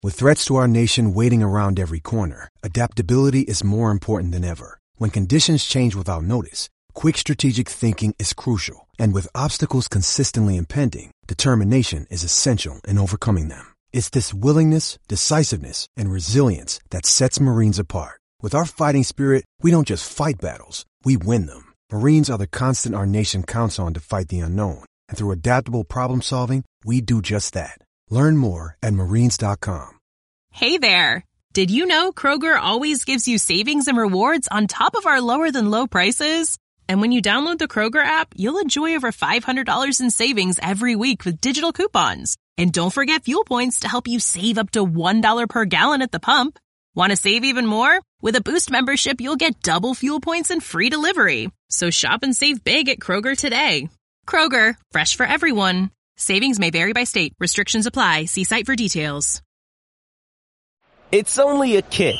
With threats to our nation waiting around every corner, adaptability is more important than ever. When conditions change without notice, quick strategic thinking is crucial. And with obstacles consistently impending, determination is essential in overcoming them. It's this willingness, decisiveness, and resilience that sets Marines apart. With our fighting spirit, we don't just fight battles, we win them. Marines are the constant our nation counts on to fight the unknown. And through adaptable problem solving, we do just that. Learn more at marines.com. Hey there! Did you know Kroger always gives you savings and rewards on top of our lower-than-low prices? And when you download the Kroger app, you'll enjoy over $500 in savings every week with digital coupons. And don't forget fuel points to help you save up to $1 per gallon at the pump. Want to save even more? With a Boost membership, you'll get double fuel points and free delivery. So shop and save big at Kroger today. Kroger, fresh for everyone. Savings may vary by state. Restrictions apply. See site for details. It's only a kick,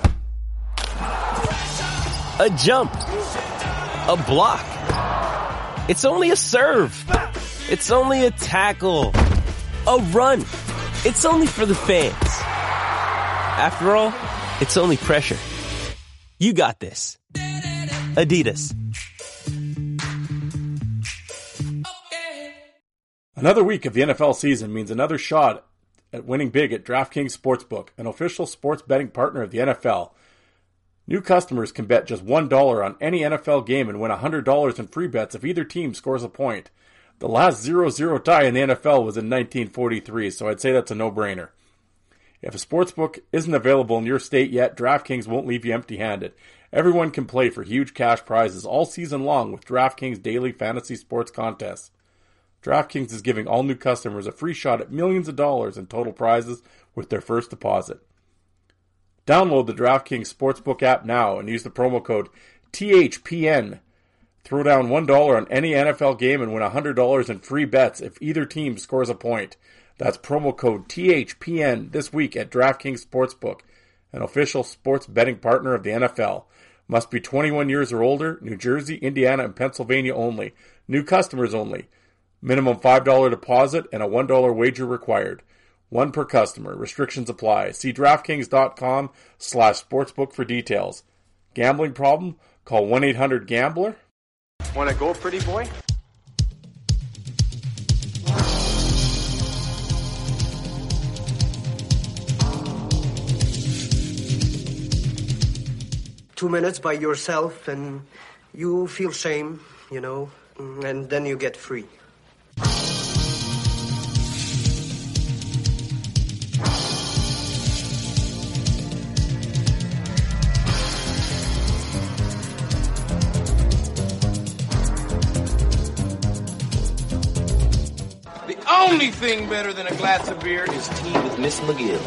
a jump, a block. It's only a serve. It's only a tackle, a run. It's only for the fans. After all, it's only pressure. You got this. Adidas. Another week of the NFL season means another shot at winning big at DraftKings Sportsbook, an official sports betting partner of the NFL. New customers can bet just $1 on any NFL game and win $100 in free bets if either team scores a point. The last 0-0 tie in the NFL was in 1943, so I'd say that's a no-brainer. If a sportsbook isn't available in your state yet, DraftKings won't leave you empty-handed. Everyone can play for huge cash prizes all season long with DraftKings daily fantasy sports contests. DraftKings is giving all new customers a free shot at millions of dollars in total prizes with their first deposit. Download the DraftKings Sportsbook app now and use the promo code THPN. Throw down $1 on any NFL game and win $100 in free bets if either team scores a point. That's promo code THPN this week at DraftKings Sportsbook, an official sports betting partner of the NFL. Must be 21 years or older, New Jersey, Indiana, and Pennsylvania only. New customers only. Minimum $5 deposit and a $1 wager required. One per customer. Restrictions apply. See DraftKings.com/sportsbook for details. Gambling problem? Call 1-800-GAMBLER. Want to go, pretty boy? Two minutes by yourself and you feel shame, you know, and then you get free. Only thing better than a glass of beer is tea with Miss McGill.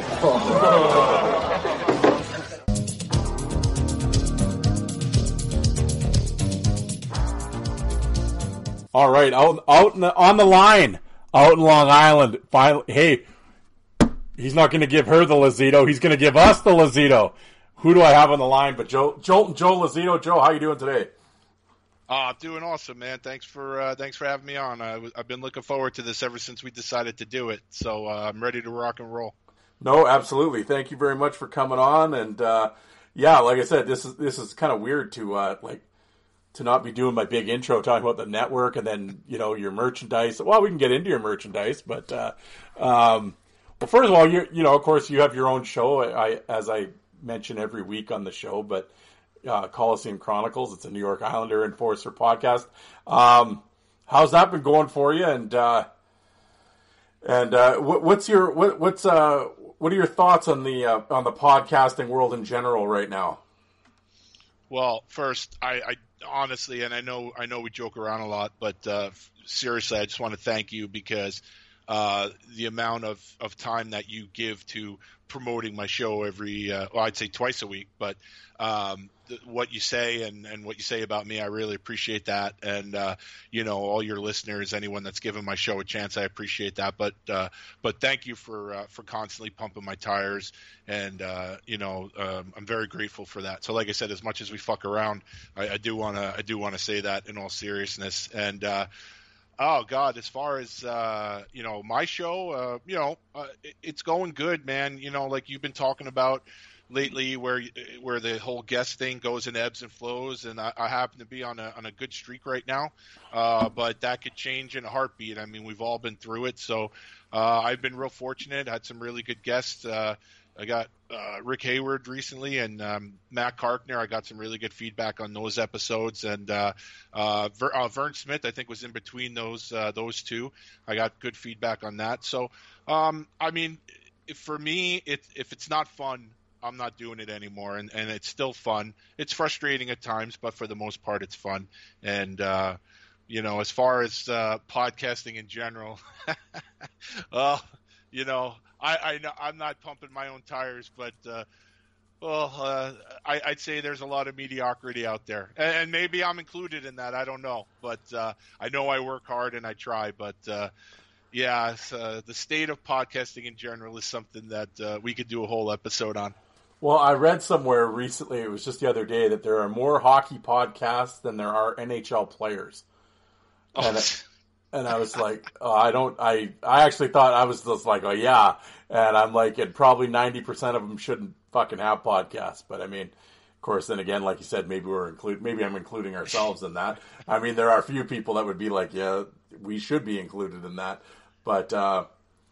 All right, on the line, out in Long Island. Finally, hey, he's not going to give her the Lazito. He's going to give us the Lazito. Who do I have on the line? But Joe Lazito. Joe, how you doing today? Doing awesome, man. Thanks for having me on. I've been looking forward to this ever since we decided to do it. So I'm ready to rock and roll. No, absolutely. Thank you very much for coming on. And yeah, like I said, this is kind of weird to not be doing my big intro talking about the network and then your merchandise. Well, we can get into your merchandise, but well, first of all, of course, you have your own show. As I mention every week on the show, but. Coliseum Chronicles. It's a New York Islander Enforcer podcast. How's that been going for you? And what are your thoughts on the podcasting world in general right now? Well, first, I honestly, and I know we joke around a lot, but seriously, I just want to thank you because the amount of time that you give to promoting my show I'd say twice a week, but what you say and what you say about me, I really appreciate that. And, all your listeners, anyone that's given my show a chance, I appreciate that. But thank you for constantly pumping my tires. And, I'm very grateful for that. So like I said, as much as we fuck around, I do want to say that in all seriousness. And, Oh God! As far as my show, it's going good, man. Like you've been talking about lately, where the whole guest thing goes in ebbs and flows, and I happen to be on a good streak right now, but that could change in a heartbeat. I mean, we've all been through it, so I've been real fortunate. Had some really good guests. I got Rick Hayward recently and Matt Karkner. I got some really good feedback on those episodes, and Vern Smith, I think, was in between those two. I got good feedback on that. So, I mean, for me, if it's not fun, I'm not doing it anymore, and it's still fun. It's frustrating at times, but for the most part, it's fun. And as far as podcasting in general, I'm not pumping my own tires, but I'd say there's a lot of mediocrity out there, and maybe I'm included in that. I don't know, but I know I work hard and I try. But the state of podcasting in general is something that we could do a whole episode on. Well, I read somewhere recently, it was just the other day, that there are more hockey podcasts than there are NHL players. And I was like, I actually thought, I was just like, oh yeah. And I'm like, and probably 90% of them shouldn't fucking have podcasts. But I mean, of course, then again, like you said, maybe I'm including ourselves in that. I mean, there are a few people that would be like, yeah, we should be included in that. But, I'm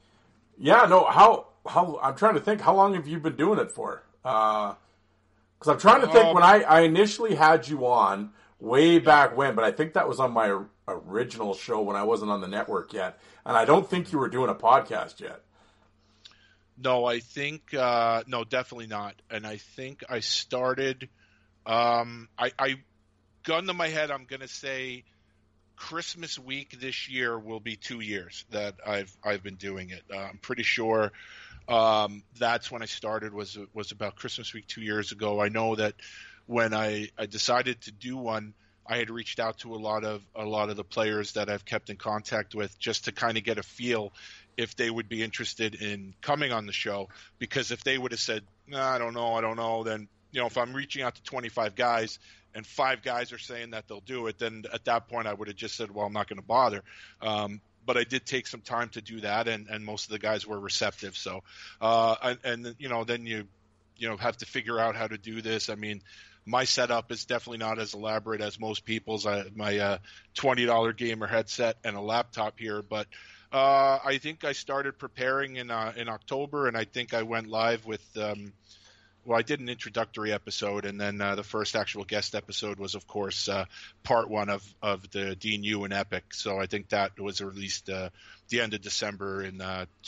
trying to think, how long have you been doing it for? Because I'm trying to think, when I initially had you on way back when, but I think that was on my original show when I wasn't on the network yet, and I don't think you were doing a podcast yet. No, I think no, definitely not. And I think I started. I gun to my head, I'm going to say Christmas week this year will be 2 years that I've been doing it. I'm pretty sure that's when I started. Was about Christmas week 2 years ago. I know that when I decided to do one, I had reached out to a lot of the players that I've kept in contact with just to kind of get a feel if they would be interested in coming on the show. Because if they would have said, no, I don't know, then, if I'm reaching out to 25 guys and 5 guys are saying that they'll do it, then at that point I would have just said, well, I'm not going to bother. But I did take some time to do that, and most of the guys were receptive. So, then you have to figure out how to do this. I mean, my setup is definitely not as elaborate as most people's. My $20 gamer headset and a laptop here, but I think I started preparing in October, and I think I went live with. I did an introductory episode, and then the first actual guest episode was, of course, part 1 of the Dean Ewan epic. So I think that was released the end of December in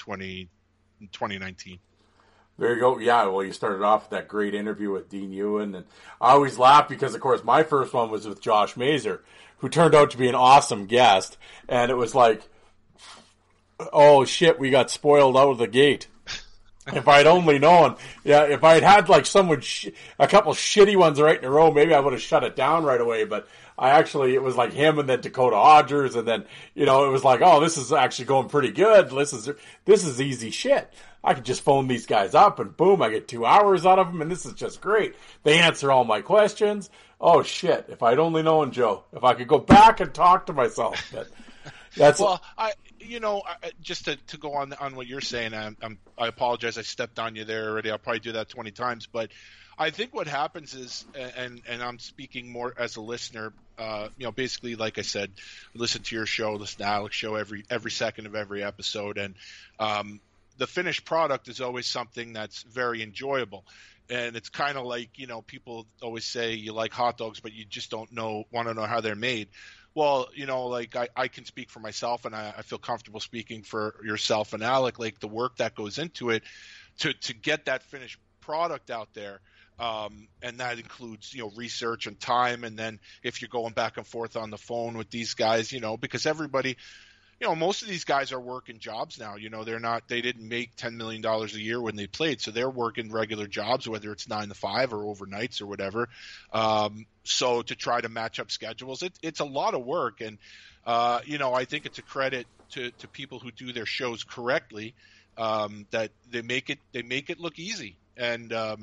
2019. There you go. Yeah, well, you started off with that great interview with Dean Ewan, and I always laugh because, of course, my first one was with Josh Mazer, who turned out to be an awesome guest, and it was like, oh shit, we got spoiled out of the gate. If I'd only known, if I'd had like a couple shitty ones right in a row, maybe I would have shut it down right away. But it was like him and then Dakota Odgers, and then, it was like, oh, this is actually going pretty good. This is easy shit. I could just phone these guys up and boom, I get 2 hours out of them, and this is just great. They answer all my questions. Oh shit, if I'd only known, Joe, if I could go back and talk to myself. But that's just to go on what you're saying, I apologize. I stepped on you there already. I'll probably do that 20 times, but I think what happens is, and I'm speaking more as a listener, basically, like I said, listen to your show, listen to Alex's show every second of every episode. And, the finished product is always something that's very enjoyable. And it's kind of like, people always say you like hot dogs, but you just want to know how they're made. Well, like I can speak for myself, and I feel comfortable speaking for yourself and Alec, like the work that goes into it to get that finished product out there. And that includes, research and time. And then if you're going back and forth on the phone with these guys, because everybody, most of these guys are working jobs now. They didn't make $10 million a year when they played. So they're working regular jobs, whether it's 9 to 5 or overnights or whatever. So to try to match up schedules, it's a lot of work. And, I think it's a credit to people who do their shows correctly, that they make it look easy. And,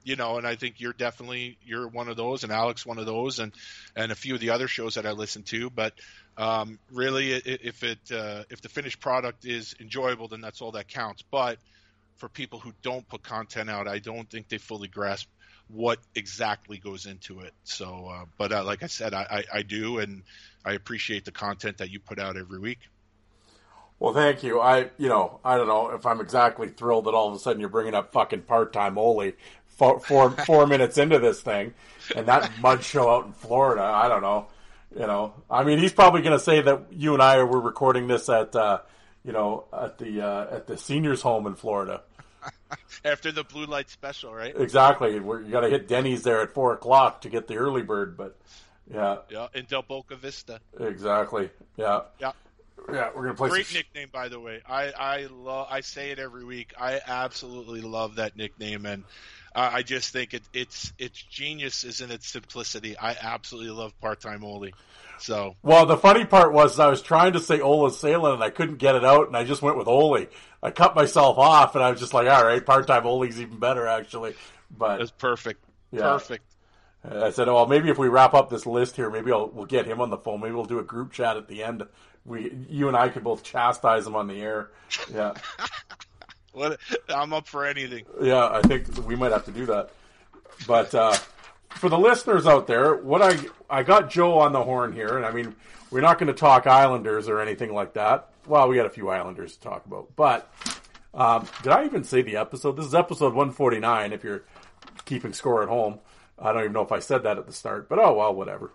and I think you're one of those, and Alex one of those, and a few of the other shows that I listen to. But really, if the finished product is enjoyable, then that's all that counts. But for people who don't put content out, I don't think they fully grasp what exactly goes into it. So, but like I said, I do, and I appreciate the content that you put out every week. Well, thank you. I don't know if I'm exactly thrilled that all of a sudden you're bringing up fucking part-time Ole 4 minutes into this thing, and that mud show out in Florida. I don't know. I mean, he's probably going to say that you and I were recording this at the seniors' home in Florida. After the blue light special, right? Exactly. You got to hit Denny's there at 4:00 to get the early bird, but yeah. Yeah, in Del Boca Vista. Exactly. Yeah. Yeah. Yeah, we're gonna play. Great nickname, by the way. I say it every week. I absolutely love that nickname, and I just think its genius is in its simplicity. I absolutely love Part-Time Ole. So, well, the funny part was I was trying to say Ola Salin and I couldn't get it out, and I just went with Ole. I cut myself off, and I was just like, all right, Part-Time Ole's even better, actually. But that's perfect. Yeah. Perfect. I said, well, maybe if we wrap up this list here, maybe we'll get him on the phone. Maybe we'll do a group chat at the end. You and I could both chastise him on the air. Yeah. I'm up for anything. Yeah, I think we might have to do that. But for the listeners out there, I got Joe on the horn here, and I mean, we're not going to talk Islanders or anything like that. Well, we got a few Islanders to talk about. But did I even say the episode? This is episode 149, if you're keeping score at home. I don't even know if I said that at the start, but oh, well, whatever.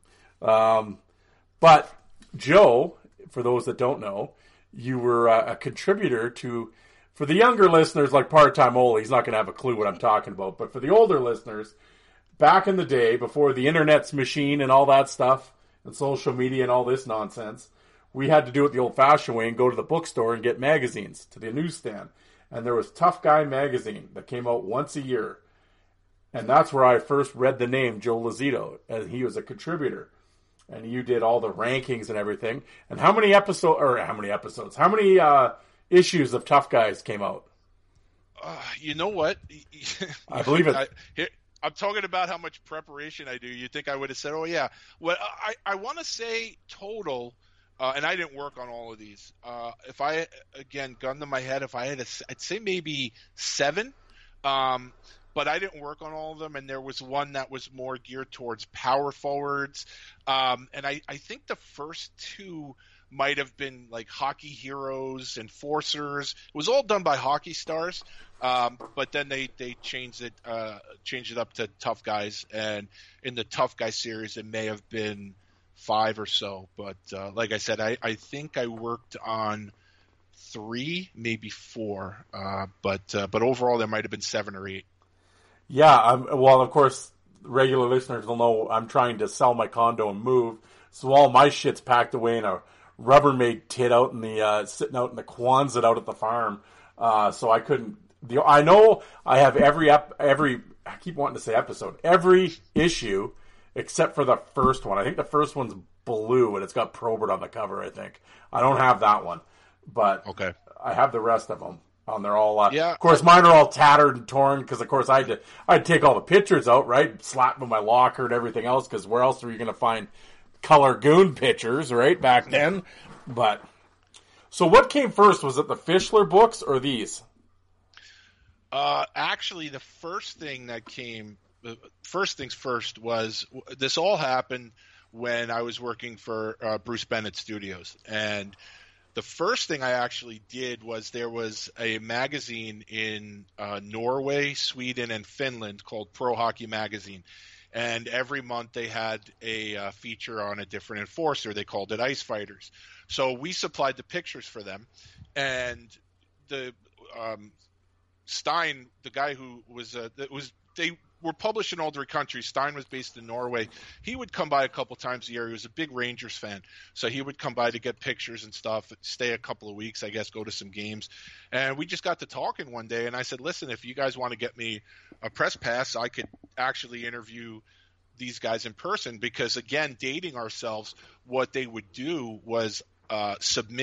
But Joe, for those that don't know, you were a contributor to, for the younger listeners like Part-Time Ole, he's not going to have a clue what I'm talking about, but for the older listeners, back in the day, before the internet's machine and all that stuff, and social media and all this nonsense, we had to do it the old-fashioned way and go to the bookstore and get magazines to the newsstand. And there was Tough Guy magazine that came out once a year. And that's where I first read the name Joe Lazito, and he was a contributor. And you did all the rankings and everything. And how many issues of Tough Guys came out? You know what? I believe it. I'm talking about how much preparation I do. You think I would have said, oh, yeah. Well, I want to say total, and I didn't work on all of these. If I, again, gun to my head, I'd say maybe 7. But I didn't work on all of them, and there was one that was more geared towards power forwards. And I think the first 2 might have been like Hockey Heroes, Enforcers. It was all done by Hockey Stars, but then they changed it up to Tough Guys. And in the Tough Guy series, it may have been 5 or so. But like I said, I think I worked on 3, maybe 4. But overall, there might have been 7 or 8. Yeah, well, of course, regular listeners will know I'm trying to sell my condo and move, so all my shit's packed away in a Rubbermaid tit out in the sitting out in the Quonset out at the farm. So I couldn't. I know I have every. I keep wanting to say episode, every issue except for the first one. I think the first one's blue and it's got Probert on the cover. I think I don't have that one, but okay, I have the rest of them. They're all, yeah. Of course, mine are all tattered and torn because, of course, I'd take all the pictures out, right? Slap them in my locker and everything else because where else are you going to find color goon pictures, right? Back then. But so, what came first? Was it the Fischler books or these? Actually, the first thing that came, first things first, was this all happened when I was working for Bruce Bennett Studios, and the first thing I actually did was there was a magazine in Norway, Sweden, and Finland called Pro Hockey Magazine. And every month they had a feature on a different enforcer. They called it Ice Fighters. So we supplied the pictures for them. And the Stein, the guy who was they were published in all 3 countries. Stein was based in Norway. He would come by a couple times a year. He was a big Rangers fan. So he would come by to get pictures and stuff, stay a couple of weeks, I guess, go to some games. And we just got to talking one day, and I said, listen, if you guys want to get me a press pass, I could actually interview these guys in person because, again, dating ourselves, what they would do was submit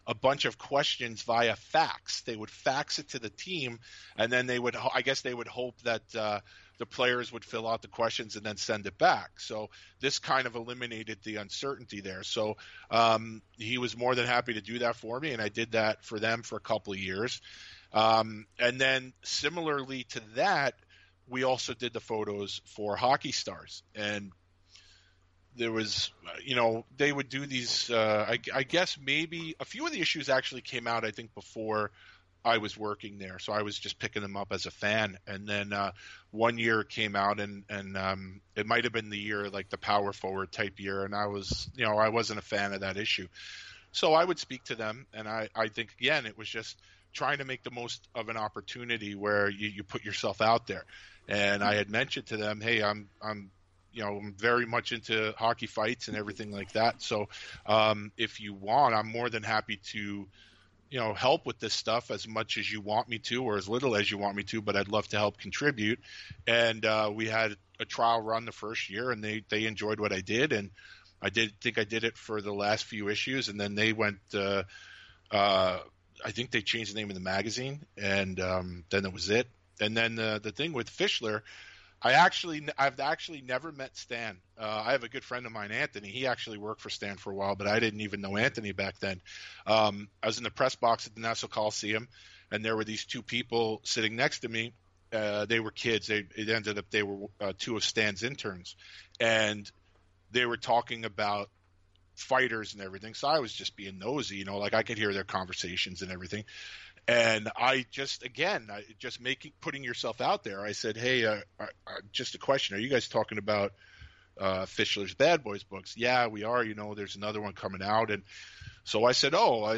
a bunch of questions via fax. They would fax it to the team, and then they would hope that the players would fill out the questions and then send it back. So this kind of eliminated the uncertainty there. So he was more than happy to do that for me, and I did that for them for a couple of years. And then similarly to that, we also did the photos for Hockey Stars. And there was, they would do these, I guess maybe a few of the issues actually came out, I think, before I was working there. So I was just picking them up as a fan. And then one year it came out, and it might have been the year, like the power forward type year. And I was, I wasn't a fan of that issue. So I would speak to them. And I think, again, it was just trying to make the most of an opportunity where you put yourself out there. And I had mentioned to them, hey, I'm very much into hockey fights and everything like that. So if you want, I'm more than happy to, help with this stuff as much as you want me to, or as little as you want me to, but I'd love to help contribute. And we had a trial run the first year, and they enjoyed what I did. And I did it for the last few issues. And then they went, I think they changed the name of the magazine, and then it was it. And then the thing with Fischler, I've actually never met Stan. I have a good friend of mine, Anthony. He actually worked for Stan for a while, but I didn't even know Anthony back then. I was in the press box at the Nassau Coliseum, and there were these two people sitting next to me. They were kids. It ended up they were two of Stan's interns, and they were talking about fighters and everything. So I was just being nosy, like I could hear their conversations and everything. And putting yourself out there. I said, hey, just a question. Are you guys talking about Fischler's Bad Boys books? Yeah, we are. There's another one coming out. And so I said,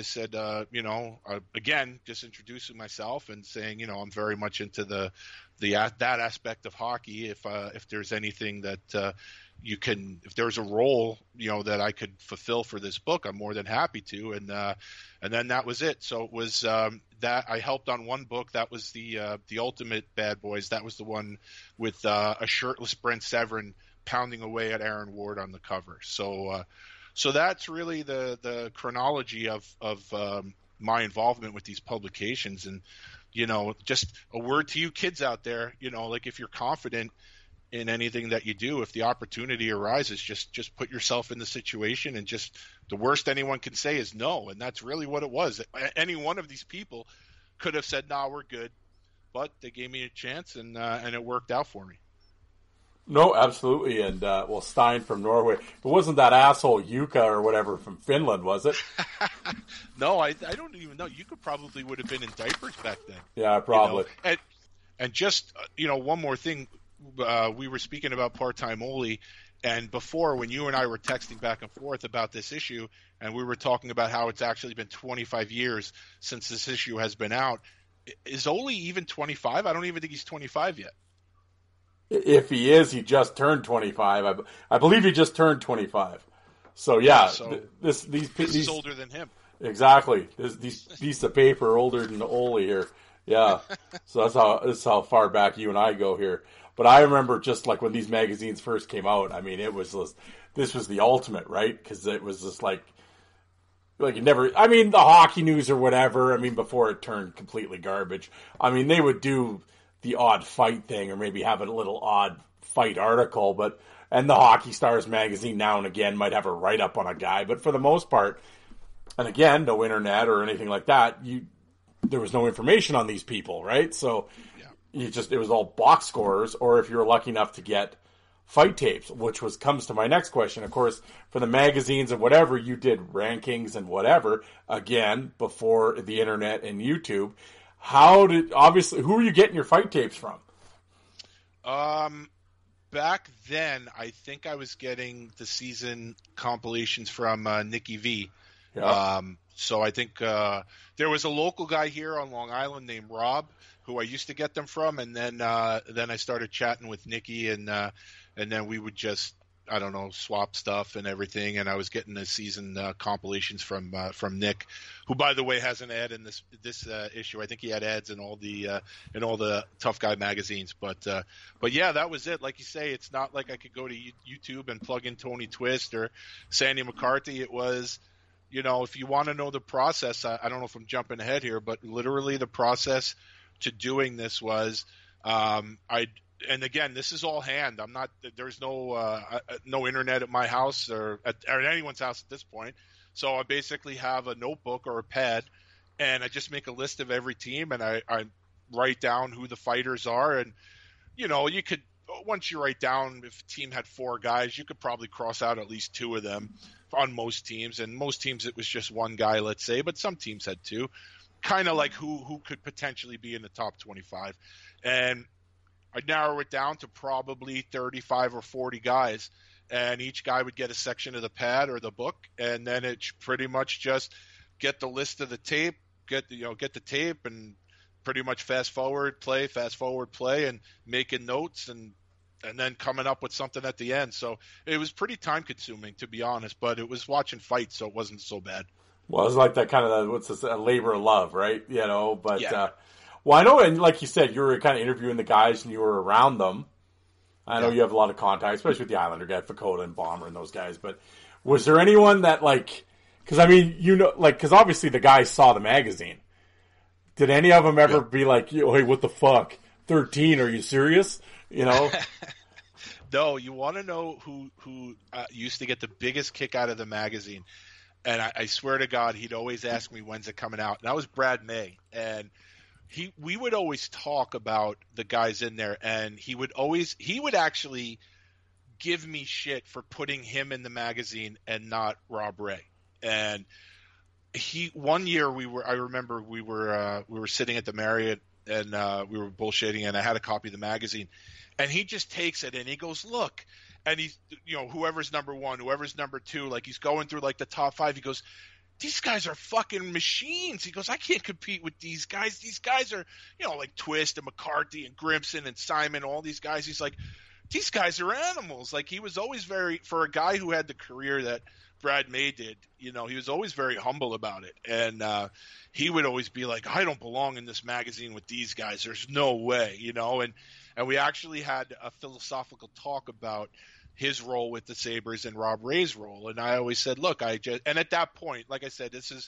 again, just introducing myself and saying, I'm very much into that aspect of hockey. If there's anything that if there's a role, that I could fulfill for this book, I'm more than happy to. And then that was it. So it was that I helped on one book. That was the Ultimate Bad Boys. That was the one with a shirtless Brent Severin pounding away at Aaron Ward on the cover. So that's really the chronology of my involvement with these publications. And, just a word to you kids out there, like if you're confident in anything that you do, if the opportunity arises, just put yourself in the situation, and just the worst anyone can say is no. And that's really what it was. Any one of these people could have said, nah, we're good, but they gave me a chance, and it worked out for me. No, absolutely. And Stein from Norway. It wasn't that asshole Jukka or whatever from Finland, was it? No, I don't even know. Jukka probably would have been in diapers back then. Yeah, probably. And just one more thing. We were speaking about Part-Time Oli, and before, when you and I were texting back and forth about this issue, and we were talking about how it's actually been 25 years since this issue has been out. Is Oli even 25? I don't even think he's 25 yet. If he is, he just turned 25. I believe he just turned 25. So yeah, this is older than him. Exactly. These piece of paper are older than Oli here. Yeah. So that's how far back you and I go here. But I remember just like when these magazines first came out, I mean, this was the ultimate, right? Because it was just like it never, I mean, the Hockey News or whatever, I mean, before it turned completely garbage, I mean, they would do the odd fight thing or maybe have a little odd fight article, and the Hockey Stars magazine now and again might have a write-up on a guy, but for the most part, and again, no internet or anything like that, there was no information on these people, right? So it was all box scores, or if you were lucky enough to get fight tapes, which comes to my next question. Of course, for the magazines and whatever, you did rankings and whatever, again, before the internet and YouTube. Who were you getting your fight tapes from? Back then, I think I was getting the season compilations from Nicky V. Yeah. So I think there was a local guy here on Long Island named Rob, who I used to get them from, and then I started chatting with Nicky, and then we would just, I don't know, swap stuff and everything. And I was getting the season compilations from Nick, who, by the way, has an ad in this issue. I think he had ads in all the Tough Guy magazines. But yeah, that was it. Like you say, it's not like I could go to YouTube and plug in Tony Twist or Sandy McCarthy. It was if you want to know the process, I don't know if I'm jumping ahead here, but literally the process to doing this was, and again, this is all hand. There's no internet at my house or at anyone's house at this point. So I basically have a notebook or a pad, and I just make a list of every team, and I write down who the fighters are. And, you could, once you write down, if a team had 4 guys, you could probably cross out at least 2 of them on most teams. And most teams it was just 1 guy, let's say, but some teams had 2. Kind of like who could potentially be in the top 25. And I'd narrow it down to probably 35 or 40 guys. And each guy would get a section of the pad or the book. And then it's pretty much just get the list of the tape, get the tape and pretty much fast forward, play, and making notes and then coming up with something at the end. So it was pretty time consuming, to be honest, but it was watching fights, so it wasn't so bad. Well, it was like that kind of a labor of love, right? But yeah. Well, I know, and like you said, you were kind of interviewing the guys and you were around them. I know you have a lot of contact, especially with the Islander guy, Fakota and Bomber and those guys. But was there anyone that because I mean, because obviously the guys saw the magazine. Did any of them ever be like, hey, what the fuck? 13, are you serious? No, you want to know who used to get the biggest kick out of the magazine. And I swear to God, he'd always ask me, when's it coming out? And that was Brad May. And we would always talk about the guys in there. And he would actually give me shit for putting him in the magazine and not Rob Ray. And one year I remember we were sitting at the Marriott and we were bullshitting, and I had a copy of the magazine, and he just takes it and he goes, look, and he's, whoever's number 1, whoever's number 2, like he's going through like the top 5. He goes, these guys are fucking machines. He goes, I can't compete with these guys. These guys are, like Twist and McCarthy and Grimson and Simon, all these guys. He's like, these guys are animals. Like, he was always for a guy who had the career that Brad May did, he was always very humble about it. And he would always be like, I don't belong in this magazine with these guys. There's no way, and we actually had a philosophical talk about his role with the Sabres and Rob Ray's role. And I always said, look, and at that point, like I said, this is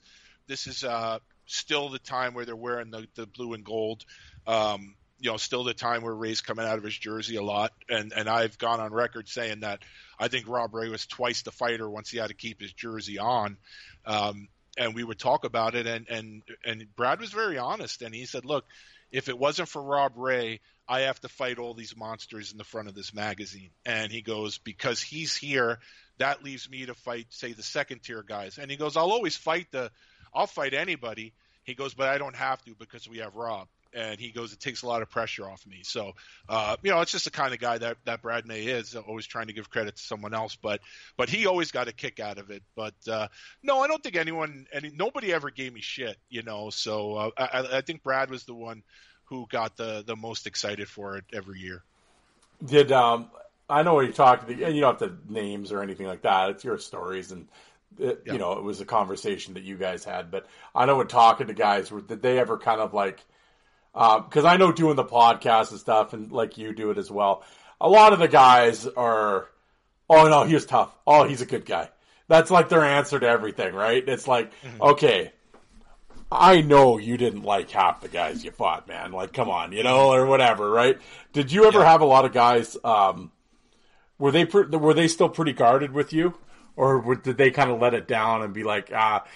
still the time where they're wearing the blue and gold. Still the time where Ray's coming out of his jersey a lot. And I've gone on record saying that I think Rob Ray was twice the fighter once he had to keep his jersey on. And we would talk about it. And Brad was very honest. And he said, look, if it wasn't for Rob Ray, I have to fight all these monsters in the front of this magazine. And he goes, because he's here, that leaves me to fight, say, the second tier guys. And he goes, I'll fight anybody. He goes, but I don't have to because we have Rob. And he goes, it takes a lot of pressure off me. So, it's just the kind of guy that Brad May is, always trying to give credit to someone else. But he always got a kick out of it. But, no, I don't think nobody ever gave me shit, So I think Brad was the one who got the most excited for it every year. Did I know you talked, and you don't have to names or anything like that. It's your stories, and it was a conversation that you guys had. But I know when talking to guys, did they ever kind of like, because I know doing the podcast and stuff, and like you do it as well, a lot of the guys are, oh no, he was tough. Oh, he's a good guy. That's like their answer to everything, right? It's like, okay, I know you didn't like half the guys you fought, man. Like, come on, or whatever, right? Did you ever have a lot of guys, were they still pretty guarded with you? Or did they kind of let it down and be like,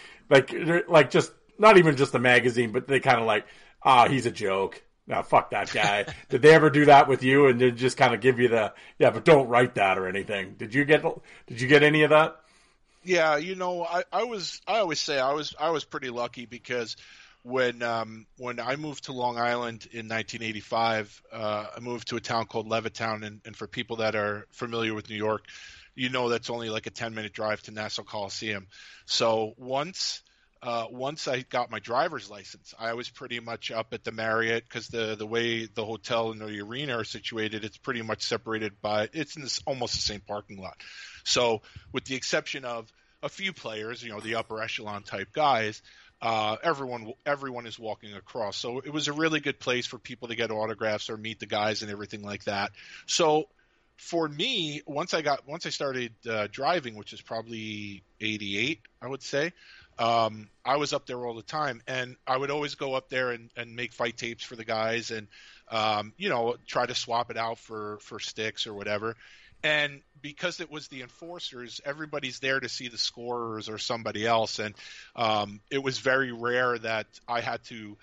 just, not even just a magazine, but they kind of like, he's a joke. No, fuck that guy. Did they ever do that with you and then just kind of give you but don't write that or anything? Did you get any of that? Yeah, I always say I was pretty lucky because when I moved to Long Island in 1985, I moved to a town called Levittown, and for people that are familiar with New York, that's only like a 10-minute drive to Nassau Coliseum. So once I got my driver's license, I was pretty much up at the Marriott because the way the hotel and the arena are situated, it's pretty much separated it's in almost the same parking lot. So with the exception of a few players, the upper echelon type guys, everyone is walking across. So it was a really good place for people to get autographs or meet the guys and everything like that. So for me, once I started driving, which is probably 88, I would say, I was up there all the time, and I would always go up there and make fight tapes for the guys, and try to swap it out for sticks or whatever. And because it was the enforcers, everybody's there to see the scorers or somebody else, and it was very rare that I had to,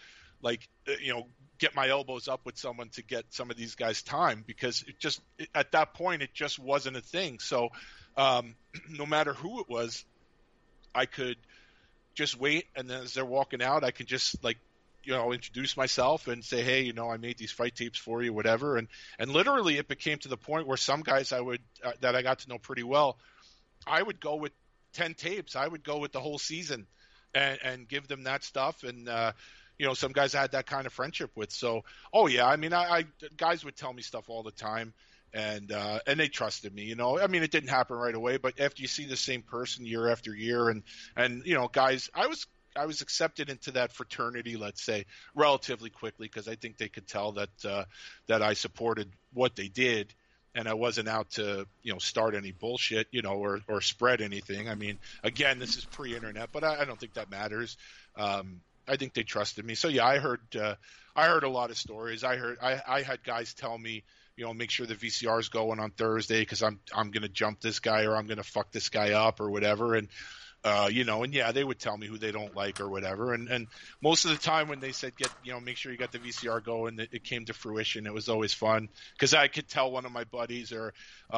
get my elbows up with someone to get some of these guys time, because at that point it just wasn't a thing. So no matter who it was, I could just wait, and then as they're walking out, I could just introduce myself and say, hey, I made these fight tapes for you, whatever. And literally it became to the point where some guys that I got to know pretty well, I would go with 10 tapes. I would go with the whole season and give them that stuff. And, some guys I had that kind of friendship with. So, I guys would tell me stuff all the time, and they trusted me, it didn't happen right away, but after you see the same person year after year, and guys, I was accepted into that fraternity, let's say, relatively quickly, because I think they could tell that I supported what they did, and I wasn't out to start any bullshit, or spread anything. I mean, again, this is pre-internet, but I don't think that matters. I think they trusted me. So yeah, I heard a lot of stories. I had guys tell me, make sure the VCR is going on Thursday, because I'm going to jump this guy, or I'm going to fuck this guy up, or whatever. And and yeah, they would tell me who they don't like or whatever. And most of the time when they said, make sure you got the VCR going, it came to fruition. It was always fun, because I could tell one of my buddies, or,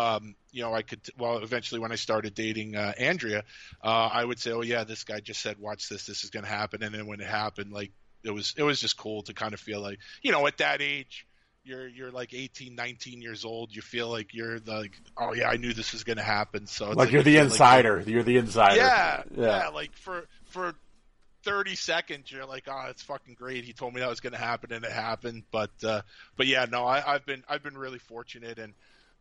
eventually when I started dating Andrea, I would say, oh yeah, this guy just said, watch this is going to happen. And then when it happened, it was just cool to kind of feel like, at that age, you're like 18, 19 years old. You feel like you're like, oh yeah, I knew this was going to happen. So it's you're the insider. You're the insider. Yeah. Like for 30 seconds, you're like, oh, it's fucking great. He told me that was going to happen, and it happened. But yeah, no, I've been really fortunate, and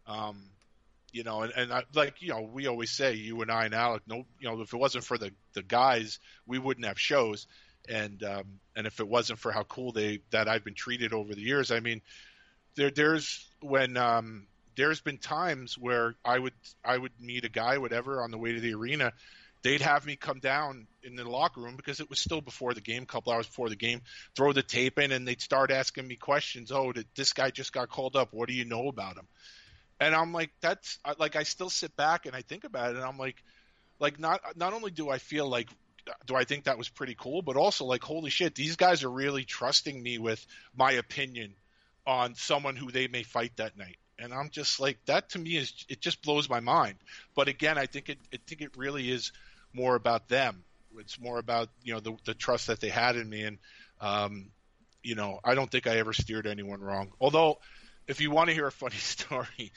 we always say, you and I and Alec, if it wasn't for the guys, we wouldn't have shows. And if it wasn't for how cool that I've been treated over the years, I mean, there's been times where I would meet a guy, whatever, on the way to the arena. They'd have me come down in the locker room, because it was still before the game, a couple hours before the game, throw the tape in, and they'd start asking me questions. Oh, this guy just got called up. What do you know about him? And I'm like, I still sit back and I think about it, and I'm like not only do I feel like, do I think that was pretty cool, but also like, holy shit, these guys are really trusting me with my opinion on someone who they may fight that night. And I'm just like, that to me it just blows my mind. But again, I think it really is more about them. It's more about, the trust that they had in me. And, I don't think I ever steered anyone wrong. Although, if you want to hear a funny story,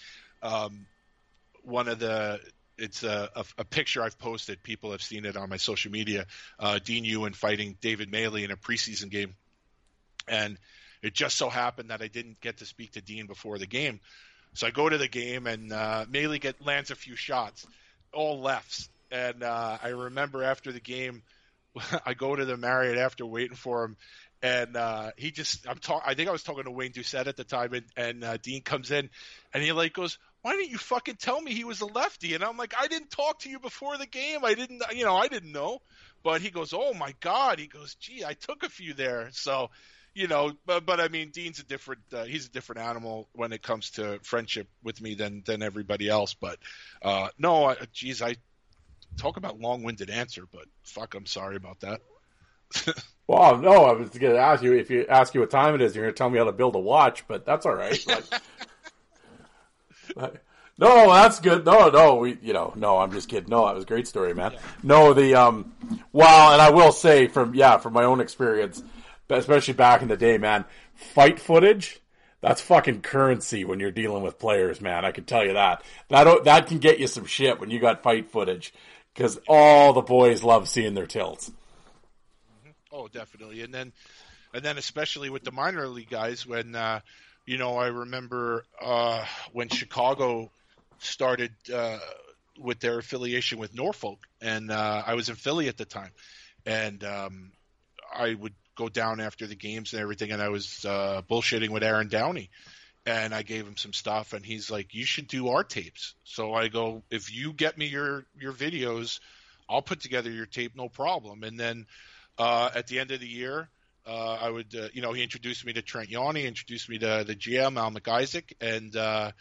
it's a picture I've posted. People have seen it on my social media. Dean Ewan fighting David Maley in a preseason game. And it just so happened that I didn't get to speak to Dean before the game. So I go to the game, and Maley lands a few shots, all lefts. And I remember after the game, I go to the Marriott after waiting for him, and I think I was talking to Wayne Doucette at the time, and Dean comes in, and he goes, why didn't you fucking tell me he was a lefty? And I'm like, I didn't talk to you before the game. I didn't know. But he goes, oh my God. He goes, gee, I took a few there. So, but I mean, Dean's he's a different animal when it comes to friendship with me than everybody else. But, no, I talk about long-winded answer, but fuck, I'm sorry about that. Well, no, I was going to ask you what time it is, you're going to tell me how to build a watch, but that's all right. No, that's good. No, no, I'm just kidding. No, that was a great story, man. Yeah. No, and I will say from my own experience, especially back in the day, man, fight footage, that's fucking currency when you're dealing with players, man. I can tell you that. That can get you some shit when you got fight footage, because all the boys love seeing their tilts. Oh, definitely. And then especially with the minor league guys, when, I remember when Chicago started with their affiliation with Norfolk, and I was in Philly at the time, and I would go down after the games and everything, and I was bullshitting with Aaron Downey, And I gave him some stuff, and he's like, you should do our tapes. So I go, if you get me your videos, I'll put together your tape, no problem. And then at the end of the year, I would, he introduced me to Trent Yawney, introduced me to the GM, Al McIsaac, and,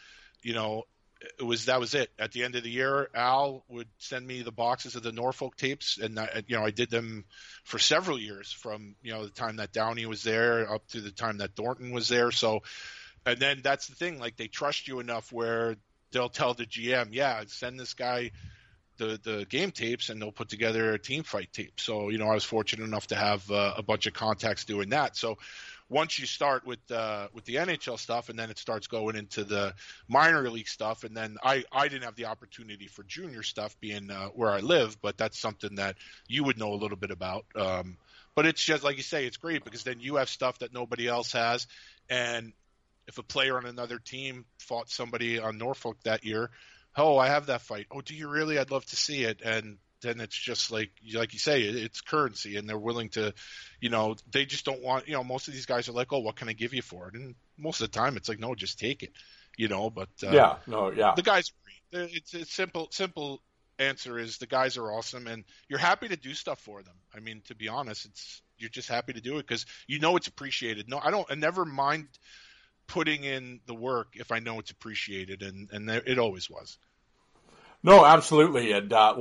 that was it. At the end of the year, Al would send me the boxes of the Norfolk tapes, and I did them for several years, from the time that Downey was there up to the time that Thornton was there. So, and then that's the thing, like, they trust you enough where they'll tell the GM, yeah, send this guy the game tapes, and they'll put together a team fight tape. So I was fortunate enough to have a bunch of contacts doing that. So once you start with the NHL stuff, and then it starts going into the minor league stuff, and then I didn't have the opportunity for junior stuff being where I live, but that's something that you would know a little bit about. But it's just like you say, it's great because then you have stuff that nobody else has. And if a player on another team fought somebody on Norfolk that year, oh, I have that fight. Oh, do you really? I'd love to see it. And then it's just like you say, it's currency, and they're willing to, they just don't want, most of these guys are like, oh, what can I give you for it? And most of the time it's like, no, just take it, but the guys are great. It's simple answer is the guys are awesome, and you're happy to do stuff for them. I mean, to be honest, you're just happy to do it because it's appreciated. No, I never mind putting in the work if I know it's appreciated, and it always was. No, absolutely. And I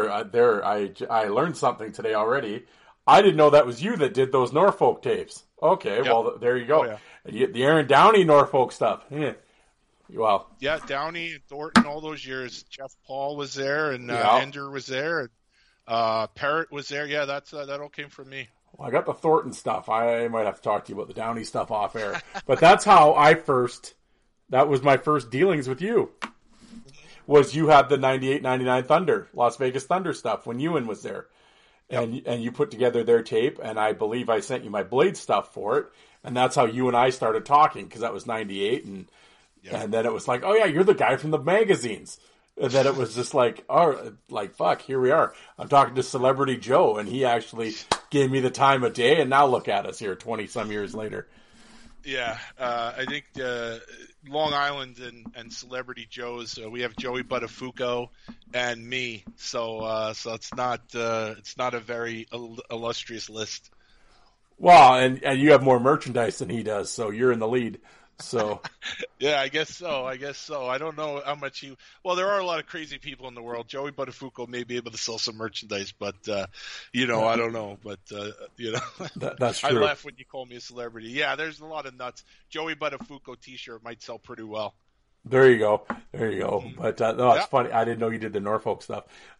learned something today already. I didn't know that was you that did those Norfolk tapes. Okay, yep. Well, there you go. Oh, yeah. The Aaron Downey Norfolk stuff. Yeah. Well, yeah, Downey and Thornton all those years. Jeff Paul was there, and Ender was there, and Parrott was there. Yeah, that all came from me. Well, I got the Thornton stuff. I might have to talk to you about the Downey stuff off air. But that's how that was my first dealings with you. Was you had the 98-99 Thunder, Las Vegas Thunder stuff when Ewan was there. Yep. And you put together their tape, and I believe I sent you my Blade stuff for it. And that's how you and I started talking, because that was 98. And then it was like, oh, yeah, you're the guy from the magazines. And then it was just like, oh, like, fuck, here we are. I'm talking to Celebrity Joe, and he actually gave me the time of day, and now look at us here 20-some years later. Yeah, I think Long Island and Celebrity Joe's, we have Joey Buttafuoco and me, so it's not a very illustrious list. Well, and you have more merchandise than he does, so you're in the lead. So yeah, I guess so. I don't know how much well, there are a lot of crazy people in the world. Joey Buttafuoco may be able to sell some merchandise, but I don't know. But that's true. I laugh when you call me a celebrity. Yeah, there's a lot of nuts. Joey Buttafuoco T-shirt might sell pretty well. There you go. But it's funny. I didn't know you did the Norfolk stuff.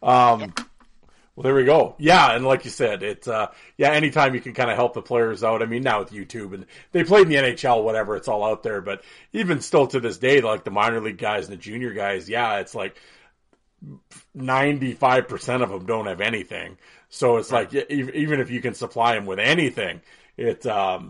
Well, there we go. Yeah, and like you said, it's anytime you can kind of help the players out. I mean, now with YouTube, and they played in the NHL, whatever, it's all out there. But even still to this day, like the minor league guys and the junior guys, it's like 95% of them don't have anything. So it's like even if you can supply them with anything, it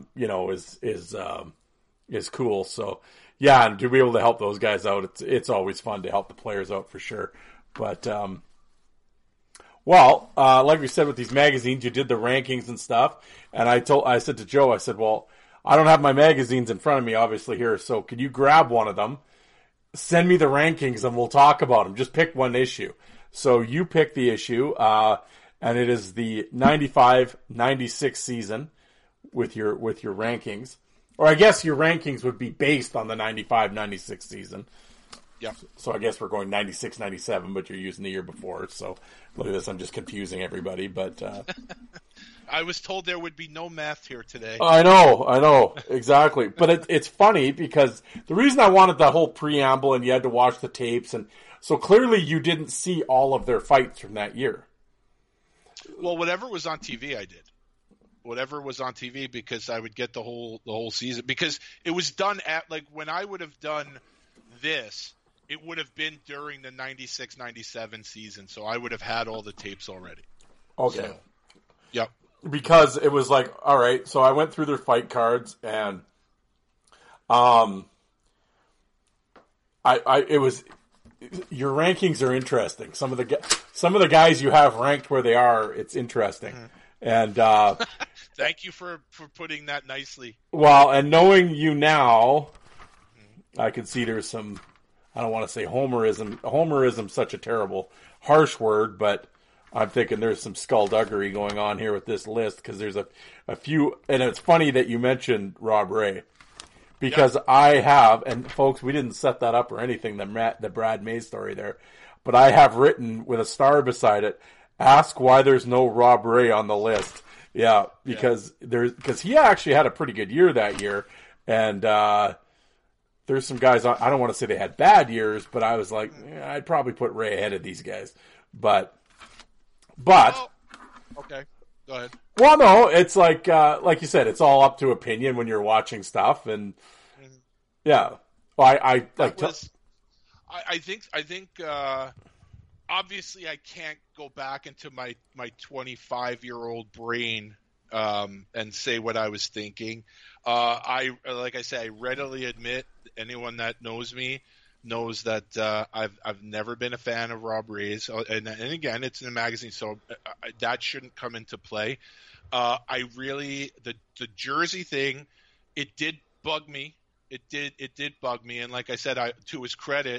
is cool. So yeah, and to be able to help those guys out, it's always fun to help the players out for sure. But well, like we said with these magazines, you did the rankings and stuff, and I said to Joe, I said, well, I don't have my magazines in front of me, obviously, here, so could you grab one of them, send me the rankings, and we'll talk about them. Just pick one issue. So you pick the issue, and it is the 95-96 season with your rankings. Or I guess your rankings would be based on the 95-96 season. Yeah. So I guess we're going 96-97, but you're using the year before. So look at this. I'm just confusing everybody. But I was told there would be no math here today. I know. Exactly. But it's funny because the reason I wanted that whole preamble and you had to watch the tapes. And so clearly you didn't see all of their fights from that year. Well, whatever was on TV, I did. Whatever was on TV, because I would get the whole season, because it was done at, like, when I would have done this, it would have been during the 96-97 season, so I would have had all the tapes already. Okay. So, yep. Because it was like, all right, so I went through their fight cards, and it was, your rankings are interesting. Some of the guys you have ranked where they are, it's interesting. Mm-hmm. And thank you for putting that nicely. Well, and knowing you now, I could see there's some, I don't want to say homerism. Homerism's such a terrible, harsh word, but I'm thinking there's some skullduggery going on here with this list because there's a few, and it's funny that you mentioned Rob Ray because I have, and folks, we didn't set that up or anything, the Brad May story there, but I have written with a star beside it, ask why there's no Rob Ray on the list. Yeah, because he actually had a pretty good year that year, and there's some guys, I don't want to say they had bad years, but I was like, I'd probably put Ray ahead of these guys. But okay, go ahead. Well, no, it's like you said, it's all up to opinion when you're watching stuff, and yeah. Well, I think obviously I can't go back into my 25-year-old brain and say what I was thinking. Like I say, I readily admit, anyone that knows me knows that I've never been a fan of Rob Ray's, and again, it's in a magazine, so that shouldn't come into play. The jersey thing, it did bug me. It did bug me, and like I said, to his credit,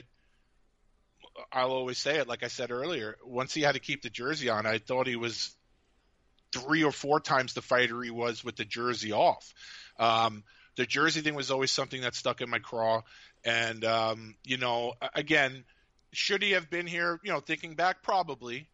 I'll always say it. Like I said earlier, once he had to keep the jersey on, I thought he was 3 or 4 times the fighter he was with the jersey off. The jersey thing was always something that stuck in my craw. And, again, should he have been here, thinking back? Probably.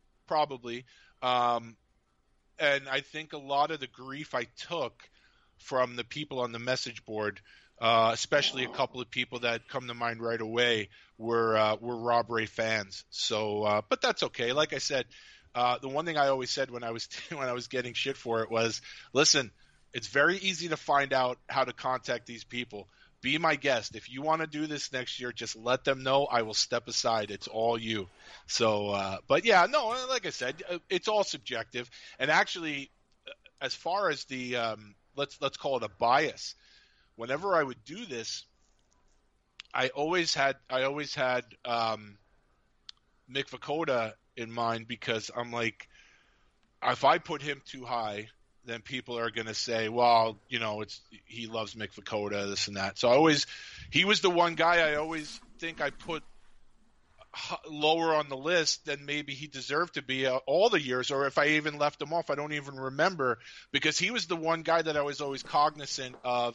And I think a lot of the grief I took from the people on the message board, especially a couple of people that come to mind right away, were Rob Ray fans. So, but that's okay. Like I said, the one thing I always said when I was getting shit for it was, listen, it's very easy to find out how to contact these people. Be my guest. If you want to do this next year, just let them know. I will step aside. It's all you. So, but yeah, no, like I said, it's all subjective. And actually, as far as the let's call it a bias, whenever I would do this, I always had Mick Vukota in mind, because I'm like, if I put him too high, then people are going to say, well, he loves Mick Vukota, this and that. So he was the one guy I always think I put lower on the list than maybe he deserved to be all the years, or if I even left him off, I don't even remember, because he was the one guy that I was always cognizant of.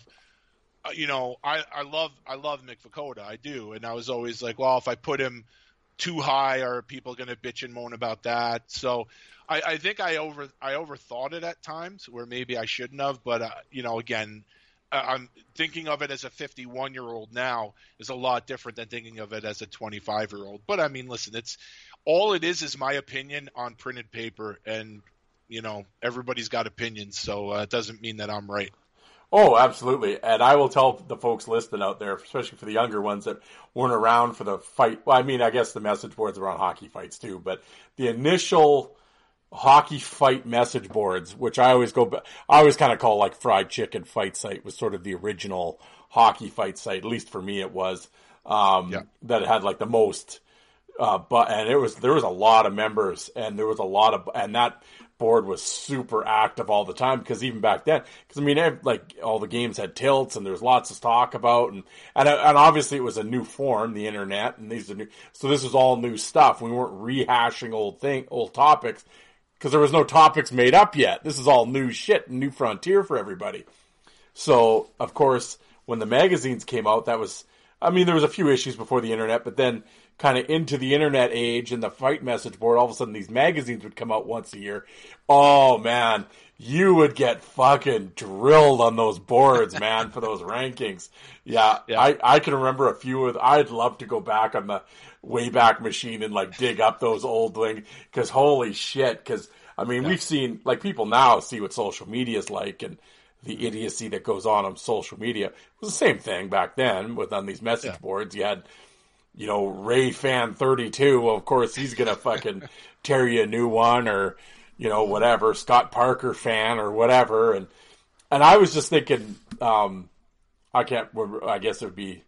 I love Mick Vukota, I do, and I was always like, well, if I put him too high, are people going to bitch and moan about that? So I think I overthought it at times, where maybe I shouldn't have. But again, I'm thinking of it as a 51-year-old now is a lot different than thinking of it as a 25-year-old. But I mean, listen, it's all it is my opinion on printed paper, and everybody's got opinions, so it doesn't mean that I'm right. Oh, absolutely. And I will tell the folks listening out there, especially for the younger ones that weren't around for the fight. Well, I mean, I guess the message boards are on hockey fights too, but the initial hockey fight message boards, which I always kind of call like Fried Chicken Fight Site, was sort of the original hockey fight site. At least for me, it was, that had like the most, and there was a lot of members, and there was a lot of, and that board was super active all the time, because even back then, because I mean, like all the games had tilts, and there was lots to talk about, and obviously it was a new form, the internet, and these are new, so this was all new stuff. We weren't rehashing old topics, because there was no topics made up yet. This is all new shit, new frontier for everybody. So of course, when the magazines came out, there was a few issues before the internet, but then kind of into the internet age and the fight message board, all of a sudden these magazines would come out once a year. Oh man, you would get fucking drilled on those boards, man, for those rankings. Yeah. I can remember a few I'd love to go back on the Wayback Machine and like dig up those old things, because holy shit, because I mean, we've seen, like, people now see what social media is like, and the idiocy that goes on social media. It was the same thing back then on these message boards. You had, Ray Fan 32. Well, of course, he's going to fucking tear you a new one, or, whatever, Scott Parker fan or whatever. And I was just thinking, I guess it would be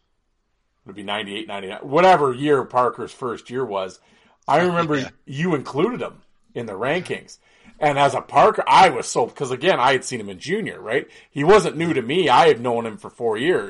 98, 99, whatever year Parker's first year was. I remember you included him in the rankings. And as a Parker, I was because again, I had seen him in junior, right? He wasn't new to me. I had known him for 4 years.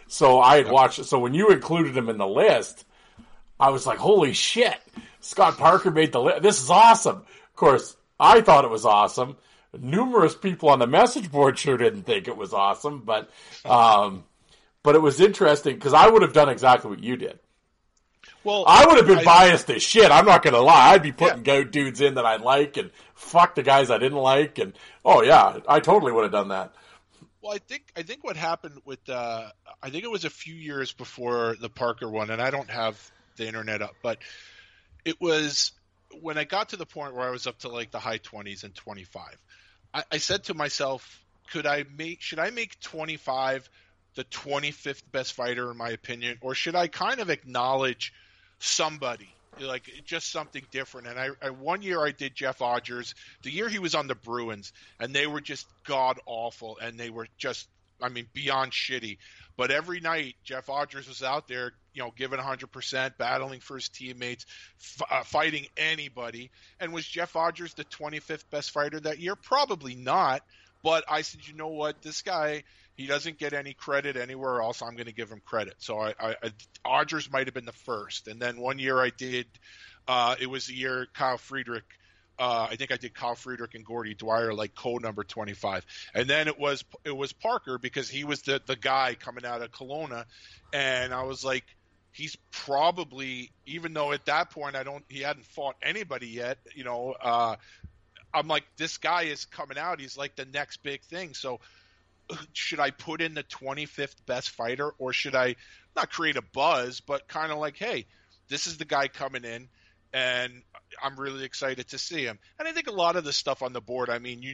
So I had watched it. So when you included him in the list, I was like, holy shit, Scott Parker made the list. This is awesome. Of course, I thought it was awesome. Numerous people on the message board sure didn't think it was awesome, but it was interesting because I would have done exactly what you did. Well, I would have been biased as shit. I'm not going to lie. I'd be putting dudes in that I like and fuck the guys I didn't like. And I totally would have done that. Well, I think what happened with I think it was a few years before the Parker one, and I don't have the internet up, but it was when I got to the point where I was up to like the high 20s and 25. I said to myself, should I make 25 the 25th best fighter in my opinion, or should I kind of acknowledge somebody, like just something different? And I one year I did Jeff Odgers, the year he was on the Bruins, and they were just god awful, and they were just, I mean, beyond shitty. But every night Jeff Odgers was out there, giving 100%, battling for his teammates, fighting anybody. And was Jeff Odgers the 25th best fighter that year? Probably not. But I said, you know what, this guy, he doesn't get any credit anywhere else. I'm going to give him credit. So Odgers might have been the first. And then one year I did, it was the year Kyle Friedrich. I think I did Kyle Friedrich and Gordy Dwyer, like code number 25. And then it was Parker, because he was the guy coming out of Kelowna. And I was like, he's probably, even though at that point he hadn't fought anybody yet, I'm like, this guy is coming out. He's like the next big thing. So should I put in the 25th best fighter, or should I not create a buzz, but kind of like, hey, this is the guy coming in, and I'm really excited to see him. And I think a lot of the stuff on the board, I mean,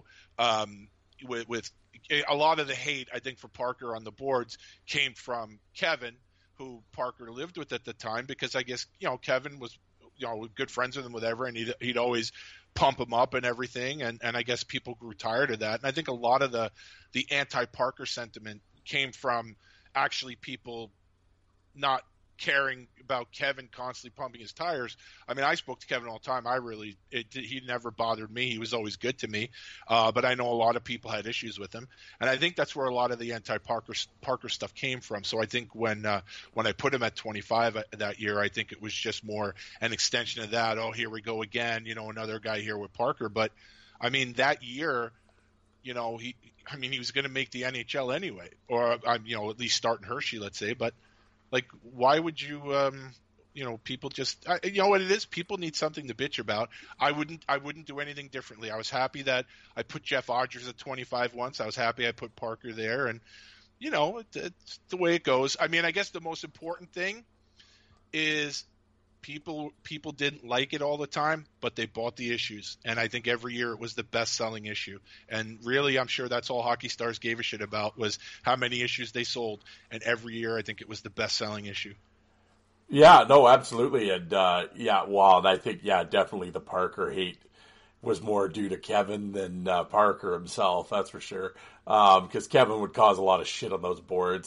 with a lot of the hate, I think, for Parker on the boards came from Kevin, who Parker lived with at the time, because I guess, Kevin was, good friends with him, whatever, and he'd always pump him up and everything, and I guess people grew tired of that. And I think a lot of the anti-Parker sentiment came from actually people not caring about Kevin constantly pumping his tires. I mean, I spoke to Kevin all the time. He never bothered me. He was always good to me. But I know a lot of people had issues with him. And I think that's where a lot of the anti-Parker stuff came from. So I think when I put him at 25 that year, I think it was just more an extension of that. Oh, here we go again, another guy here with Parker. But I mean, that year, he was going to make the NHL anyway, or, at least start in Hershey, let's say. But like, why would you, people just, what it is? People need something to bitch about. I wouldn't do anything differently. I was happy that I put Jeff Odgers at 25 once. I was happy I put Parker there, and it's the way it goes. I mean, I guess the most important thing is people didn't like it all the time, but they bought the issues. And I think every year it was the best selling issue. And really, I'm sure that's all Hockey Stars gave a shit about, was how many issues they sold. And every year, I think it was the best selling issue. Yeah, no, absolutely. And I think, definitely the Parker hate was more due to Kevin than Parker himself. That's for sure. Because Kevin would cause a lot of shit on those boards.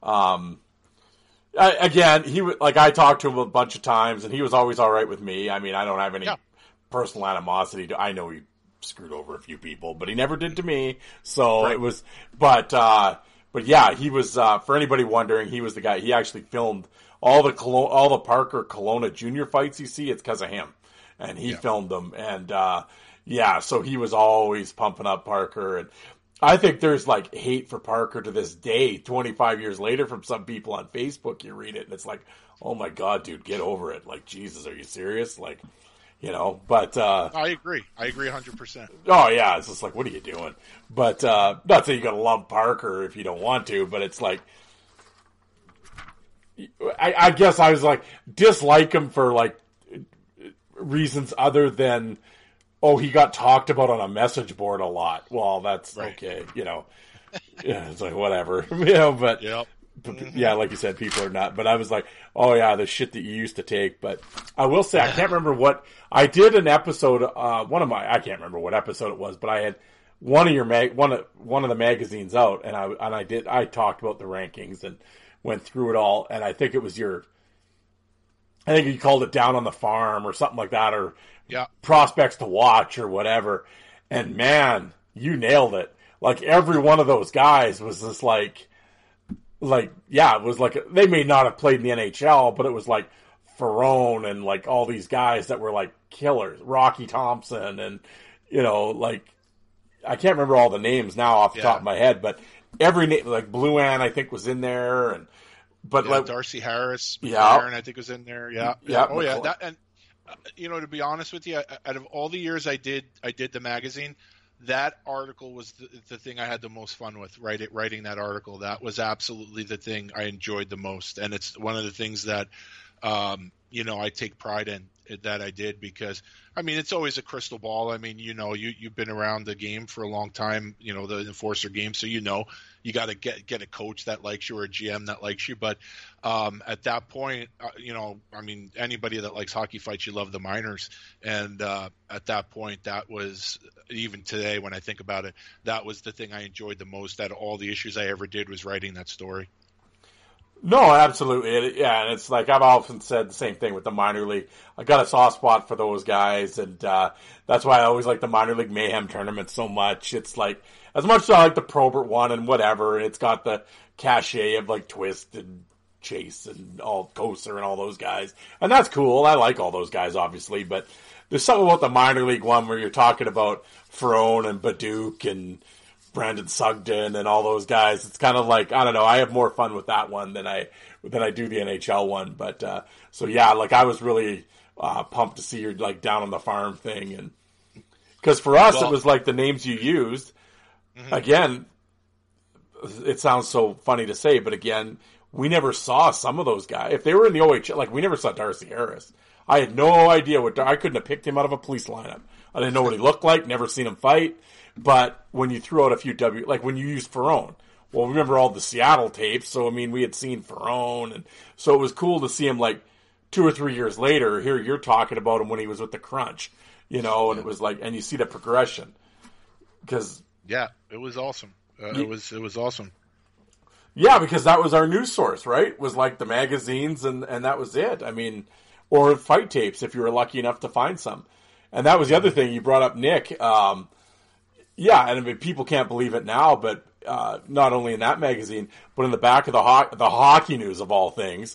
Again, I talked to him a bunch of times, and he was always all right with me. I mean, I don't have any personal animosity. I know he screwed over a few people, but he never did to me. So It was, but yeah, he was. For anybody wondering, he was the guy. He actually filmed all the Parker Kelowna junior fights you see. It's because of him, and he filmed them. And so he was always pumping up Parker. And I think there's like hate for Parker to this day, 25 years later, from some people on Facebook. You read it and it's like, oh my God, dude, get over it. Like, Jesus, are you serious? Like, but I agree 100%. Oh yeah. It's just like, what are you doing? But, not that you gotta love Parker if you don't want to, but it's like, I guess I was like, dislike him for like reasons other than, oh, he got talked about on a message board a lot. Well, that's okay, Yeah, it's like, whatever, but, yeah, like you said, people are not. But I was like, oh yeah, the shit that you used to take. But I will say, I can't remember what I did an episode. I can't remember what episode it was, but I had one of the magazines out, and I talked about the rankings and went through it all, and I think it was I think you called it Down on the Farm or something like that, or prospects to watch or whatever. And man, you nailed it. Like, every one of those guys was just like, like, yeah, it was like, they may not have played in the NHL, but it was like Ferrone and like all these guys that were like killers, Rocky Thompson, and, you know, like, I can't remember all the names now off the top of my head, but every name, like Blue Ann, I think was in there, but like Darcy Harris, McLaren, I think was in there. Yeah. Oh yeah. That, and you know, to be honest with you, out of all the years I did the magazine, that article was the thing I had the most fun with. Writing that article, that was absolutely the thing I enjoyed the most, and it's one of the things that you know, I take pride in that I did, because I mean, it's always a crystal ball. I mean, you know, you've been around the game for a long time, you know, the Enforcer game, so you know you got to get a coach that likes you or a GM that likes you. But at that point, you know, I mean, anybody that likes hockey fights, you love the minors, and at that point, that was, even today when I think about it, that was the thing I enjoyed the most out of all the issues I ever did, was writing that story. No, absolutely. Yeah, and it's like I've often said the same thing with the minor league. I got a soft spot for those guys, and that's why I always like the minor league mayhem tournament so much. It's like, as much as I like the Probert one and whatever, and it's got the cachet of like Twist and Chase and all Koser and all those guys, and that's cool. I like all those guys, obviously, but there's something about the minor league one where you're talking about Ferrone and Baduke and Brandon Sugden and all those guys. It's kind of like, I don't know, I have more fun with that one than I do the NHL one. But so yeah, like I was really pumped to see your like down on the farm thing, and because for us it was like the names you used. Mm-hmm. Again, it sounds so funny to say, but again, we never saw some of those guys. If they were in the OHL, like we never saw Darcy Harris. I had no idea I couldn't have picked him out of a police lineup. I didn't know what he looked like, never seen him fight. But when you threw out a few like when you used Ferrone, well, remember all the Seattle tapes, so I mean, we had seen Ferrone, and so it was cool to see him like 2 or 3 years later. Here you're talking about him when he was with the Crunch, you know, and it was like, and you see the progression. Because yeah, it was awesome. It was awesome. Yeah, because that was our news source, right? Was like the magazines, and that was it. I mean, or fight tapes if you were lucky enough to find some. And that was the other thing you brought up, Nick. Yeah, and I mean, people can't believe it now, but not only in that magazine, but in the back of the Hockey News of all things.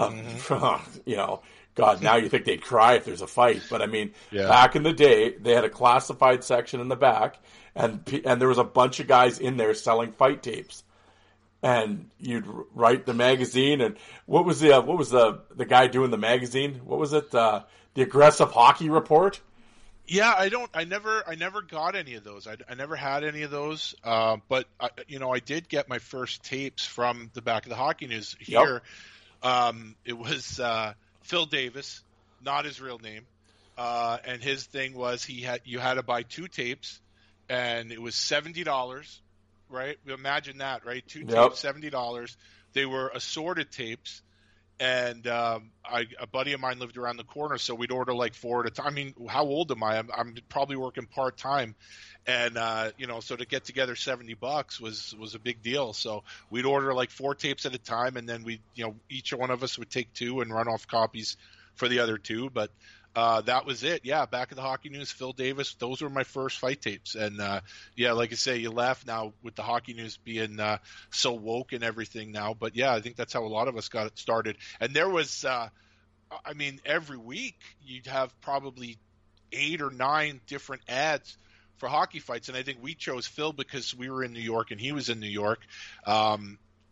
You know, God, now you think they'd cry if there's a fight. But I mean, back in the day, they had a classified section in the back, and there was a bunch of guys in there selling fight tapes. And you'd write the magazine, and what was the guy doing the magazine? What was it? The Aggressive Hockey Report? Yeah, I never got any of those. I never had any of those. But I did get my first tapes from the back of the Hockey News here. Yep. It was Phil Davis, not his real name. And his thing was you had to buy 2 tapes, and it was $70, right? Imagine that, right? 2 tapes, $70. They were assorted tapes. And a buddy of mine lived around the corner, so we'd order like 4 at a time. I mean, how old am I? I'm probably working part-time. And, so to get together $70 was a big deal. So we'd order like 4 tapes at a time, and then each one of us would take 2 and run off copies for the other 2. But that was it. Yeah, back at the Hockey News, Phil Davis, those were my first fight tapes. And, like I say, you laugh now with the Hockey News being so woke and everything now. But, yeah, I think that's how a lot of us got it started. And there was, every week you'd have probably 8 or 9 different ads for hockey fights. And I think we chose Phil because we were in New York and he was in New York. And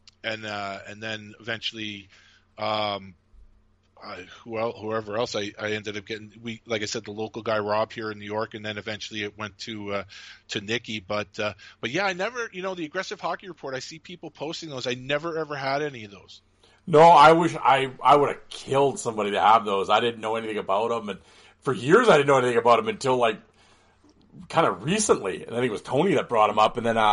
then eventually whoever else I ended up getting, like I said, the local guy Rob here in New York, and then eventually it went to Nikki. But yeah, I never, the Aggressive Hockey Report, I see people posting those. I never ever had any of those. No, I wish I would have killed somebody to have those. I didn't know anything about them, and for years I didn't know anything about them until like kind of recently. And I think it was Tony that brought them up, and then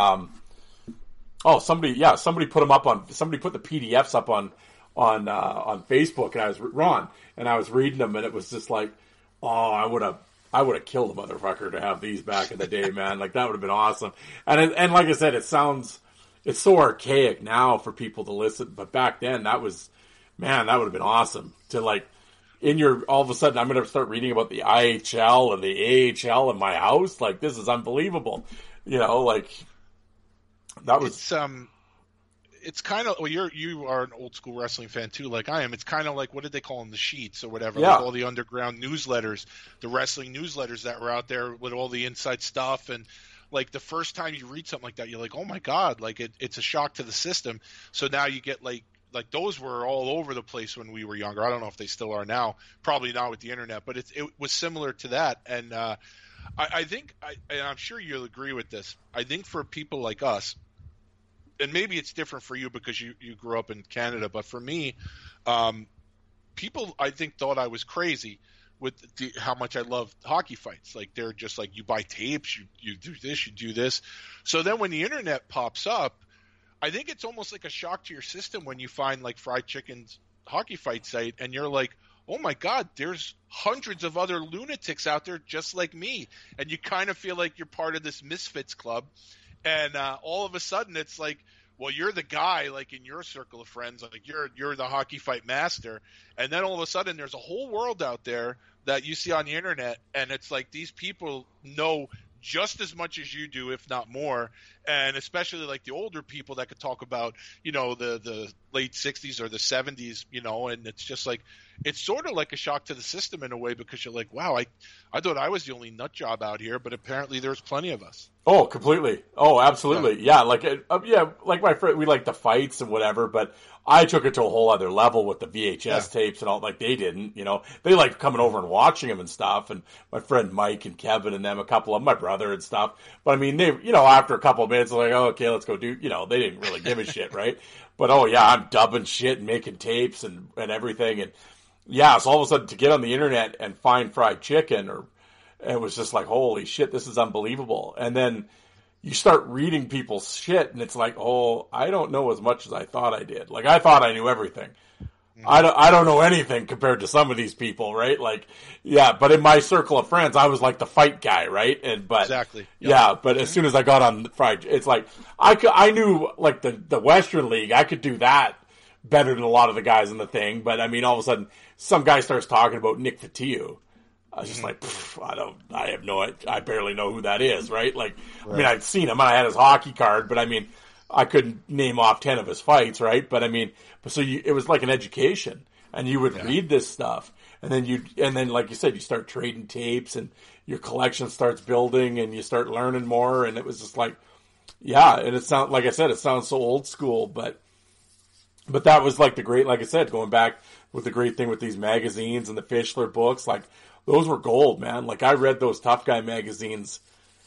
somebody put them up somebody put the PDFs up on Facebook, and I was reading them, and it was just like, I would have killed a motherfucker to have these back in the day, man. Like that would have been awesome. And like I said, it's so archaic now for people to listen, but back then that would have been awesome to like all of a sudden I'm going to start reading about the IHL and the AHL in my house. Like this is unbelievable. Like that was it's kind of, well, you are an old school wrestling fan too, like I am. It's kind of like, what did they call them, the sheets or whatever? Yeah. Like all the underground newsletters, the wrestling newsletters that were out there with all the inside stuff. And like the first time you read something like that, you're like, oh my God, like it's a shock to the system. So now you get like those were all over the place when we were younger. I don't know if they still are now, probably not with the internet, but it was similar to that. And I think, and I'm sure you'll agree with this, I think for people like us, and maybe it's different for you because you grew up in Canada, but for me, people I think thought I was crazy with how much I loved hockey fights. Like they're just like, you buy tapes, you do this, you do this. So then when the internet pops up, I think it's almost like a shock to your system when you find like Fried Chicken's hockey fight site and you're like, oh my God, there's hundreds of other lunatics out there just like me. And you kind of feel like you're part of this misfits club. And all of a sudden it's like, well, you're the guy, like in your circle of friends, like you're the hockey fight master. And then all of a sudden there's a whole world out there that you see on the internet. And it's like these people know just as much as you do, if not more. And especially like the older people that could talk about, you know, the late 60s or the 70s, you know, and it's just like, it's sort of like a shock to the system in a way, because you're like, wow, I thought I was the only nut job out here, but apparently there's plenty of us. Oh, completely. Oh, absolutely. Yeah, like like my friend, we like the fights and whatever, but I took it to a whole other level with the VHS tapes and all. Like they didn't, you know, they liked coming over and watching them and stuff. And my friend Mike and Kevin and them, a couple of them, my brother and stuff. But I mean, they, you know, after a couple of minutes, they're like, oh, okay, let's go do. You know, they didn't really give a shit, right? But oh yeah, I'm dubbing shit and making tapes and everything. And yeah, so all of a sudden to get on the internet and find Fried Chicken, or it was just like, holy shit, this is unbelievable. And then you start reading people's shit, and it's like, oh, I don't know as much as I thought I did. Like, I thought I knew everything. I don't know anything compared to some of these people, right? Like, yeah, but in my circle of friends, I was like the fight guy, right? But exactly. Yep. Yeah, but as soon as I got on Fried, it's like, I knew, like, the Western League, I could do that better than a lot of the guys in the thing. But, I mean, all of a sudden, some guy starts talking about Nick Fotiu. I was just like, I barely know who that is, right? Like, right. I mean, I'd seen him, and I had his hockey card, but I mean, I couldn't name off 10 of his fights, right? But I mean, it was like an education, and you would read this stuff, and then like you said, you start trading tapes, and your collection starts building, and you start learning more, and it was just like, yeah, and it sounds, like I said, it sounds so old school, but that was like like I said, going back with the great thing with these magazines and the Fischler books, like, those were gold, man. Like, I read those Tough Guy magazines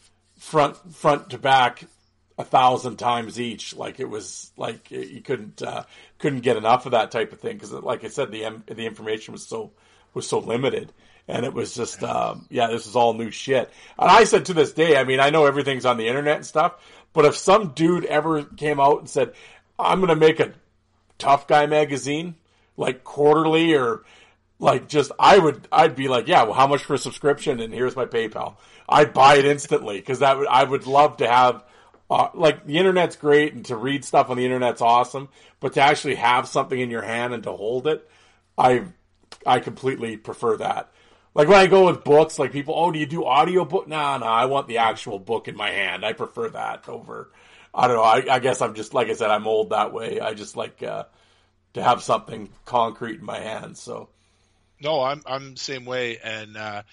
front to back 1,000 times each. Like, it was like you couldn't get enough of that type of thing, because, like I said, the information was so limited, and it was just this is all new shit. And I said to this day, I mean, I know everything's on the internet and stuff, but if some dude ever came out and said, I'm going to make a Tough Guy magazine, like quarterly, or like, just, I'd be like, yeah, well, how much for a subscription? And here's my PayPal. I'd buy it instantly, because I would love to have, like, the internet's great, and to read stuff on the internet's awesome, but to actually have something in your hand and to hold it, I completely prefer that. Like, when I go with books, like, people, oh, do you do audio book? No, I want the actual book in my hand. I prefer that over, I don't know, I guess I'm just, like I said, I'm old that way. I just like, to have something concrete in my hands, so. No, I'm the same way, and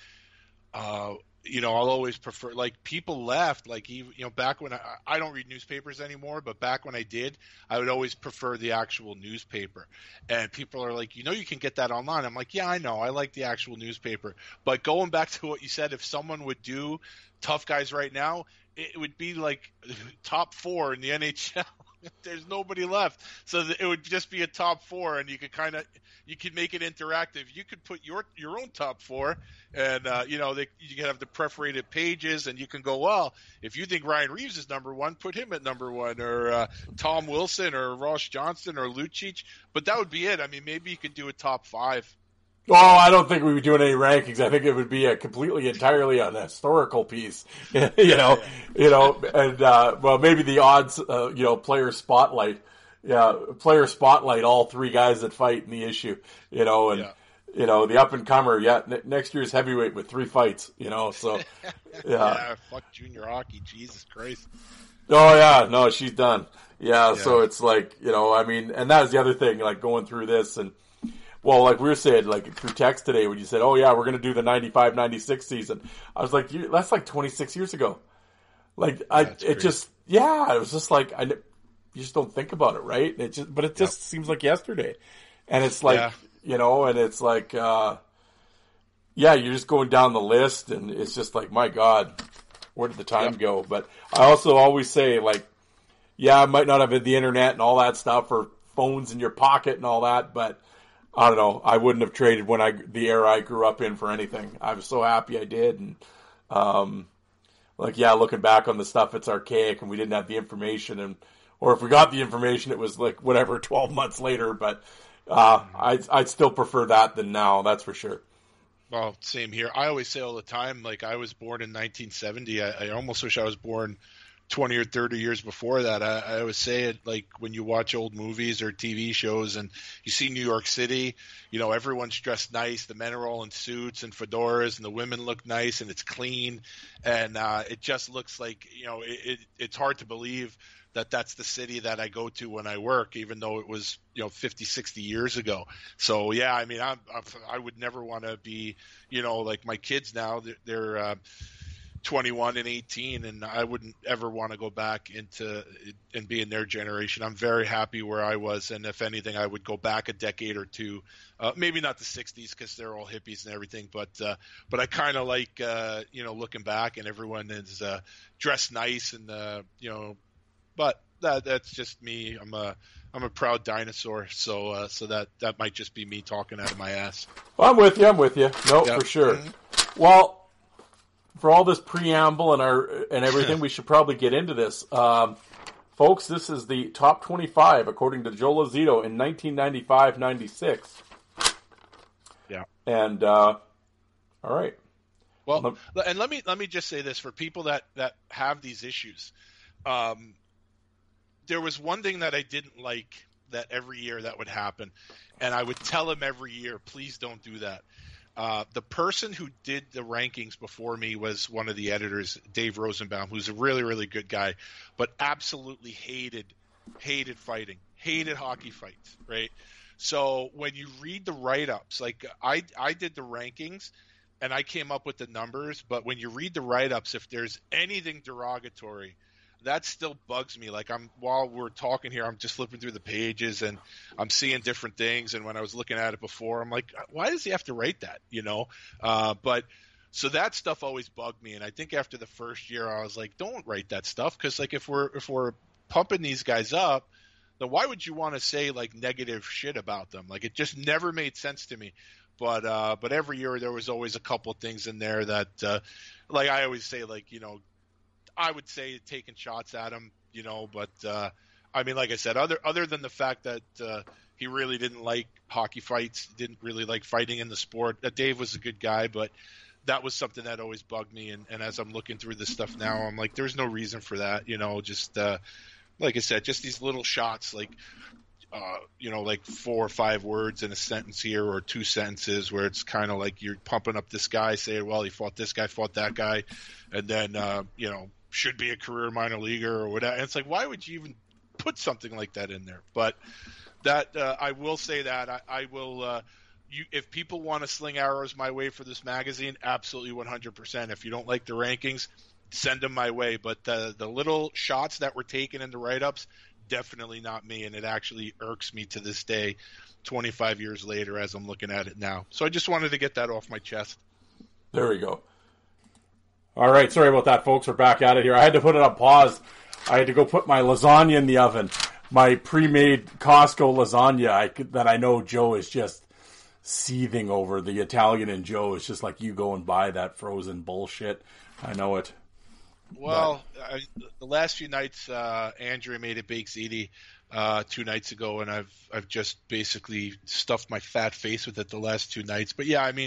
you know, I'll always prefer, like, people left, like, you know, back when I don't read newspapers anymore, but back when I did, I would always prefer the actual newspaper. And people are like, you know, you can get that online. I'm like, yeah, I know, I like the actual newspaper. But going back to what you said, if someone would do Tough Guys right now, it would be like top 4 in the NHL. There's nobody left, so it would just be a top 4, and you could make it interactive. You could put your own top 4, and you know, you can have the perforated pages, and you can go, well, if you think Ryan Reeves is number 1, put him at number 1, or Tom Wilson, or Ross Johnston, or Lucic. But that would be it. I mean, maybe you could do a top 5. Oh, I don't think we would do any rankings. I think it would be entirely an historical piece, you know, and, well, maybe the odds, player spotlight, all 3 guys that fight in the issue, you know, and, you know, the up and comer, next year's heavyweight with 3 fights, you know, so, yeah, fuck junior hockey, Jesus Christ. Oh yeah, no, she's done. Yeah, so it's like, I mean, and that was the other thing, like going through this and, well, like we were saying, like through text today when you said, oh yeah, we're going to do the 95-96 season. I was like, that's like 26 years ago. Like, it was just like, you just don't think about it, right? But it just seems like yesterday. And it's like, and it's like, you're just going down the list and it's just like, my God, where did the time go? But I also always say, like, I might not have the internet and all that stuff or phones in your pocket and all that, but I don't know. I wouldn't have traded the era I grew up in for anything. I was so happy I did. And, looking back on the stuff, it's archaic and we didn't have the information or if we got the information, it was like whatever, 12 months later, but, I'd still prefer that than now. That's for sure. Well, same here. I always say all the time, like I was born in 1970. I almost wish I was born 20 or 30 years before that. I always say it, like when you watch old movies or TV shows and you see New York City, everyone's dressed nice. The men are all in suits and fedoras and the women look nice and it's clean. And it just looks like, it's hard to believe that that's the city that I go to when I work, even though it was, 50, 60 years ago. So, yeah, I mean, I would never want to be, like my kids now, they're 21 and 18, and I wouldn't ever want to go back and be in their generation. I'm very happy where I was, and if anything, I would go back a decade or two. Maybe not the 60s because they're all hippies and everything, but I kind of like looking back and everyone is dressed nice and but that's just me. I'm a proud dinosaur, so that might just be me talking out of my ass. Well, I'm with you. No, for sure. Mm-hmm. Well, for all this preamble and everything, we should probably get into this. Folks, this is the top 25 according to Joe Lazito in 1995-96. Yeah. And all right. Well, and let me just say this for people that have these issues. There was one thing that I didn't like that every year that would happen, and I would tell him every year, please don't do that. The person who did the rankings before me was one of the editors, Dave Rosenbaum, who's a really, really good guy, but absolutely hated fighting, hated hockey fights, right? So when you read the write-ups, like I did the rankings, and I came up with the numbers, but when you read the write-ups, if there's anything derogatory, that still bugs me. Like while we're talking here, I'm just flipping through the pages and I'm seeing different things. And when I was looking at it before, I'm like, why does he have to write that? But so that stuff always bugged me. And I think after the first year, I was like, don't write that stuff. Cause like, if we're pumping these guys up, then why would you want to say like negative shit about them? Like it just never made sense to me. But every year there was always a couple of things in there that, like I always say, like, I would say taking shots at him, but I mean, like I said, other than the fact that he really didn't like hockey fights, didn't really like fighting in the sport. Dave was a good guy, but that was something that always bugged me. And as I'm looking through this stuff now, I'm like, there's no reason for that, just like I said, just these little shots, like, like 4 or 5 words in a sentence here or 2 sentences where it's kind of like you're pumping up this guy, saying, well, he fought this guy, fought that guy, and then, should be a career minor leaguer or whatever. And it's like, why would you even put something like that in there? But that I will say that I will. If people want to sling arrows my way for this magazine, absolutely 100%. If you don't like the rankings, send them my way. But the little shots that were taken in the write-ups, definitely not me, and it actually irks me to this day, 25 years later, as I'm looking at it now. So I just wanted to get that off my chest. There we go. All right, sorry about that, folks. We're back at it here. I had to put it on pause. I had to go put my lasagna in the oven. My pre-made Costco lasagna that I know Joe is just seething over. The Italian in Joe is just like, you go and buy that frozen bullshit. I know it. Well, the last few nights, Andrea made a baked ziti 2 nights ago, and I've just basically stuffed my fat face with it the last 2 nights. But yeah, I mean,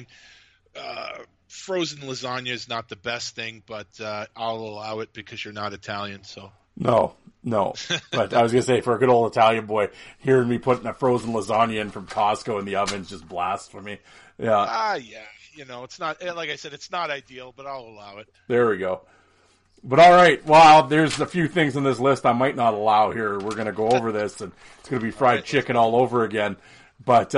frozen lasagna is not the best thing, but I'll allow it because you're not Italian. So no. But I was gonna say, for a good old Italian boy, hearing me putting a frozen lasagna in from Costco in the oven is just blasphemy. Yeah. Yeah. It's not, like I said, it's not ideal, but I'll allow it. There we go. But all right, well, there's a few things on this list I might not allow here. We're going to go over this, and it's going to be fried chicken all over again. But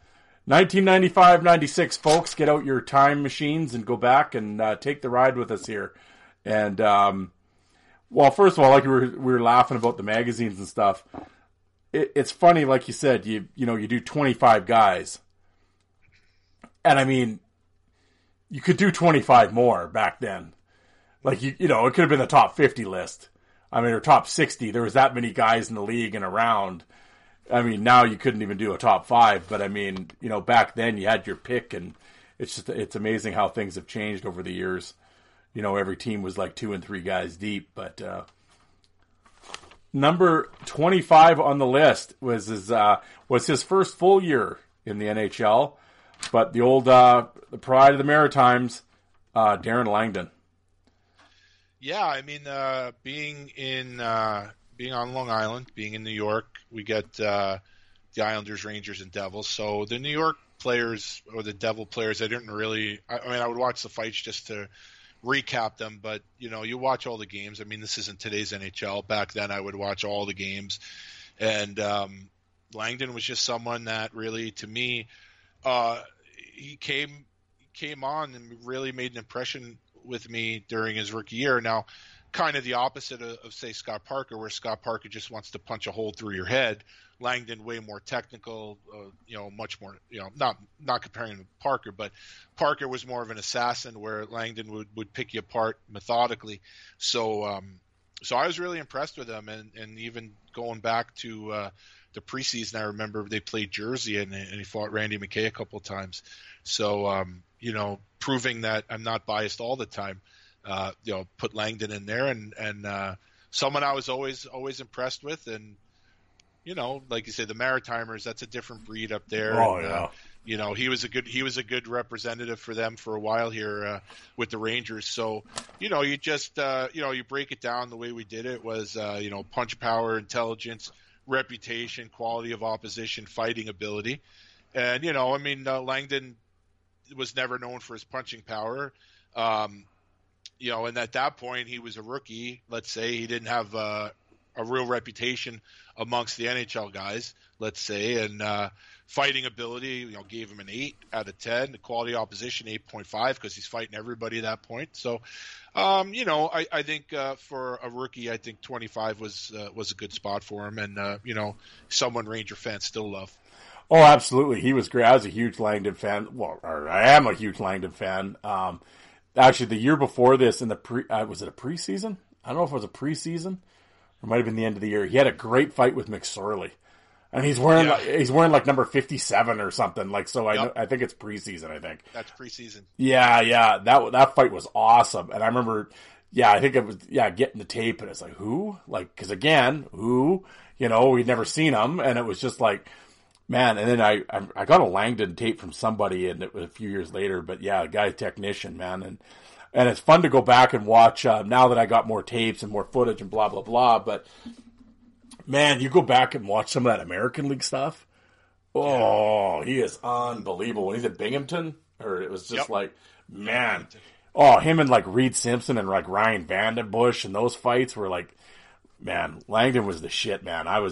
1995-96, folks, get out your time machines and go back and take the ride with us here. And, well, first of all, like we were laughing about the magazines and stuff. It's funny, like you said, you do 25 guys. And, I mean, you could do 25 more back then. Like, it could have been the top 50 list. I mean, or top 60. There was that many guys in the league and around. I mean, now you couldn't even do a top 5. But, I mean, back then you had your pick. And it's amazing how things have changed over the years. Every team was like 2 and 3 guys deep. But number 25 on the list was his first full year in the NHL. But the old the pride of the Maritimes, Darren Langdon. Yeah, I mean, being on Long Island, being in New York, we get the Islanders, Rangers, and Devils. So the New York players or the Devil players, I didn't really. I would watch the fights just to recap them, but you watch all the games. I mean, this isn't today's NHL. Back then, I would watch all the games, and Langdon was just someone that really, to me, he came on and really made an impression with me during his rookie year. Now, kind of the opposite of say Scott Parker, where Scott Parker just wants to punch a hole through your head. Langdon way more technical, much more, not comparing him to Parker, but Parker was more of an assassin where Langdon would pick you apart methodically. So I was really impressed with him, and even going back to the preseason, I remember they played Jersey and he fought Randy McKay a couple of times. So, proving that I'm not biased all the time, put Langdon in there and someone I was always impressed with. And, like you say, the Maritimers, that's a different breed up there. Oh, and, yeah. He was a good representative for them for a while here with the Rangers. So, you just, you break it down the way we did it was, punch power, intelligence, reputation, quality of opposition, fighting ability. And, Langdon was never known for his punching power. And at that point he was a rookie. Let's say he didn't have a real reputation amongst the NHL guys, let's say, and fighting ability, gave him an 8 out of 10. The quality opposition 8.5 because he's fighting everybody at that point. So, I think for a rookie, I think 25 was a good spot for him, and someone Ranger fans still love. Oh, absolutely. He was great. I was a huge Langdon fan. Well, I am a huge Langdon fan. Actually, the year before this, in the was it a preseason? I don't know if it was a preseason. It might have been the end of the year. He had a great fight with McSorley. And he's wearing like number 57 or something. Like, so I think it's preseason, I think. That's preseason. Yeah. That fight was awesome. And I remember, I think it was, getting the tape, and it's like, who? Like, cause again, who? We'd never seen him. And it was just like, man. And then I got a Langdon tape from somebody, and it was a few years later, but a guy technician, man. And it's fun to go back and watch, now that I got more tapes and more footage and blah, blah, blah. But man, you go back and watch some of that American League stuff. Oh, he is unbelievable. When he's at Binghamton, or it was just like, man. Oh, him and like Reed Simpson and like Ryan Vandenbush and those fights were like, man, Langdon was the shit, man. I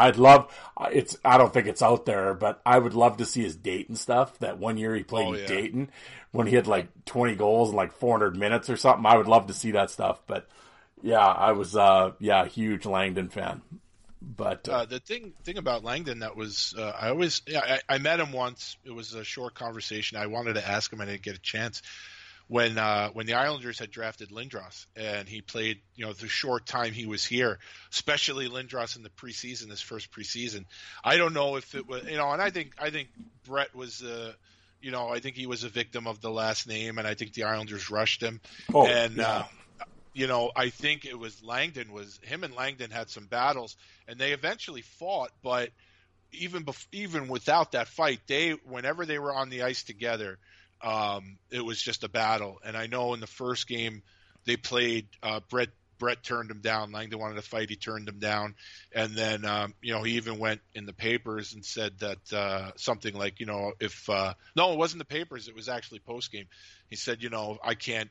don't think it's out there, but I would love to see his Dayton stuff. That one year he played in Dayton when he had like 20 goals in like 400 minutes or something. I would love to see that stuff. But I was, a huge Langdon fan. But the thing about Langdon that was, I met him once. It was a short conversation. I wanted to ask him. I didn't get a chance. When the Islanders had drafted Lindros, and he played, the short time he was here, especially Lindros in the preseason, his first preseason. I don't know if it was, and I think Brett was, I think he was a victim of the last name, and I think the Islanders rushed him. Oh, and yeah. I think it was him and Langdon had some battles, and they eventually fought. But even without that fight, whenever they were on the ice together, it was just a battle. And I know in the first game they played, Brett turned him down. Langdon wanted to fight. He turned him down. And then, he even went in the papers and said that, something like, no, it wasn't the papers. It was actually post game. He said, I can't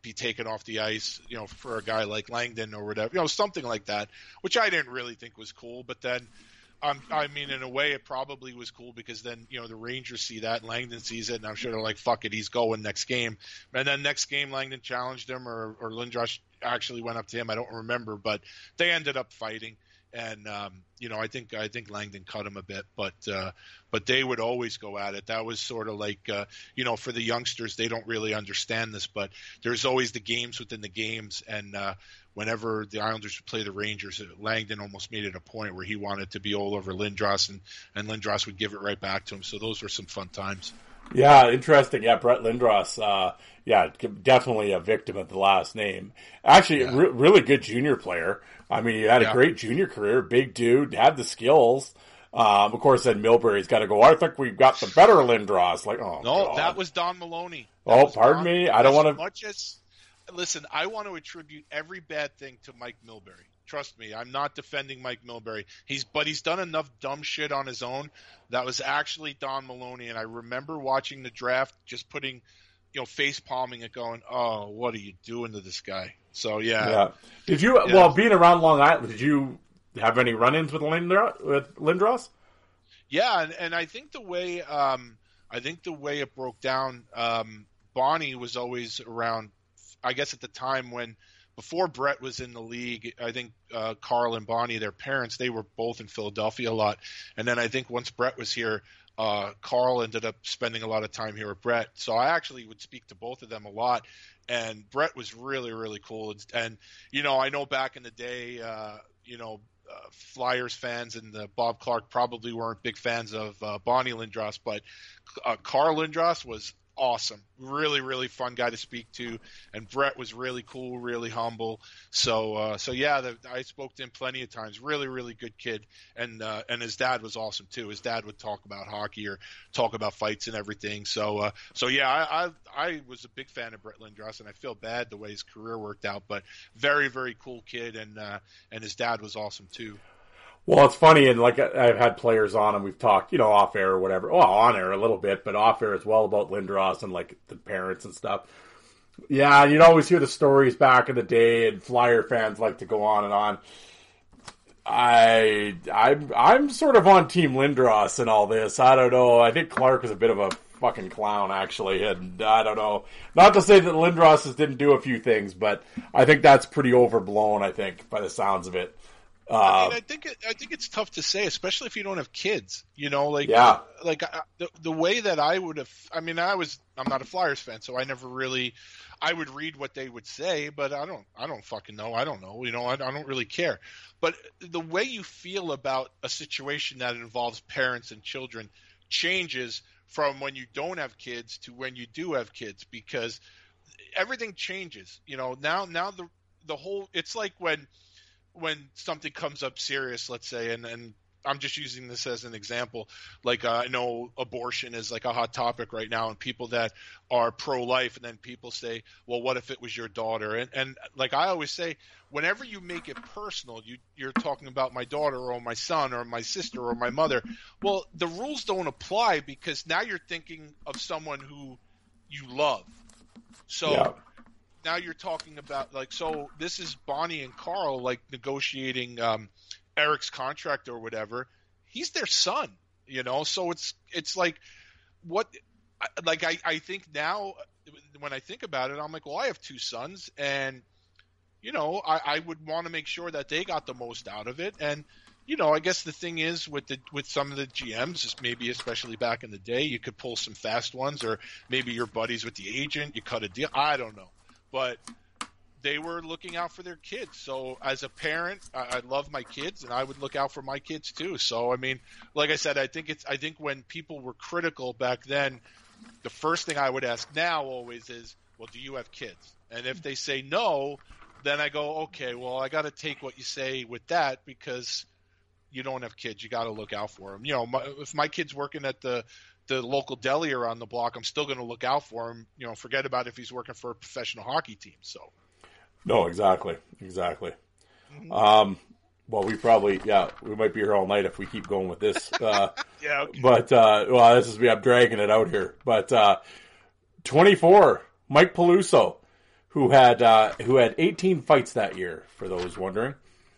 be taken off the ice, for a guy like Langdon or whatever, something like that, which I didn't really think was cool. But then, in a way, it probably was cool because then, the Rangers see that, Langdon sees it, and I'm sure they're like, fuck it, he's going next game. And then next game, Langdon challenged him, or Lindros actually went up to him. I don't remember, but they ended up fighting. And I think Langdon cut him a bit, but they would always go at it. That was sort of like for the youngsters, they don't really understand this, but there's always the games within the games. And whenever the Islanders would play the Rangers, Langdon almost made it a point where he wanted to be all over Lindros, and Lindros would give it right back to him. So those were some fun times. Yeah, interesting. Yeah, Brett Lindros. Definitely a victim of the last name. Actually, really good junior player. He had a great junior career. Big dude, had the skills. Of course, then Milbury's got to go, I think we've got the better Lindros. Like, oh, no, God. That was Don Maloney. Pardon me? I don't want to... Listen, I want to attribute every bad thing to Mike Milbury. Trust me, I'm not defending Mike Milbury. He's done enough dumb shit on his own. That was actually Don Maloney, and I remember watching the draft, just putting, face palming it, going, "Oh, what are you doing to this guy?" So yeah. Did you? Yeah. Well, being around Long Island, did you have any run-ins with Lindros? Yeah, and I think the way it broke down, Bonnie was always around. I guess at the time before Brett was in the league, I think Carl and Bonnie, their parents, they were both in Philadelphia a lot. And then I think once Brett was here, Carl ended up spending a lot of time here with Brett. So I actually would speak to both of them a lot. And Brett was really, really cool. And I know back in the day, Flyers fans and Bob Clark probably weren't big fans of Bonnie Lindros, but Carl Lindros was awesome. Really, really fun guy to speak to. And Brett was really cool, really humble. So I spoke to him plenty of times. Really, really good kid. And his dad was awesome too. His dad would talk about hockey or talk about fights and everything. I was a big fan of Brett Lindros, and I feel bad the way his career worked out, but very, very cool kid. And his dad was awesome too. Well, it's funny, and like I've had players on, and we've talked, off air or whatever. Well, on air a little bit, but off air as well about Lindros and like the parents and stuff. Yeah, and you'd always hear the stories back in the day, and Flyer fans like to go on and on. I'm sort of on Team Lindros and all this. I don't know. I think Clark is a bit of a fucking clown, actually, and I don't know. Not to say that Lindros didn't do a few things, but I think that's pretty overblown. I think by the sounds of it. I think it's tough to say, especially if you don't have kids. The way that I would have. I'm not a Flyers fan, so I never really. I would read what they would say, but I don't fucking know. I don't know. I don't really care. But the way you feel about a situation that involves parents and children changes from when you don't have kids to when you do have kids, because everything changes. Now the whole. It's like when something comes up serious, let's say, and I'm just using this as an example, like I know abortion is like a hot topic right now, and people that are pro-life, and then people say, well, what if it was your daughter? And like I always say, whenever you make it personal, you're talking about my daughter or my son or my sister or my mother. Well, the rules don't apply, because now you're thinking of someone who you love. So yeah. Now you're talking about so this is Bonnie and Carl negotiating Eric's contract or whatever. He's their son, so it's like what, I think now when I think about it, I'm like, well, I have two sons, and I would want to make sure that they got the most out of it. And I guess the thing is with some of the GMs is maybe, especially back in the day, you could pull some fast ones, or maybe you're buddies with the agent, you cut a deal. I don't know. But they were looking out for their kids. So as a parent, I love my kids, and I would look out for my kids too. So, like I said, I think when people were critical back then, the first thing I would ask now always is, well, do you have kids? And if they say no, then I go, okay, well, I got to take what you say with that, because you don't have kids. You got to look out for them. If my kid's working at the local deli around the block, I'm still going to look out for him. Forget about if he's working for a professional hockey team. So, no, exactly. Mm-hmm. Well, we might be here all night if we keep going with this. Yeah. Okay. But I'm dragging it out here. But 24, Mike Peluso, who had 18 fights that year, for those wondering.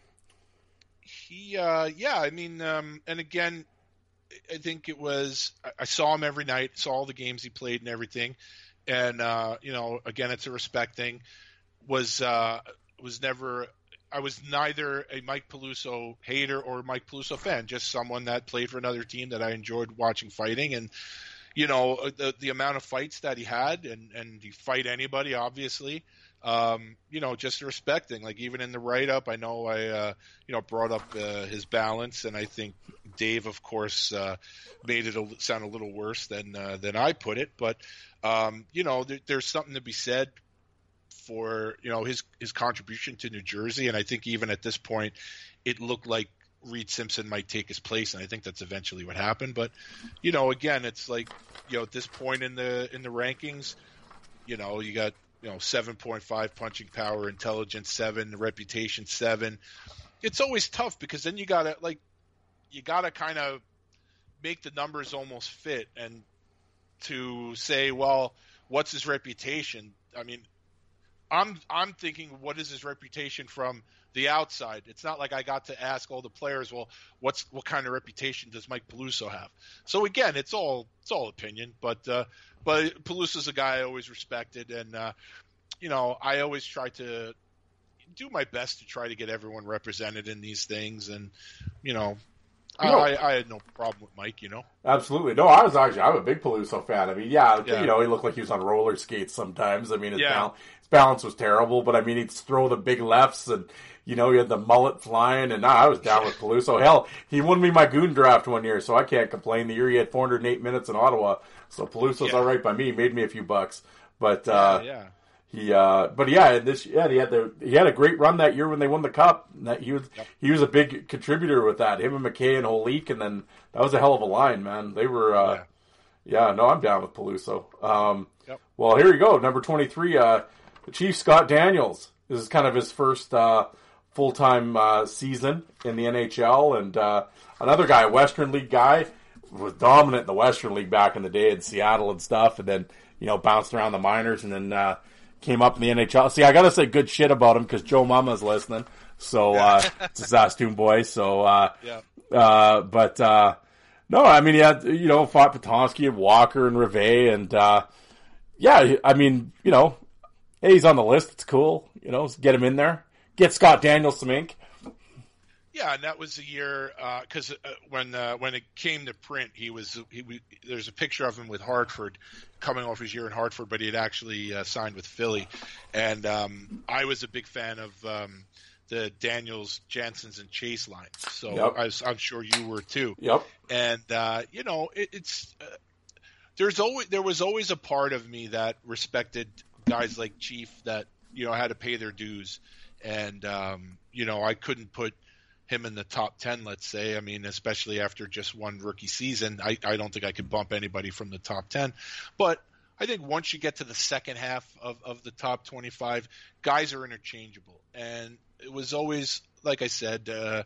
And again, I think it was, I saw him every night, saw all the games he played and everything. And, again, it's a respect thing. I was neither a Mike Peluso hater or a Mike Peluso fan, just someone that played for another team that I enjoyed watching fighting. And, the amount of fights that he had, and he fight anybody, obviously, just a respect thing. Like, even in the write-up, I know I brought up his balance, and I think Dave, of course, made it sound a little worse than I put it. But, there's something to be said for, his contribution to New Jersey. And I think even at this point, it looked like Reed Simpson might take his place, and I think that's eventually what happened. But, again, it's like, at this point in the rankings, you got, 7.5 punching power, intelligence 7, reputation 7. It's always tough because then you gotta kind of make the numbers almost fit, and to say, well, what's his reputation? I mean, I'm thinking, what is his reputation from the outside? It's not like I got to ask all the players, well, what kind of reputation does Mike Peluso have? So again, it's all opinion, but Peluso's a guy I always respected, and I always try to do my best to try to get everyone represented in these things, and I had no problem with Mike, Absolutely. No, I'm a big Peluso fan. I mean, he looked like he was on roller skates sometimes. I mean, his balance was terrible, but I mean, he'd throw the big lefts, and, he had the mullet flying, and I was down with Peluso. Hell, he won me my goon draft one year, so I can't complain. The year he had 408 minutes in Ottawa, so Peluso's all right by me. He made me a few bucks. But, he had a great run that year when they won the cup. He was a big contributor with that. Him and McKay and Holik, and then that was a hell of a line, man. They were, I'm down with Peluso. Well, here you go, number 23, the Chief Scott Daniels. This is kind of his first full-time season in the NHL, and another guy, a Western League guy, was dominant in the Western League back in the day in Seattle and stuff, and then bounced around the minors, and then came up in the NHL. See, I gotta say good shit about him because Joe Mama's listening. So, it's a Saskatoon boy. So, no, I mean, he had, fought Potomski and Walker and Rivet. And, I mean, hey, he's on the list. It's cool. Get him in there. Get Scott Daniels some ink. Yeah, and that was the year because when it came to print, there's a picture of him with Hartford, coming off his year in Hartford, but he had actually signed with Philly, and I was a big fan of the Daniels, Janssens, and Chase line. So I'm sure you were too. Yep. And there was always a part of me that respected guys like Chief that had to pay their dues, and I couldn't put him in the top 10, let's say. I mean, especially after just one rookie season, I don't think I could bump anybody from the top 10. But I think once you get to the second half of the top 25, guys are interchangeable. And it was always, like I said,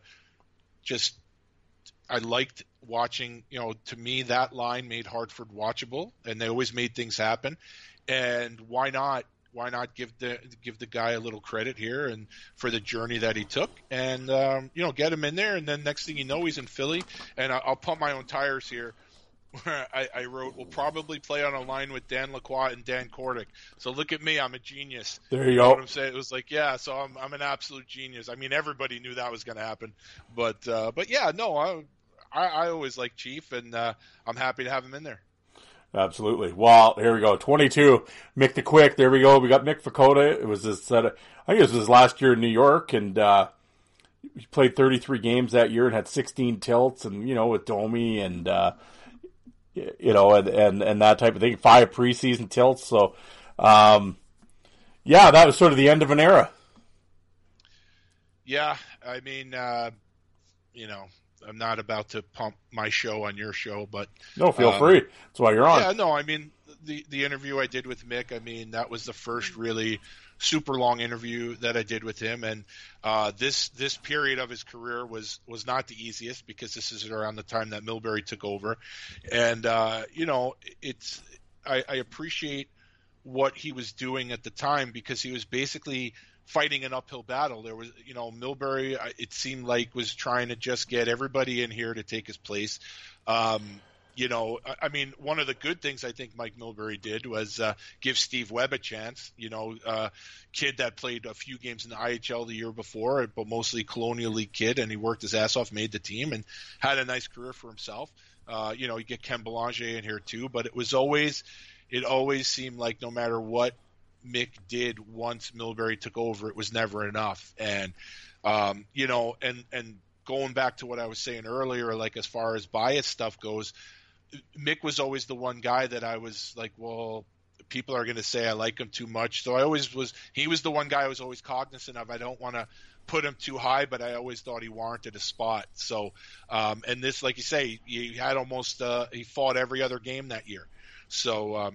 I liked watching, to me, that line made Hartford watchable, and they always made things happen. And why not give the guy a little credit here and for the journey that he took, and get him in there, and then next thing you know, he's in Philly. And I'll pump my own tires here. I wrote, we'll probably play on a line with Dan Lacroix and Dan Kordic. So look at me, I'm a genius. There you go. What I'm saying, it was like, so I'm an absolute genius. I mean, everybody knew that was going to happen, but yeah, no, I always liked Chief, and I'm happy to have him in there. Absolutely. Well, here we go. 22, Mick the Quick. There we go. We got Mick Fakota. It was his, I think it was his last year in New York, and he played 33 games that year and had 16 tilts, and with Domi and and that type of thing. 5 preseason tilts. So, that was sort of the end of an era. Yeah, I mean, I'm not about to pump my show on your show, but no, feel free. That's why you're on. Yeah, no, I mean the interview I did with Mick, I mean, that was the first really super long interview that I did with him, and this period of his career was not the easiest because this is around the time that Milbury took over, and I appreciate what he was doing at the time, because he was basically fighting an uphill battle. There was, Milbury, it seemed like, was trying to just get everybody in here to take his place. One of the good things I think Mike Milbury did was give Steve Webb a chance. Kid that played a few games in the IHL the year before, but mostly Colonial League kid, and he worked his ass off, made the team, and had a nice career for himself. You get Ken Belanger in here too, but it always seemed like no matter what Mick did once Milbury took over, it was never enough. And and going back to what I was saying earlier, like as far as bias stuff goes, Mick was always the one guy that I was like, well, people are going to say I like him too much. So he was the one guy I was always cognizant of. I don't want to put him too high, but I always thought he warranted a spot. So, and this, like you say, he had almost, he fought every other game that year. So,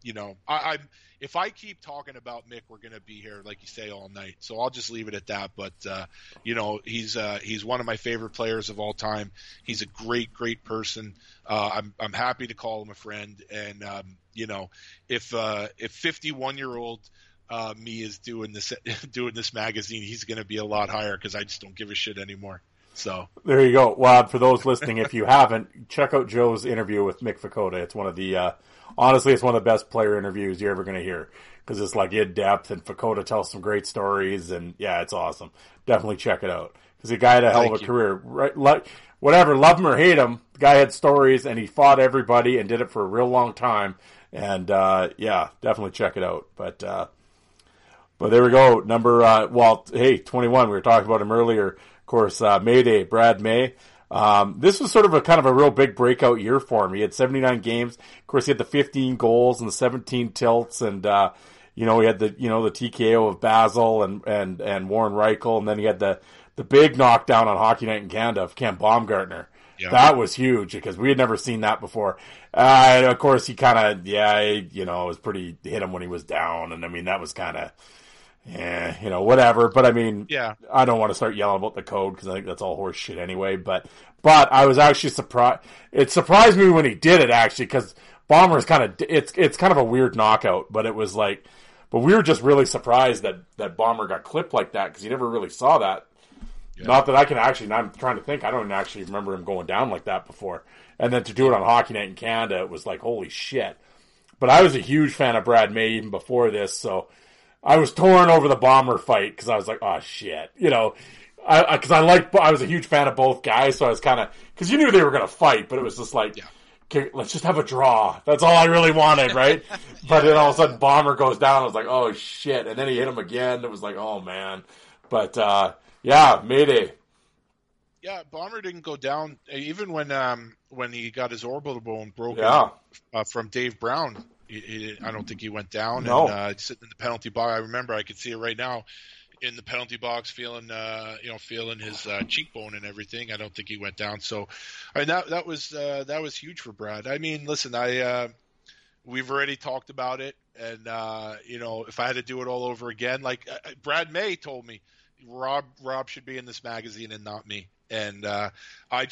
if I keep talking about Mick, we're going to be here, like you say, all night. So I'll just leave it at that. But, he's one of my favorite players of all time. He's a great, great person. I'm happy to call him a friend. And, if 51-year-old me is doing this magazine, he's going to be a lot higher, because I just don't give a shit anymore. So there you go. Well, for those listening, if you haven't, check out Joe's interview with Mick Vukota. It's one of the, honestly, it's one of the best player interviews you're ever going to hear, because it's like in depth, and Vukota tells some great stories, and yeah, it's awesome. Definitely check it out, because the guy had a hell of a career, right? Like, whatever, love him or hate him, the guy had stories, and he fought everybody and did it for a real long time. And definitely check it out. But there we go. Number 21. We were talking about him earlier. Of course, Mayday, Brad May. This was sort of a kind of a real big breakout year for him. He had 79 games. Of course, he had the 15 goals and the 17 tilts, and he had the the TKO of Basil and Warren Reichel, and then he had the big knockdown on Hockey Night in Canada of Ken Baumgartner. Yeah. That was huge, because we had never seen that before. And of course, he kind of, was pretty, hit him when he was down. And I mean, that was kind of, whatever. But I mean, I don't want to start yelling about the code, because I think that's all horse shit anyway. But I was actually surprised. It surprised me when he did it, actually, because Bomber is kind of, it's kind of a weird knockout. But it was like, but we were just really surprised that Bomber got clipped like that, because you never really saw that. Yeah. Not that I can actually, I'm trying to think, I don't actually remember him going down like that before. And then to do it on Hockey Night in Canada, it was like, holy shit. But I was a huge fan of Brad May even before this, so I was torn over the Bomber fight, because I was like, oh shit. Because I was a huge fan of both guys, so I was kind of, because you knew they were going to fight, but it was just like, okay, let's just have a draw. That's all I really wanted, right? But then all of a sudden Bomber goes down, I was like, oh shit. And then he hit him again, it was like, oh man. But, Mayday. Yeah, Bomber didn't go down even when he got his orbital bone broken from Dave Brown. I don't think he went down. No. And sitting in the penalty box, I remember, I could see it right now, in the penalty box, feeling his cheekbone and everything. I don't think he went down. So, I mean, that was huge for Brad. I mean, listen, we've already talked about it, and if I had to do it all over again, like Brad May told me, Rob should be in this magazine and not me. And I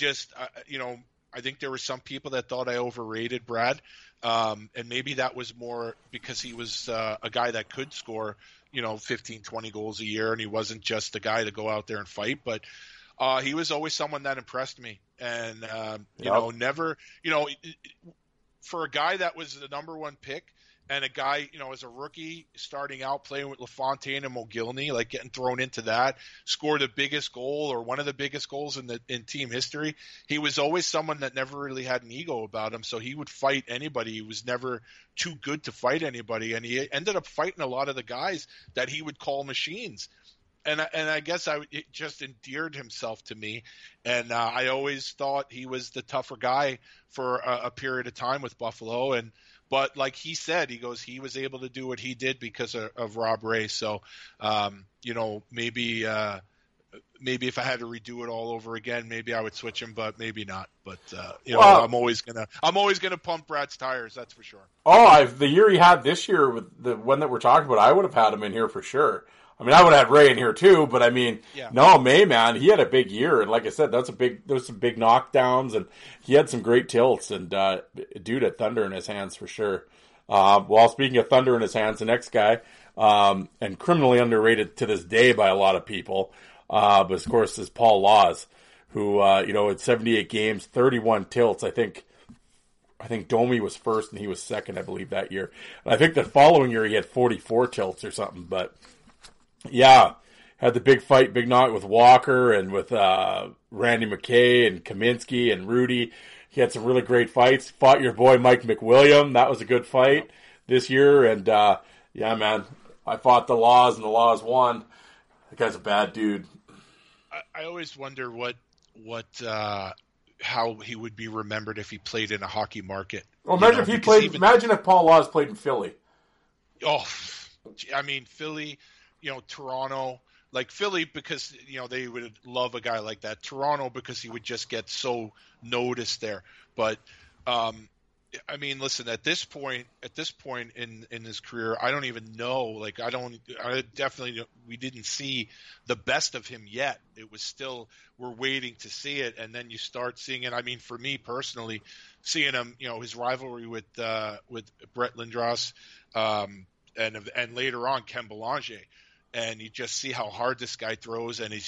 think there were some people that thought I overrated Brad. And maybe that was more because he was a guy that could score, 15, 20 goals a year, and he wasn't just a guy to go out there and fight. But he was always someone that impressed me. And, never, for a guy that was the number one pick, and a guy, as a rookie starting out playing with LaFontaine and Mogilny, like getting thrown into that, scored the biggest goal or one of the biggest goals in team history. He was always someone that never really had an ego about him, so he would fight anybody. He was never too good to fight anybody, and he ended up fighting a lot of the guys that he would call machines. And I guess it just endeared himself to me, and I always thought he was the tougher guy for a period of time with Buffalo. But like he said, he goes, he was able to do what he did because of Rob Ray. So, maybe if I had to redo it all over again, maybe I would switch him, but maybe not. But I'm always gonna pump Brad's tires. That's for sure. Oh, the year he had this year with the one that we're talking about, I would have had him in here for sure. I mean, I would have had Ray in here too, but I mean, no, May, man, he had a big year. And like I said, there's some big knockdowns, and he had some great tilts, and dude had thunder in his hands for sure. Well, speaking of thunder in his hands, the next guy, and criminally underrated to this day by a lot of people, but of course is Paul Laus, who, had 78 games, 31 tilts. I think Domi was first and he was second, I believe, that year. And I think the following year he had 44 tilts or something. But yeah, had the big fight, big knock with Walker and with Randy McKay and Kaminsky and Rudy. He had some really great fights. Fought your boy Mike McWilliam. That was a good fight this year. And yeah, man, I fought the Laws and the Laws won. That guy's a bad dude. I always wonder how he would be remembered if he played in a hockey market. Well, imagine if Paul Laus played in Philly. Oh, I mean, Philly, Toronto, like Philly because, they would love a guy like that. Toronto because he would just get so noticed there. But, I mean, listen, at this point in his career, I don't even know. Like, we didn't see the best of him yet. It was still, we're waiting to see it. And then you start seeing it. I mean, for me personally, seeing him, his rivalry with Brett Lindros, and later on Ken Belanger. And you just see how hard this guy throws. And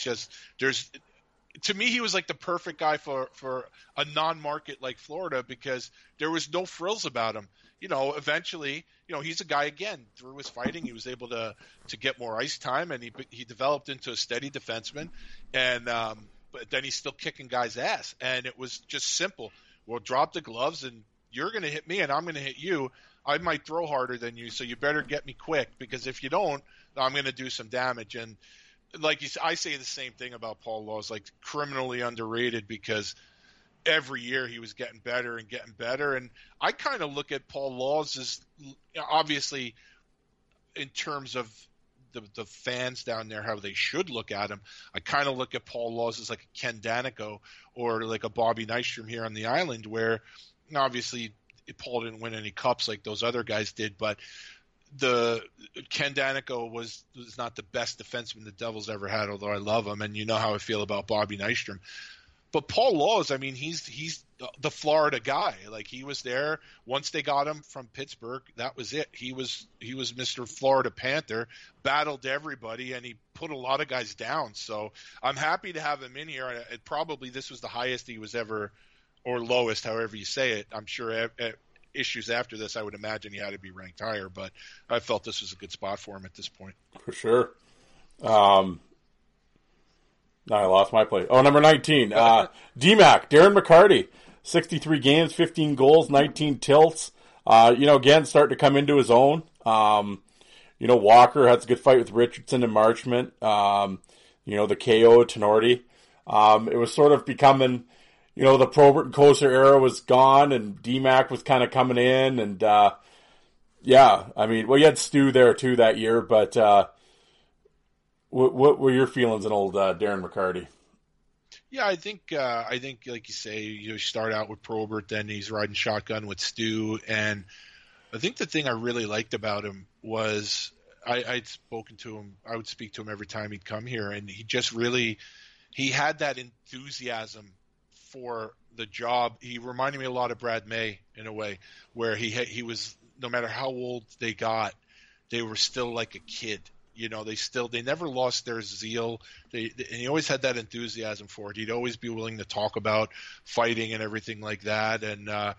to me, he was like the perfect guy for a non-market like Florida because there was no frills about him. Eventually, he's a guy, again, through his fighting, he was able to get more ice time, and he developed into a steady defenseman. And but then he's still kicking guys' ass. And it was just simple. Well, drop the gloves, and you're going to hit me, and I'm going to hit you. I might throw harder than you, so you better get me quick, because if you don't, I'm going to do some damage. And like I say the same thing about Paul Laus, like criminally underrated because every year he was getting better and getting better. And I kind of look at Paul Laus as, obviously, in terms of the fans down there, how they should look at him. I kind of look at Paul Laus as like a Ken Danico or like a Bobby Nystrom here on the island, where obviously Paul didn't win any cups like those other guys did, but the Ken Danico was not the best defenseman the Devils ever had, although I love him, and you know how I feel about Bobby Nystrom. But Paul Laus, I mean, he's the Florida guy. Like, he was there once they got him from Pittsburgh. That was it. He was Mr. Florida Panther, battled everybody, and he put a lot of guys down. So I'm happy to have him in here. Probably this was the highest he was ever, or lowest, however you say it. I'm sure issues after this, I would imagine he had to be ranked higher, but I felt this was a good spot for him at this point. For sure. No, I lost my play. Oh, number 19. DMAC, Darren McCarty. 63 games, 15 goals, 19 tilts. Again, starting to come into his own. Walker had a good fight with Richardson and Marchment. The KO, Tenorti. It was sort of becoming, the Probert and Kosar era was gone, and DMAC was kind of coming in, and you had Stu there too that year, but what were your feelings on old Darren McCarty? Yeah, I think like you say, you start out with Probert, then he's riding shotgun with Stu, and I think the thing I really liked about him was I'd spoken to him. I would speak to him every time he'd come here, and he had that enthusiasm for the job. He reminded me a lot of Brad May in a way, where he was, no matter how old they got, they were still like a kid. They never lost their zeal. And he always had that enthusiasm for it. He'd always be willing to talk about fighting and everything like that. And I'm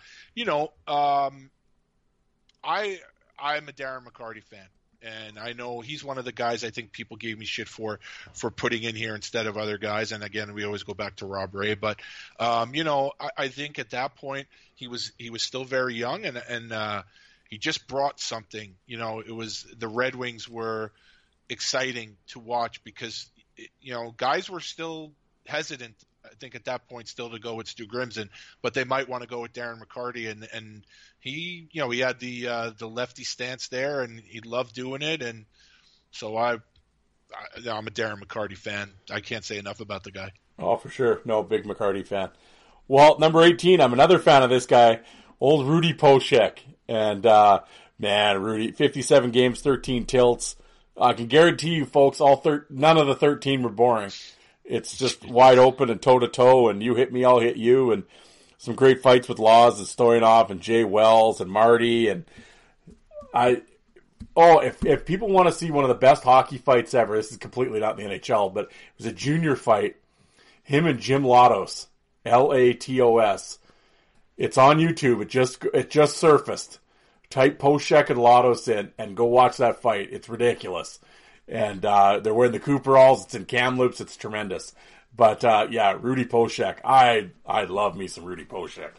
a Darren McCarty fan. And I know he's one of the guys I think people gave me shit for putting in here instead of other guys. And again, we always go back to Rob Ray. But, I think at that point he was still very young, and he just brought something. It was, the Red Wings were exciting to watch because, guys were still hesitant, I think, at that point still to go with Stu Grimson, but they might want to go with Darren McCarty, and he, he had the lefty stance there, and he loved doing it, and so I'm a Darren McCarty fan. I can't say enough about the guy. Oh, for sure. No, big McCarty fan. Well, number 18, I'm another fan of this guy, old Rudy Poshek, and Rudy, 57 games, 13 tilts. I can guarantee you, folks, none of the 13 were boring. It's just wide open and toe-to-toe, and you hit me, I'll hit you, and some great fights with Laws and Stoyanov and Jay Wells and Marty, and If people want to see one of the best hockey fights ever, this is completely not in the NHL, but it was a junior fight. Him and Jim Latos, Latos. It's on YouTube. It just surfaced. Type Poshek and Latos in and go watch that fight. It's ridiculous. And they're wearing the Cooperalls. It's in Kamloops. It's tremendous. But Rudy Poshek. I love me some Rudy Poshek.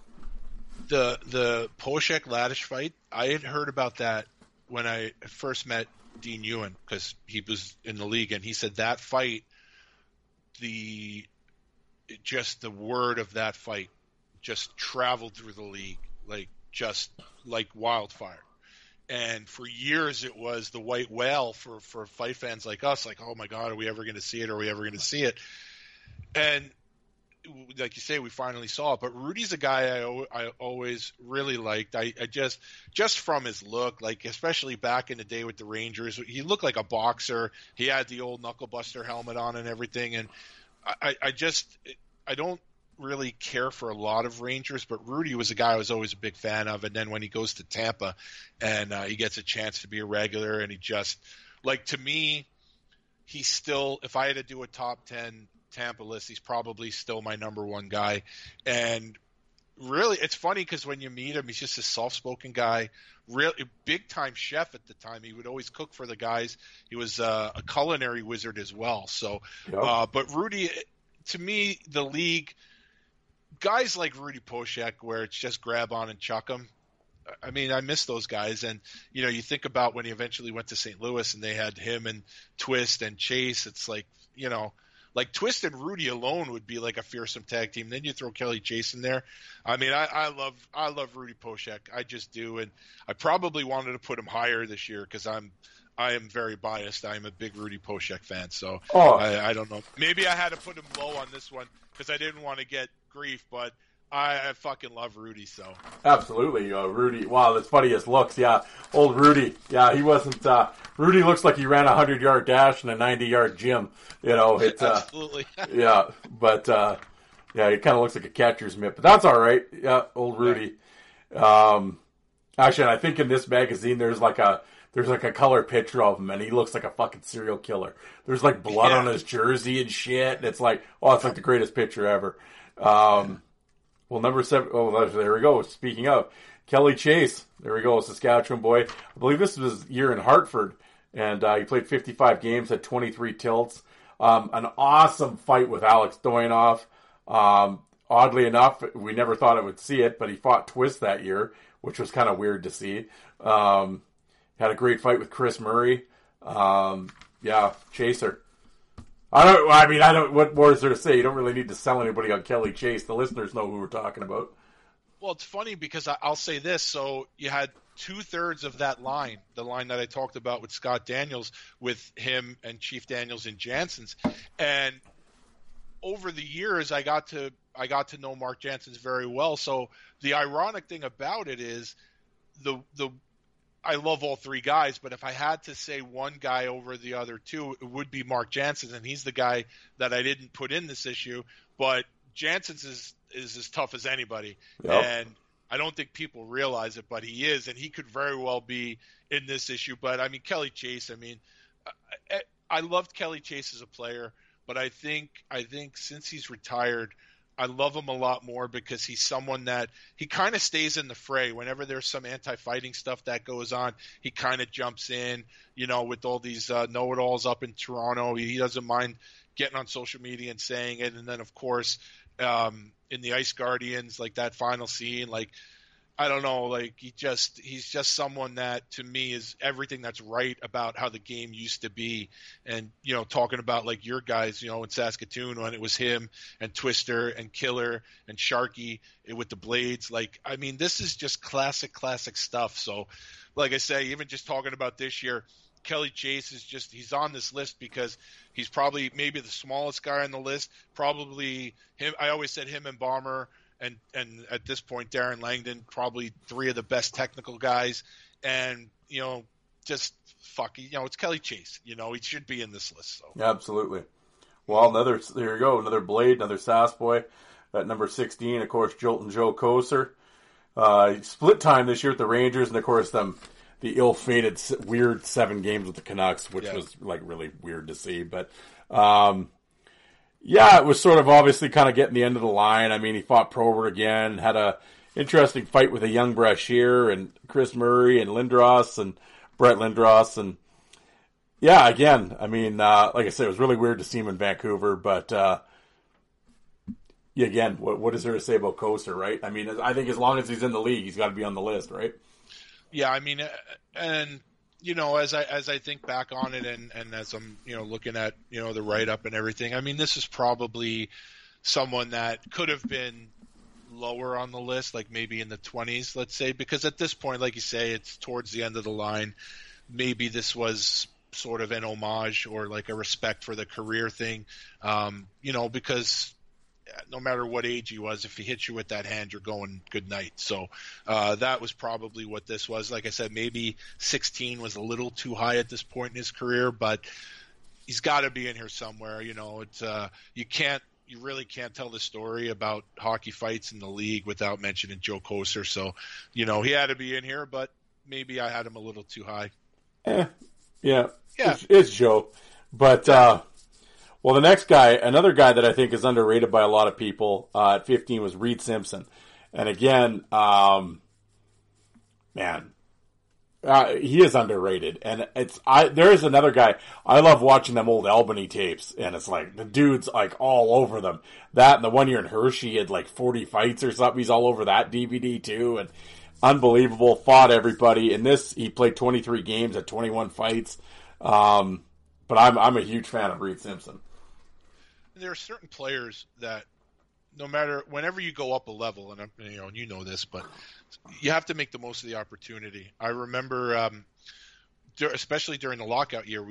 The Poshek Ladish fight, I had heard about that when I first met Dean Ewan, because he was in the league, and he said that fight, the word of that fight just traveled through the league like wildfire. And for years it was the white whale for fight fans like us, like, oh my God, are we ever going to see it? Are we ever going to see it? And like you say, we finally saw it. But Rudy's a guy I always really liked. I just from his look, like especially back in the day with the Rangers, he looked like a boxer. He had the old knuckle buster helmet on and everything. And I don't really care for a lot of Rangers, but Rudy was a guy I was always a big fan of. And then when he goes to Tampa and he gets a chance to be a regular, and he just, like, to me, he's still, if I had to do a top 10 Tampa list, he's probably still my number one guy. And really, it's funny because when you meet him, he's just a soft-spoken guy, really big-time chef at the time. He would always cook for the guys. He was a culinary wizard as well. So, yep. But Rudy, to me, the league, guys like Rudy Poshek, where it's just grab on and chuck him. I mean, I miss those guys. And, you know, you think about when he eventually went to St. Louis and they had him and Twist and Chase. It's like, you know, like Twist and Rudy alone would be like a fearsome tag team. Then you throw Kelly Chase in there. I mean, I love Rudy Poshek. I just do. And I probably wanted to put him higher this year because I am very biased. I'm a big Rudy Poshek fan. So I don't know. Maybe I had to put him low on this one because I didn't want to get grief, but I fucking love Rudy. So absolutely, Rudy. Wow, that's funny as looks. Yeah, old Rudy. Yeah, he wasn't. Rudy looks like he ran a 100-yard dash in a 90-yard gym. You know, it's absolutely. Yeah, but yeah, he kind of looks like a catcher's mitt, but that's all right. Yeah, old Rudy. Actually, I think in this magazine there's like a color picture of him, and he looks like a fucking serial killer. There's like blood on his jersey and shit, and it's like, oh, it's like the greatest picture ever. Well, number 7, there we go. Speaking of, Kelly Chase, there we go, Saskatchewan boy. I believe this was his year in Hartford, and he played 55 games, had 23 tilts. An awesome fight with Alex Stoyanov. Oddly enough, we never thought it would see it, but he fought Twist that year, which was kind of weird to see. Had a great fight with Chris Murray. Chaser. What more is there to say? You don't really need to sell anybody on Kelly Chase. The listeners know who we're talking about. Well, it's funny because I'll say this. So you had 2/3 of that line, the line that I talked about with Scott Daniels, with him and Chief Daniels and Janssens. And over the years, I got to know Mark Janssens very well. So the ironic thing about it is I love all three guys, but if I had to say one guy over the other two, it would be Mark Janssens, and he's the guy that I didn't put in this issue. But Janssens is as tough as anybody, and I don't think people realize it, but he is, and he could very well be in this issue. But, I mean, Kelly Chase, I mean, I loved Kelly Chase as a player, but I think since he's retired, I love him a lot more because he's someone that he kind of stays in the fray. Whenever there's some anti-fighting stuff that goes on, he kind of jumps in, you know, with all these know-it-alls up in Toronto. He doesn't mind getting on social media and saying it. And then, of course, in the Ice Guardians, like that final scene, like, I don't know, like he's just someone that to me is everything that's right about how the game used to be. And, you know, talking about like your guys, you know, in Saskatoon when it was him and Twister and Killer and Sharky with the blades. Like, I mean, this is just classic stuff. So like I say, even just talking about this year, Kelly Chase he's on this list because he's probably maybe the smallest guy on the list. Probably him. I always said him and Bomber. And at this point, Darren Langdon, probably three of the best technical guys. And, you know, just it's Kelly Chase. You know, he should be in this list. So. Yeah, absolutely. Well, there you go, another Blade, another Sass boy. At number 16, of course, Joltin' Joe Kocur. Split time this year with the Rangers, and of course them the ill-fated weird 7 games with the Canucks, which was like really weird to see. But it was sort of obviously kind of getting the end of the line. I mean, he fought Probert again, had a interesting fight with a young Brashear and Chris Murray and Lindros and Brett Lindros. And yeah, again, I mean, like I said, it was really weird to see him in Vancouver, but again, what is there to say about Kocur, right? I mean, I think as long as he's in the league, he's got to be on the list, right? Yeah, I mean, and you know, as I think back on it, and as I'm looking at the write-up and everything, I mean, this is probably someone that could have been lower on the list, like maybe in the 20s, let's say, because at this point, like you say, it's towards the end of the line. Maybe this was sort of an homage or like a respect for the career thing, because no matter what age he was, if he hits you with that hand, you're going good night. So that was probably what this was. Like I said, maybe 16 was a little too high at this point in his career, but he's got to be in here somewhere. It's you really can't tell the story about hockey fights in the league without mentioning Joe Kocur. So, he had to be in here, but maybe I had him a little too high. Yeah. It's Joe. But, the next guy, another guy that I think is underrated by a lot of people at 15 was Reed Simpson. And again, he is underrated. And there is another guy, I love watching them old Albany tapes, and it's like, the dude's like all over them. That and the one year in Hershey, he had like 40 fights or something. He's all over that DVD too. And unbelievable, fought everybody. In this, he played 23 games at 21 fights. But I'm a huge fan of Reed Simpson. There are certain players that no matter, whenever you go up a level, and you know this, but you have to make the most of the opportunity. I remember, especially during the lockout year,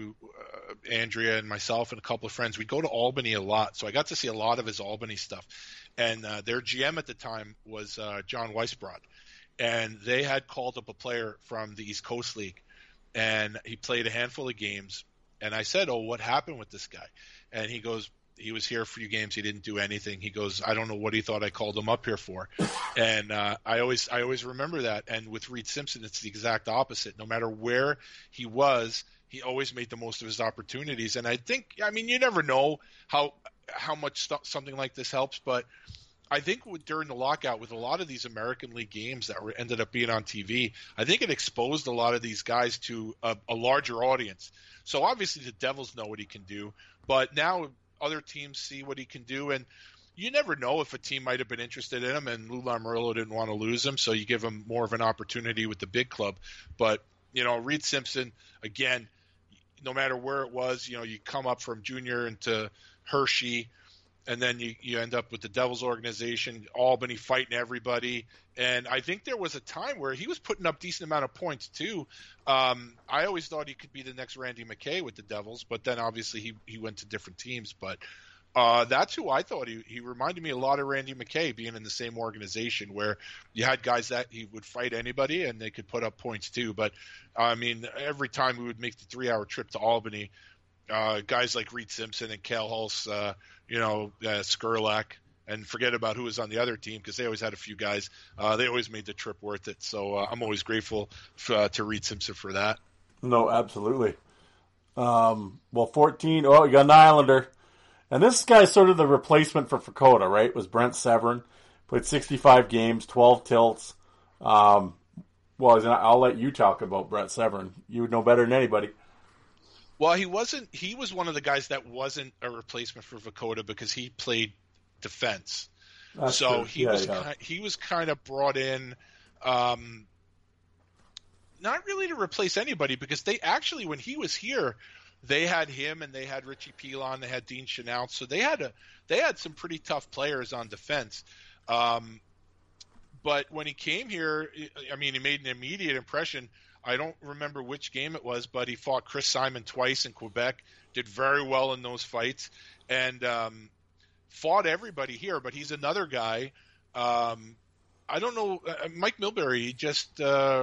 Andrea and myself and a couple of friends, we'd go to Albany a lot. So I got to see a lot of his Albany stuff. And their GM at the time was John Weisbrod. And they had called up a player from the East Coast League. And he played a handful of games. And I said, what happened with this guy? And he goes, he was here a few games. He didn't do anything. He goes, I don't know what he thought I called him up here for. And I always remember that. And with Reed Simpson, it's the exact opposite. No matter where he was, he always made the most of his opportunities. And I think, you never know how much something like this helps. But I think during the lockout, with a lot of these American League games that ended up being on TV, I think it exposed a lot of these guys to a larger audience. So obviously the Devils know what he can do, but now other teams see what he can do, and you never know if a team might have been interested in him, and Lou Lamoriello didn't want to lose him, so you give him more of an opportunity with the big club. But, Reed Simpson, again, no matter where it was, you come up from junior into Hershey, and then you end up with the Devils organization, Albany fighting everybody. And I think there was a time where he was putting up decent amount of points too. I always thought he could be the next Randy McKay with the Devils, but then obviously he went to different teams. But that's who I thought he reminded me a lot of Randy McKay, being in the same organization where you had guys that he would fight anybody and they could put up points too. But every time we would make the 3-hour trip to Albany, guys like Reed Simpson and Cale Hulse, Skurlak, and forget about who was on the other team because they always had a few guys. They always made the trip worth it. So I'm always grateful to Reed Simpson for that. No, absolutely. 14. Oh, you got an Islander. And this guy's sort of the replacement for Fakota, right? Was Brent Severin. Played 65 games, 12 tilts. I'll let you talk about Brent Severin. You would know better than anybody. Well, he wasn't. He was one of the guys that wasn't a replacement for Fakota because he played defense. That's so true. He was kind of brought in, not really to replace anybody because they actually, when he was here, they had him and they had Richie Pilon, they had Dean Chenault, so they had some pretty tough players on defense. But when he came here, he made an immediate impression. I don't remember which game it was, but he fought Chris Simon twice in Quebec, did very well in those fights, and fought everybody here. But he's another guy. I don't know. Mike Milbury, he just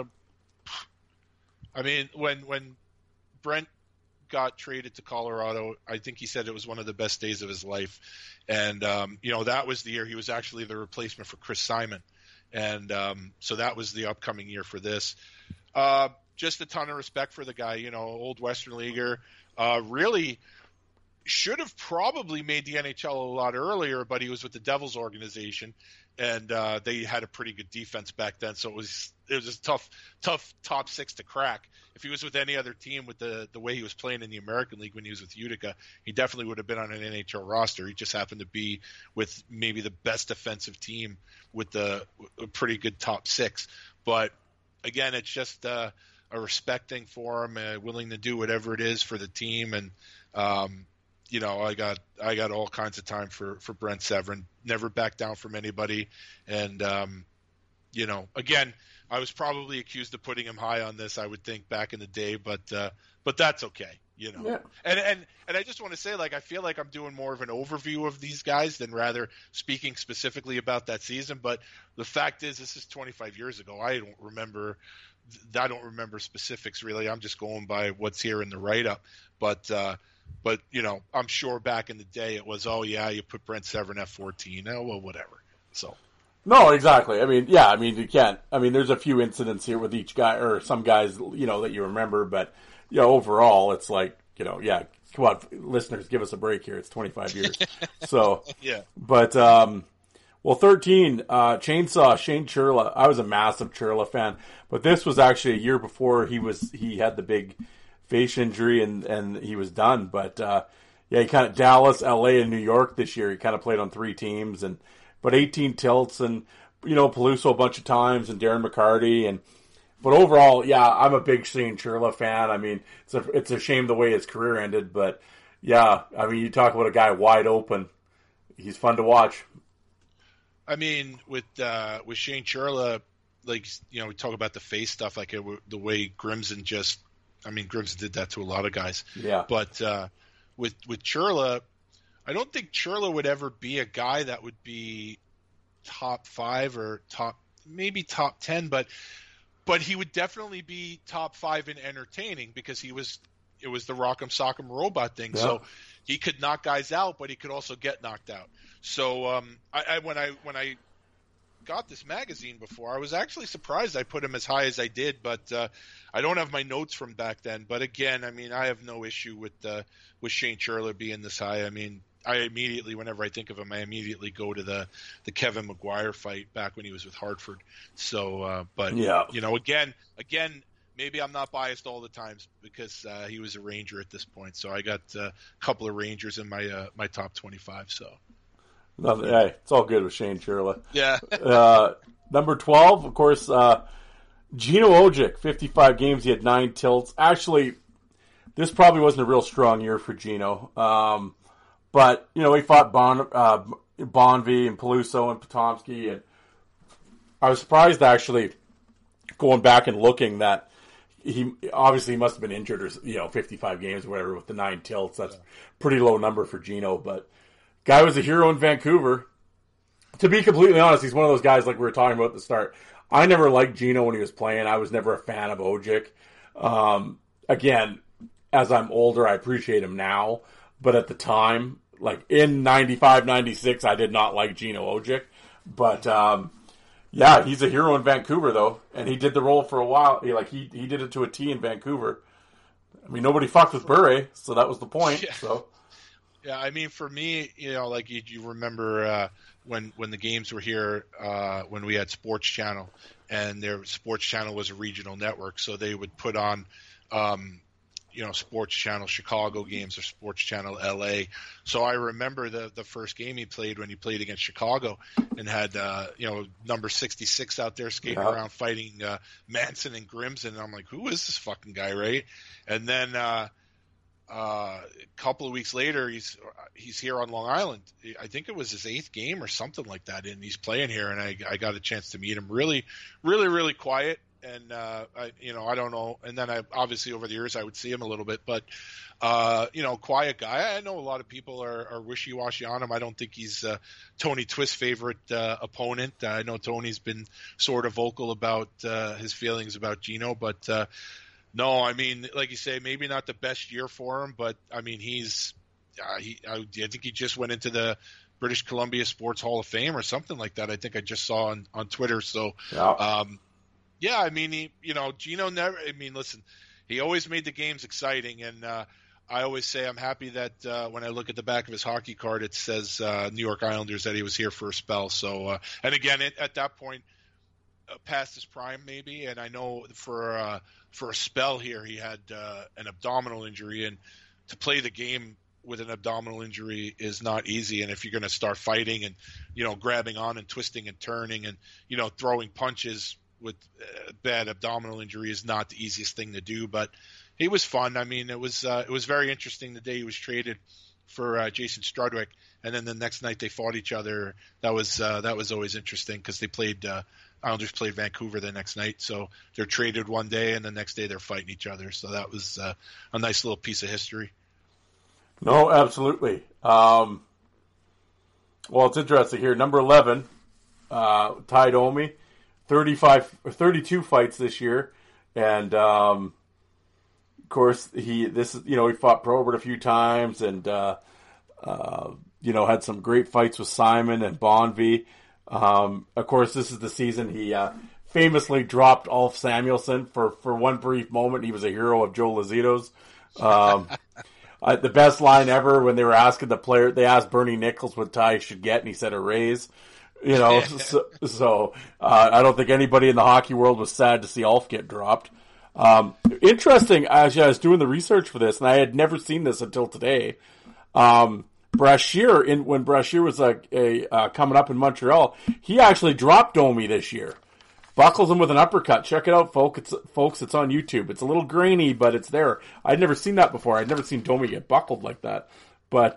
when Brent got traded to Colorado, I think he said it was one of the best days of his life. And, that was the year he was actually the replacement for Chris Simon. And so that was the upcoming year for this. just a ton of respect for the guy. You know, old Western Leaguer, really should have probably made the NHL a lot earlier, but he was with the Devils organization, and they had a pretty good defense back then. So it was a tough top six to crack. If he was with any other team with the way he was playing in the American League when he was with Utica, he definitely would have been on an NHL roster. He just happened to be with maybe the best defensive team with a pretty good top six. But again, it's just a respecting for him, willing to do whatever it is for the team. And, you know, I got all kinds of time for Brent Severyn, never backed down from anybody. And, you know, again, I was probably accused of putting him high on this, I would think, back in the day, but that's okay, you know. Yeah. And I just want to say, like, I feel like I'm doing more of an overview of these guys than rather speaking specifically about that season. But the fact is, this is 25 years ago. I don't remember specifics really. I'm just going by what's here in the write-up. But you know, I'm sure back in the day it was, oh yeah, you put Brent Severyn at 14. Oh well, whatever. So. No, exactly. I mean, yeah, I mean, you can't. I mean, there's a few incidents here with each guy, or some guys, you know, that you remember, but, you know, overall, it's like, you know, yeah, come on, listeners, give us a break here. It's 25 years. So, yeah. But, well, 13, Chainsaw, Shane Churla. I was a massive Churla fan, but this was actually a year before he had the big face injury and he was done. But, yeah, he kind of Dallas, LA, and New York this year. He kind of played on 3 teams, but 18 tilts and, you know, Peluso a bunch of times and Darren McCarty. But overall, yeah, I'm a big Shane Churla fan. I mean, it's a shame the way his career ended, but yeah, I mean, you talk about a guy wide open. He's fun to watch. I mean, with Shane Churla, like, you know, we talk about the face stuff, like the way Grimson Grimson did that to a lot of guys. Yeah. But with Churla, I don't think Churla would ever be a guy that would be top 5 or maybe top 10, but he would definitely be top 5 in entertaining because it was the Rock'em Sock'em Robot thing. Yeah. So he could knock guys out, but he could also get knocked out. So when I got this magazine before, I was actually surprised I put him as high as I did, but I don't have my notes from back then. But again, I mean, I have no issue with Shane Churla being this high. I mean, whenever I think of him, I immediately go to the Kevin McGuire fight back when he was with Hartford. So, but yeah, you know, again, maybe I'm not biased all the times because he was a Ranger at this point. So I got a couple of Rangers in my top 25. So. Hey, it's all good with Shane Churla. Yeah. Number 12, of course, Gino Ojic, 55 games. He had 9 tilts. Actually, this probably wasn't a real strong year for Gino. But, you know, he fought Bonvie and Peluso and Potomski. And I was surprised, actually, going back and looking that he must have been injured or, you know, 55 games or whatever with the 9 tilts. That's a pretty low number for Gino, but guy was a hero in Vancouver. To be completely honest, he's one of those guys like we were talking about at the start. I never liked Gino when he was playing. I was never a fan of Ojic. Again, as I'm older, I appreciate him now. But at the time, like in 95, 96, I did not like Gino Ojic. But, yeah, he's a hero in Vancouver, though. And he did the role for a while. He did it to a T in Vancouver. I mean, nobody fucked with Bure, so that was the point. Yeah. So. Yeah, I mean, for me, you know, like you remember when the games were here, when we had Sports Channel, and their Sports Channel was a regional network, so they would put on, you know, Sports Channel Chicago games or Sports Channel LA. So I remember the first game he played when he played against Chicago and had, you know, number 66 out there skating around fighting Manson and Grimson. And I'm like, who is this fucking guy, right? And then a couple of weeks later, he's here on Long Island. I think it was his 8th game or something like that, and he's playing here. And I got a chance to meet him. Really, really, really quiet. And I don't know. And then obviously over the years I would see him a little bit, but you know, quiet guy. I know a lot of people are wishy-washy on him. I don't think he's Tony Twist's favorite opponent. I know Tony's been sort of vocal about his feelings about Gino, but. No, I mean, like you say, maybe not the best year for him, but I mean, I think he just went into the British Columbia Sports Hall of Fame or something like that. I think I just saw on Twitter. So, Yeah, I mean, Gino never. I mean, listen, he always made the games exciting, and I always say I'm happy that when I look at the back of his hockey card, it says New York Islanders, that he was here for a spell. So, and again, at that point, past his prime maybe, and I know for a spell here, he had an abdominal injury, and to play the game with an abdominal injury is not easy. And if you're going to start fighting and grabbing on and twisting and turning and throwing punches with bad abdominal injury is not the easiest thing to do. But he was fun. I mean, it was very interesting the day he was traded for Jason Strudwick, and then the next night they fought each other. That was always interesting because they played Islanders played Vancouver the next night, so they're traded one day and the next day they're fighting each other. So that was a nice little piece of history. No, absolutely. Well, it's interesting here. Number 11, Ty Domi, 32 fights this year, and of course he fought Probert a few times, and had some great fights with Simon and Bonvie. Of course, this is the season he famously dropped Ulf Samuelsson for one brief moment. He was a hero of Joe Lazito's. The best line ever when they were asking the player, they asked Bernie Nichols what Ty should get, and he said a raise. So I don't think anybody in the hockey world was sad to see Ulf get dropped. Interesting, actually, I was doing the research for this, and I had never seen this until today. Brashear, when Brashear was coming up in Montreal, he actually dropped Domi this year. Buckles him with an uppercut. Check it out, folks. It's on YouTube. It's a little grainy, but it's there. I'd never seen that before. I'd never seen Domi get buckled like that. But,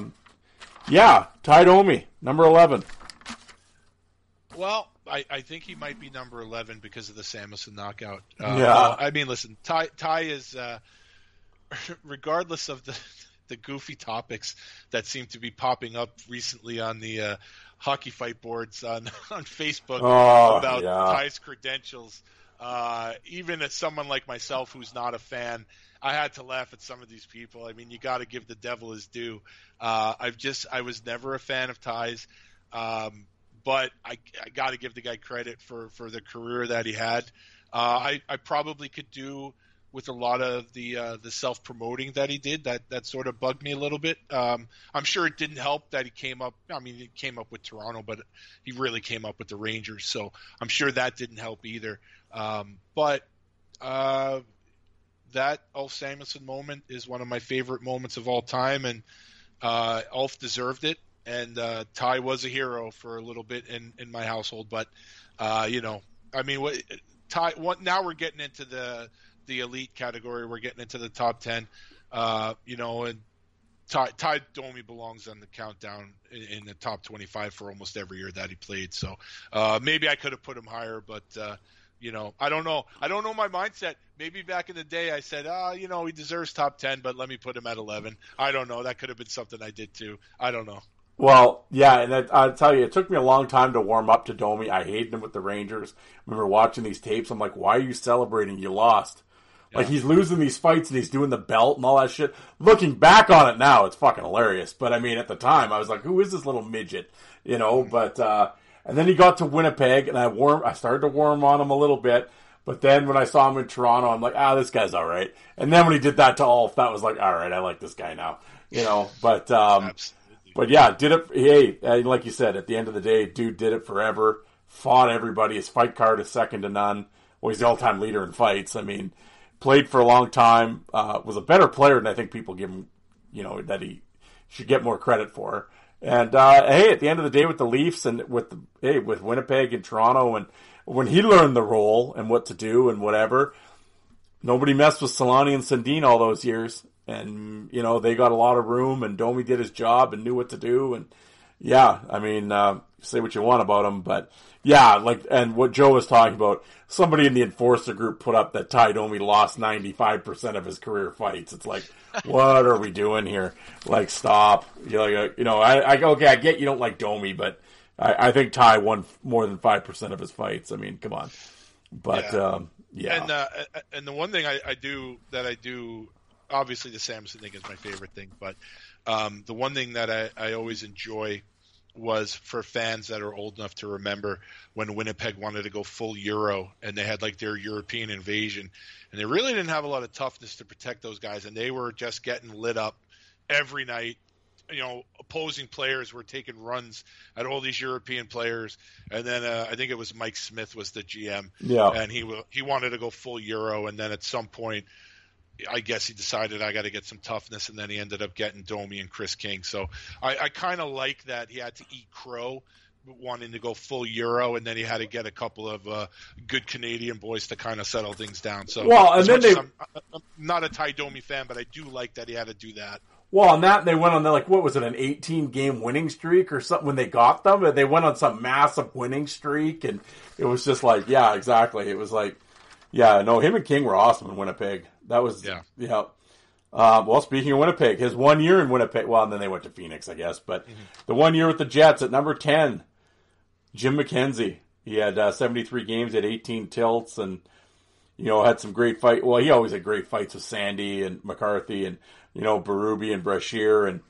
Ty Domi, number 11. Well, I think he might be number 11 because of the Samuelsson knockout. Yeah. I mean, listen, Ty is, regardless of the goofy topics that seem to be popping up recently on the hockey fight boards on Facebook about Ty's credentials. Even as someone like myself who's not a fan, I had to laugh at some of these people. I mean, you got to give the devil his due. I was never a fan of Ty's, but I got to give the guy credit for the career that he had. I probably could do with a lot of the self-promoting that he did, that sort of bugged me a little bit. I'm sure it didn't help that he came up with Toronto, but he really came up with the Rangers, so I'm sure that didn't help either. But that Ulf Samuelsson moment is one of my favorite moments of all time, and Ulf deserved it, and Ty was a hero for a little bit in my household, but now we're getting into the elite category. We're getting into the top 10, and Ty Domi belongs on the countdown in the top 25 for almost every year that he played. So maybe I could have put him higher, but I don't know. I don't know my mindset. Maybe back in the day I said, he deserves top 10, but let me put him at 11. I don't know. That could have been something I did too. I don't know. Well, yeah, and I'll tell you, it took me a long time to warm up to Domi. I hated him with the Rangers. I remember watching these tapes. I'm like, why are you celebrating? You lost. Yeah. Like, he's losing these fights and he's doing the belt and all that shit. Looking back on it now, it's fucking hilarious. But, I mean, at the time, I was like, who is this little midget? But, and then he got to Winnipeg, and I started to warm on him a little bit. But then when I saw him in Toronto, I'm like, this guy's all right. And then when he did that to Ulf, that was like, all right, I like this guy now. But, but yeah, did it. Hey, like you said, at the end of the day, dude did it forever. Fought everybody. His fight card is second to none. Well, he's the all-time leader in fights. I mean, played for a long time. Was a better player than I think people give him. That he should get more credit for. And at the end of the day, with the Leafs and with Winnipeg and Toronto, and when he learned the role and what to do and whatever, nobody messed with Solani and Sundin all those years. And, they got a lot of room, and Domi did his job and knew what to do. And, yeah, I mean, say what you want about him, but, yeah, and what Joe was talking about, somebody in the Enforcer group put up that Ty Domi lost 95% of his career fights. It's like, what are we doing here? Like, stop. I get you don't like Domi, but I think Ty won more than 5% of his fights. I mean, come on. But, yeah. And the one thing I do, obviously the Samuelsson thing is my favorite thing, but the one thing that I always enjoy was for fans that are old enough to remember when Winnipeg wanted to go full Euro and they had like their European invasion, and they really didn't have a lot of toughness to protect those guys, and they were just getting lit up every night. You know, opposing players were taking runs at all these European players, and then I think it was Mike Smith was the GM, and he wanted to go full Euro, and then at some point, I guess he decided I got to get some toughness, and then he ended up getting Domi and Chris King. So I kind of like that he had to eat crow, wanting to go full Euro, and then he had to get a couple of good Canadian boys to kind of settle things down. So, I'm not a Ty Domi fan, but I do like that he had to do that. Well, on that, they went on, like, what was it, an 18-game winning streak or something when they got them? They went on some massive winning streak, and it was just like, yeah, exactly. It was like, yeah, no, him and King were awesome in Winnipeg. That was, yeah. Well, speaking of Winnipeg, his 1 year in Winnipeg, well, and then they went to Phoenix, I guess, but the 1 year with the Jets at number 10, Jim McKenzie. He had 73 games, had 18 tilts, and, you know, had some great fight. Well, he always had great fights with Sandy and McCarthy and, you know, Berube and Brashear and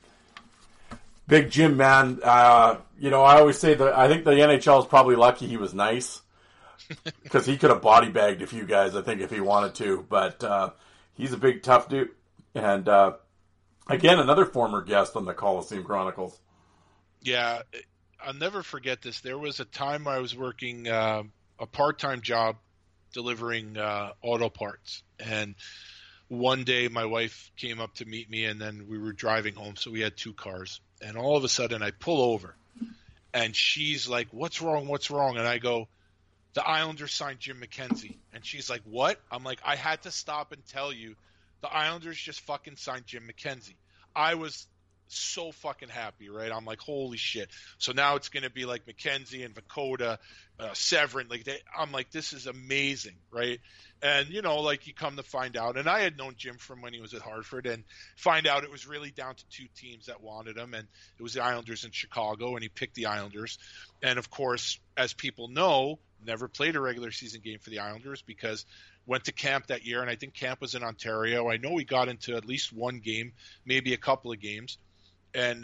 Big Jim, man. You know, I always say that I think the NHL is probably lucky he was nice because he could have body bagged a few guys, I think, if he wanted to. But he's a big, tough dude. And again, another former guest on the Coliseum Chronicles. Yeah, I'll never forget this. There was a time I was working a part-time job delivering auto parts, and one day my wife came up to meet me, and then we were driving home, so we had two cars. And all of a sudden I pull over, and she's like, what's wrong? And I go, the Islanders signed Jim McKenzie. And she's like, what? I'm like, I had to stop and tell you, the Islanders just fucking signed Jim McKenzie. I was so fucking happy, right? I'm like, holy shit. So now it's going to be like McKenzie and Vakota, Severin. I'm like, this is amazing, right? And, you know, like you come to find out, and I had known Jim from when he was at Hartford, and find out it was really down to two teams that wanted him, and it was the Islanders in Chicago, and he picked the Islanders. And, of course, as people know, never played a regular season game for the Islanders because went to camp that year, and I think camp was in Ontario. I know he got into at least one game, maybe a couple of games. And,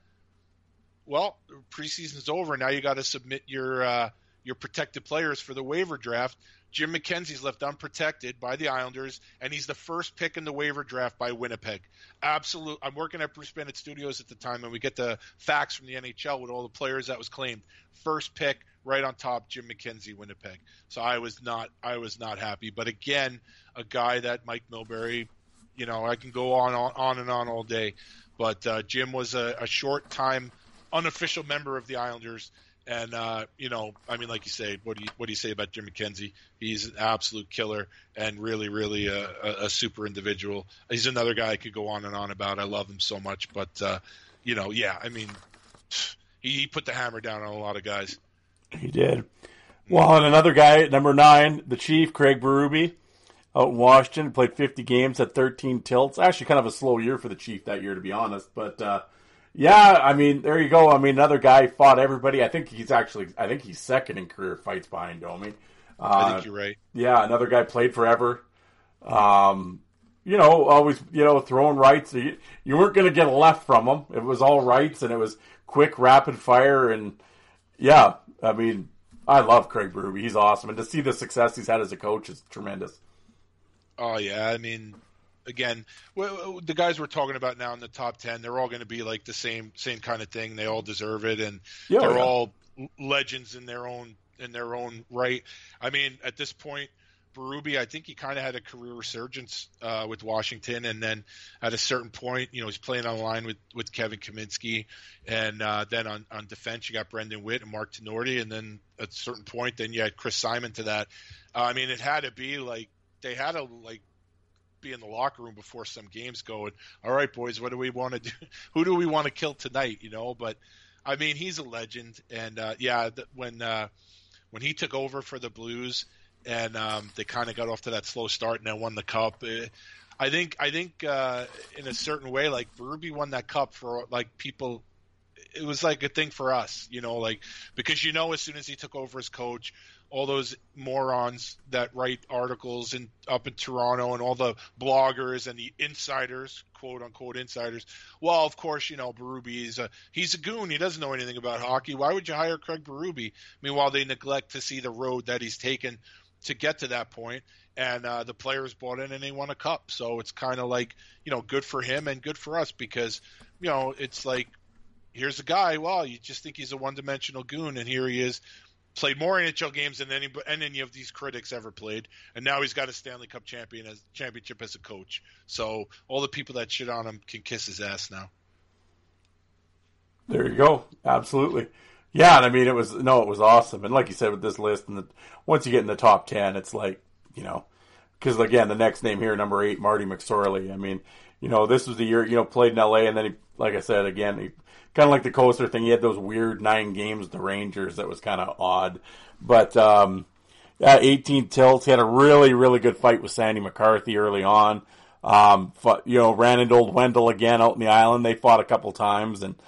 well, preseason's over. Now you got to submit your protected players for the waiver draft. Jim McKenzie's left unprotected by the Islanders, and he's the first pick in the waiver draft by Winnipeg. Absolute. I'm working at Bruce Bennett Studios at the time, and we get the facts from the NHL with all the players that was claimed. First pick, right on top, Jim McKenzie, Winnipeg. So I was not happy. But again, a guy that Mike Milbury, you know, I can go on and on all day. But Jim was a short-time unofficial member of the Islanders. And, you know, I mean, like you say, what do you say about Jim McKenzie? He's an absolute killer and really, really a super individual. He's another guy I could go on and on about. I love him so much. But, you know, yeah, I mean, he put the hammer down on a lot of guys. He did. Well, and another guy at number 9, the Chief, Craig Berube, out in Washington, played 50 games, had 13 tilts. Actually, kind of a slow year for the Chief that year, to be honest. But, yeah, I mean, there you go. I mean, another guy fought everybody. I think he's second in career fights behind Domi. I think you're right. Yeah, another guy played forever. You know, always, you know, throwing rights. You weren't going to get a left from him. It was all rights, and it was quick, rapid fire. And, yeah, I mean, I love Craig Berube. He's awesome. And to see the success he's had as a coach is tremendous. Oh, yeah. I mean, again, the guys we're talking about now in the top 10, they're all going to be like the same kind of thing. They all deserve it, and they're all legends in their own right. I mean, at this point, Berube, I think he kind of had a career resurgence with Washington, and then at a certain point, you know, he's playing on the line with Kevin Kaminsky, and then on defense you got Brendan Witt and Mark Tenorti, and then at a certain point, then you had Chris Simon to that. I mean, it had to be like they had to like be in the locker room before some games going, all right, boys, what do we want to do? Who do we want to kill tonight? You know, but I mean, he's a legend. And when he took over for the Blues and they kind of got off to that slow start and then won the cup, I think in a certain way, like Berube won that cup for like people. It was like a thing for us, you know, like because, you know, as soon as he took over as coach, all those morons that write articles up in Toronto and all the bloggers and the insiders, quote unquote insiders. Well, of course, Berube he's a goon. He doesn't know anything about hockey. Why would you hire Craig Berube? Meanwhile, they neglect to see the road that he's taken to get to that point. And the players bought in and they won a cup. So it's kind of like, good for him and good for us because, it's like, here's a guy, well, you just think he's a one-dimensional goon, and here he is, played more NHL games than any of these critics ever played, and now he's got a Stanley Cup championship as a coach. So all the people that shit on him can kiss his ass now. There you go. Absolutely. Yeah, and I mean, it was awesome. And like you said with this list, and once you get in the top 10, it's like, because again, the next name here, number 8, Marty McSorley. I mean, this was the year, played in LA, and then he, like I said, again, he kind of like the Coaster thing. He had those weird 9 games with the Rangers that was kind of odd. But, 18 tilts. He had a really, really good fight with Sandy McCarthy early on. Ran into old Wendell again out in the island. They fought a couple times, and,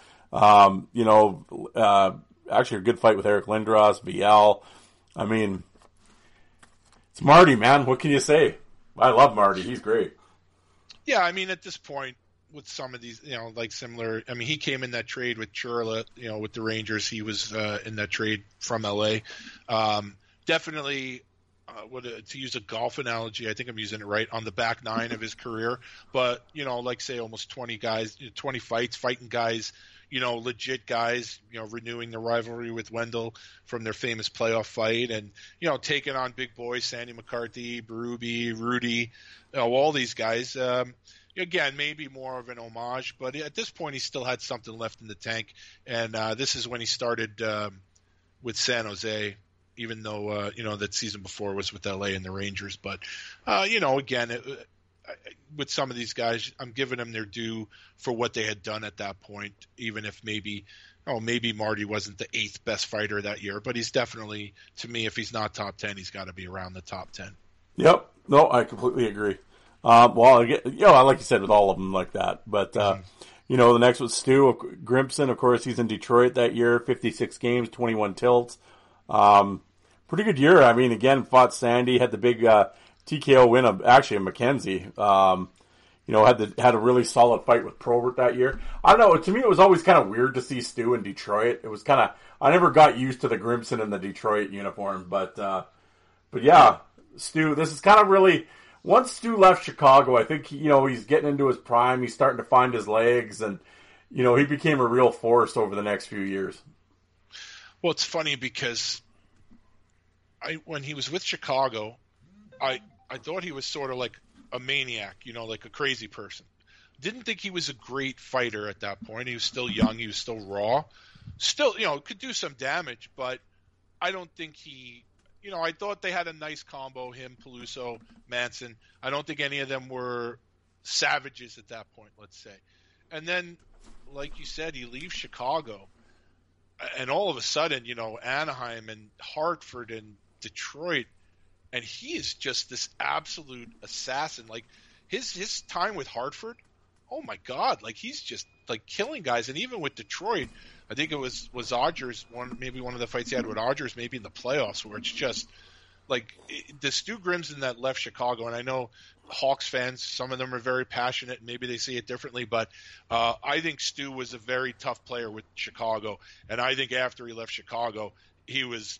actually a good fight with Eric Lindros, VL. I mean, it's Marty, man. What can you say? I love Marty. He's great. Yeah, I mean, at this point, with some of these, similar. I mean, he came in that trade with Churla, with the Rangers. He was in that trade from LA. Definitely, to use a golf analogy, I think I'm using it right, on the back 9 of his career. But, say almost 20 guys, 20 fights, fighting guys, legit guys, renewing the rivalry with Wendell from their famous playoff fight, and, taking on big boys, Sandy McCarthy, Berube, Rudy, all these guys. Again, maybe more of an homage, but at this point he still had something left in the tank, and this is when he started with San Jose, even though, that season before was with LA and the Rangers. But, again, with some of these guys, I'm giving them their due for what they had done at that point, even if maybe Marty wasn't the 8th best fighter that year, but he's definitely, to me, if he's not top 10, he's got to be around the top 10. Yep. No, I completely agree. Like you said, with all of them like that. But, the next was Stu Grimson. Of course, he's in Detroit that year, 56 games, 21 tilts. Pretty good year. I mean, again, fought Sandy, had the big TKO win of Mackenzie. Had a really solid fight with Probert that year. I don't know. To me, it was always kind of weird to see Stu in Detroit. It was kind of, I never got used to the Grimson in the Detroit uniform. But yeah, Stu, this is kind of really, once Stu left Chicago, I think, he's getting into his prime. He's starting to find his legs, and, he became a real force over the next few years. Well, it's funny because when he was with Chicago, I thought he was sort of like a maniac, like a crazy person. Didn't think he was a great fighter at that point. He was still young. He was still raw. Still, could do some damage, but I don't think he, I thought they had a nice combo, him, Peluso, Manson. I don't think any of them were savages at that point, let's say. And then, like you said, he leaves Chicago, and all of a sudden, Anaheim and Hartford and Detroit, and he is just this absolute assassin. Like his time with Hartford, oh my God, like he's just like killing guys. And even with Detroit, I think it was Odgers, one of the fights he had with Odgers, maybe in the playoffs, where it's just like the Stu Grimson that left Chicago. And I know Hawks fans, some of them are very passionate, and maybe they see it differently, but I think Stu was a very tough player with Chicago. And I think after he left Chicago, he was,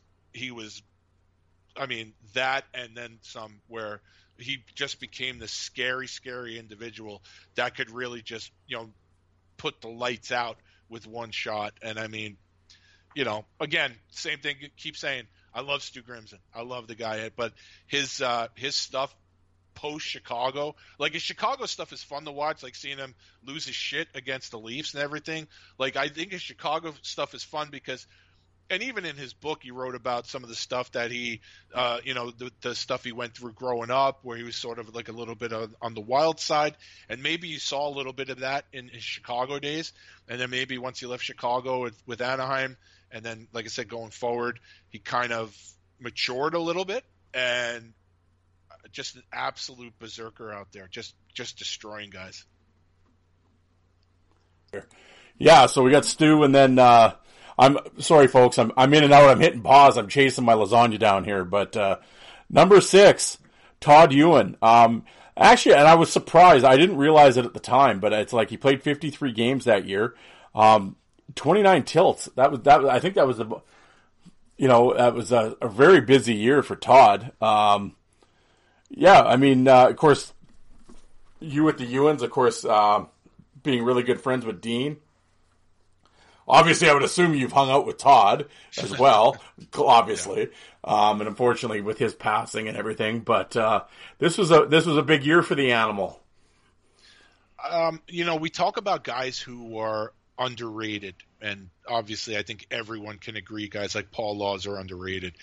I mean, that and then some, where he just became this scary, scary individual that could really just, put the lights out with one shot. And I mean, again, same thing, keep saying, I love Stu Grimson. I love the guy, but his stuff post Chicago, like his Chicago stuff is fun to watch, like seeing him lose his shit against the Leafs and everything. Like, I think his Chicago stuff is fun because, and even in his book, he wrote about some of the stuff that he, the stuff he went through growing up, where he was sort of like a little bit on the wild side. And maybe you saw a little bit of that in his Chicago days. And then maybe once he left Chicago with Anaheim, and then, like I said, going forward, he kind of matured a little bit, and just an absolute berserker out there, just destroying guys. Yeah, so we got Stu, and then I'm sorry, folks. I'm in and out. I'm hitting pause. I'm chasing my lasagna down here. But number 6, Todd Ewen. Actually, and I was surprised. I didn't realize it at the time, but it's like he played 53 games that year. 29 tilts. That was. I think that was that was a very busy year for Todd. Yeah, I mean, of course, you with the Ewens, of course, being really good friends with Dean. Obviously, I would assume you've hung out with Todd as well, obviously, and unfortunately with his passing and everything. But this was a big year for the animal. We talk about guys who are underrated, and obviously, I think everyone can agree guys like Paul Laus are underrated.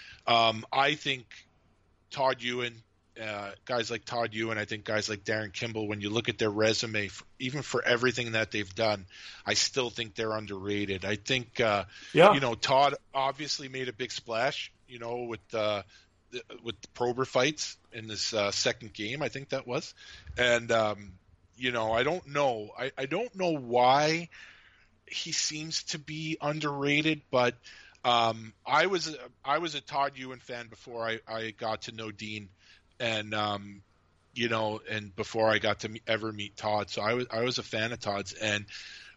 I think Todd Ewen. Guys like Todd Ewen, I think guys like Darren Kimball, when you look at their resume, even for everything that they've done, I still think they're underrated. I think, Todd obviously made a big splash, with the Prober fights in this second game, I think that was. And, I don't know. I don't know why he seems to be underrated, but I was a Todd Ewen fan before I got to know Dean. And and before I got to ever meet Todd, so I was a fan of Todd's, and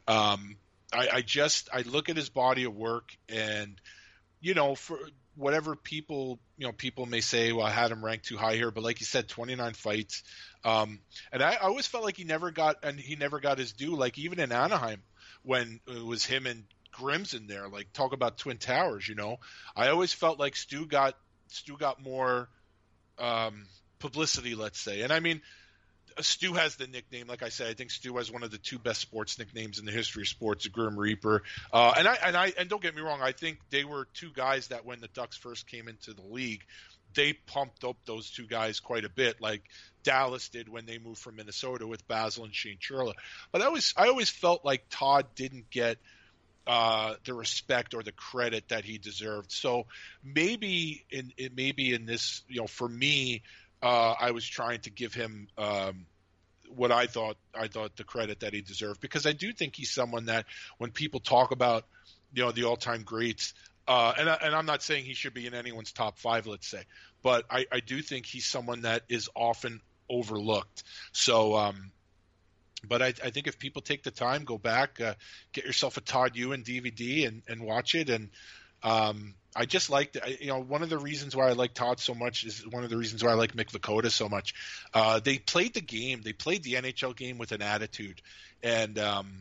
I look at his body of work, and for whatever people may say, well, I had him ranked too high here, but like you said, 29 fights, and I always felt like he never got his due, like even in Anaheim when it was him and Grims in there, like talk about Twin Towers, I always felt like Stu got more publicity, let's say. And I mean, Stu has the nickname, like I said, I think Stu has one of the 2 best sports nicknames in the history of sports, the Grim Reaper. And don't get me wrong, I think they were 2 guys that when the Ducks first came into the league, they pumped up those 2 guys quite a bit, like Dallas did when they moved from Minnesota with Basil and Shane Churla. But I always felt like Todd didn't get the respect or the credit that he deserved. So maybe in this, for me, I was trying to give him what I thought the credit that he deserved, because I do think he's someone that when people talk about the all-time greats, and I'm not saying he should be in anyone's top 5, let's say, but I do think he's someone that is often overlooked. So but I think if people take the time, go back, get yourself a Todd Ewen DVD and watch it. And I just liked it. One of the reasons why I like Todd so much is one of the reasons why I like Mick Vukota so much. They played the game. They played the NHL game with an attitude. And,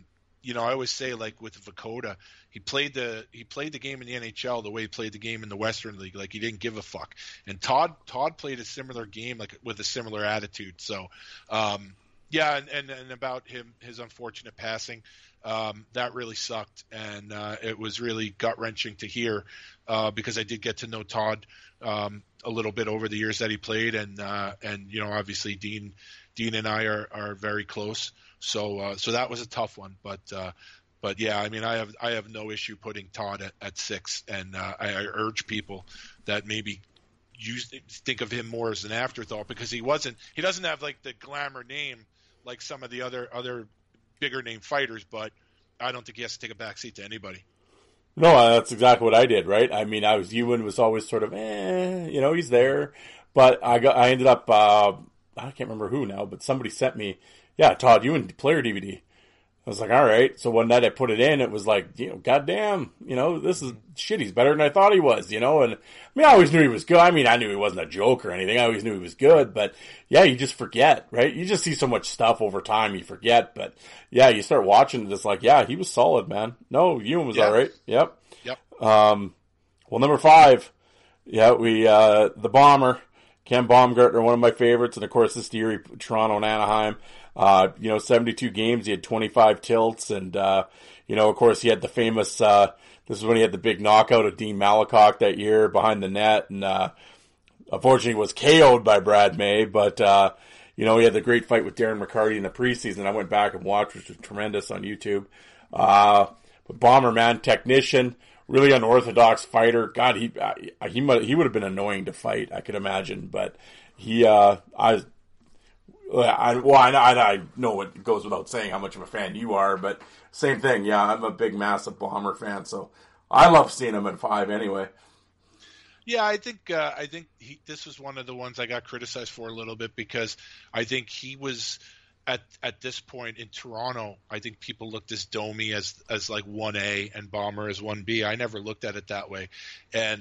I always say, like with Vukota, he played the game in the NHL the way he played the game in the Western League. Like he didn't give a fuck. And Todd played a similar game, like with a similar attitude. So, yeah, and about his unfortunate passing, that really sucked, and it was really gut-wrenching to hear, because I did get to know Todd a little bit over the years that he played, and obviously Dean and I are very close, so that was a tough one, but yeah, I mean I have no issue putting Todd at 6, and I urge people that maybe think of him more as an afterthought, because he doesn't have like the glamour name like some of the other bigger name fighters, but I don't think he has to take a backseat to anybody. No, that's exactly what I did, right? I mean, Ewan was always sort of, he's there, but I ended up, I can't remember who now, but somebody sent me, Todd Ewan player DVD. I was like, all right. So one night I put it in. It was like, goddamn, this is shit. He's better than I thought he was, And I mean, I always knew he was good. I mean, I knew he wasn't a joke or anything. I always knew he was good. But yeah, you just forget, right? You just see so much stuff over time, you forget. But yeah, you start watching it. It's like, yeah, he was solid, man. No, Ewan was all right. Yep. Well, number 5, the Bomber, Ken Baumgartner, one of my favorites, and of course this year, Toronto and Anaheim. 72 games, he had 25 tilts, and, of course he had the famous, this is when he had the big knockout of Dean Malakoff that year behind the net, and, unfortunately was KO'd by Brad May, but, he had the great fight with Darren McCarty in the preseason. I went back and watched, which was tremendous on YouTube. But Bomber, man, technician, really unorthodox fighter. God, he would have been annoying to fight, I could imagine, but I know it goes without saying how much of a fan you are, but same thing. Yeah, I'm a big, massive Bomber fan, so I love seeing him in 5 anyway. Yeah, I think this was one of the ones I got criticized for a little bit because I think he was at this point in Toronto. I think people looked at Domi as like 1A and Bomber as 1B. I never looked at it that way, and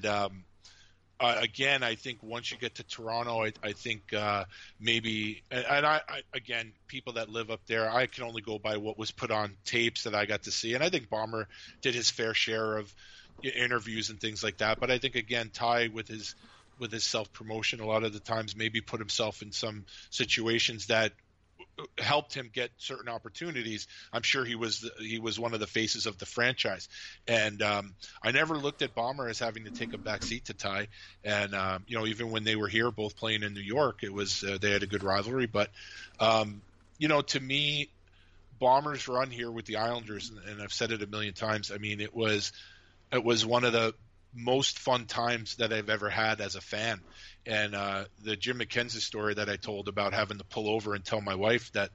again, I think once you get to Toronto, I think maybe, and I again, people that live up there, I can only go by what was put on tapes that I got to see, and I think Bomber did his fair share of interviews and things like that. But I think again, Ty with his self-promotion, a lot of the times maybe put himself in some situations that helped him get certain opportunities. I'm sure he was one of the faces of the franchise, and I never looked at Bomber as having to take a back seat to Ty. And even when they were here, both playing in New York, it was they had a good rivalry. But to me, Bomber's run here with the Islanders, and I've said it a million times. I mean, it was one of the most fun times that I've ever had as a fan. And the Jim McKenzie story that I told about having to pull over and tell my wife that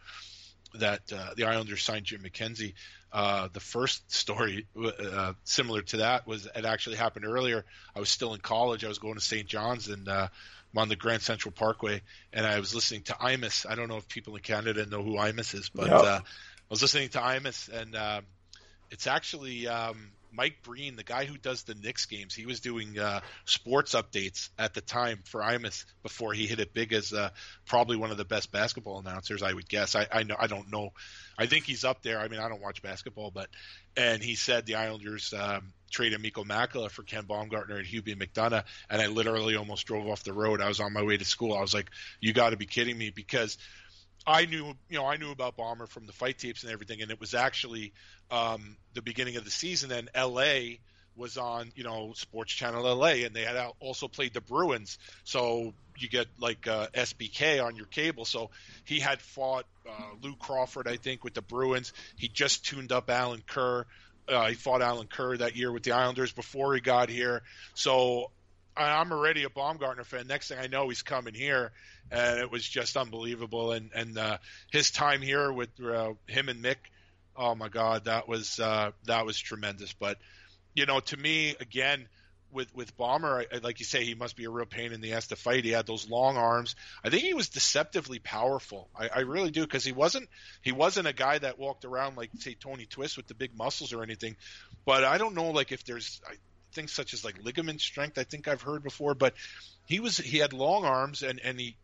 the Islanders signed Jim McKenzie, the first story similar to that was it actually happened earlier. I was still in college. I was going to St. John's, and I'm on the Grand Central Parkway, and I was listening to Imus. I don't know if people in Canada know who Imus is, but I was listening to Imus, and it's actually Mike Breen, the guy who does the Knicks games. He was doing sports updates at the time for Imus before he hit it big as probably one of the best basketball announcers, I would guess. I don't know. I think he's up there. I mean, I don't watch basketball, and he said the Islanders traded Mikko Makela for Ken Baumgartner and Hubie McDonough, and I literally almost drove off the road. I was on my way to school. I was like, you got to be kidding me, because I knew about Bomber from the fight tapes and everything, and it was actually the beginning of the season, and LA was on, Sports Channel LA, and they had also played the Bruins, so you get like SBK on your cable. So he had fought Lou Crawford, I think, with the Bruins. He just tuned up Alan Kerr. He fought Alan Kerr that year with the Islanders before he got here. So I'm already a Baumgartner fan. Next thing I know, he's coming here, and it was just unbelievable. And his time here with him and Mick, oh my God, that was tremendous. But to me, again, with Bomber, like you say, he must be a real pain in the ass to fight. He had those long arms. I think he was deceptively powerful. I really do, because he wasn't a guy that walked around like, say, Tony Twist with the big muscles or anything. But I don't know, like, if there's things such as like ligament strength, I think I've heard before, but he had long arms, and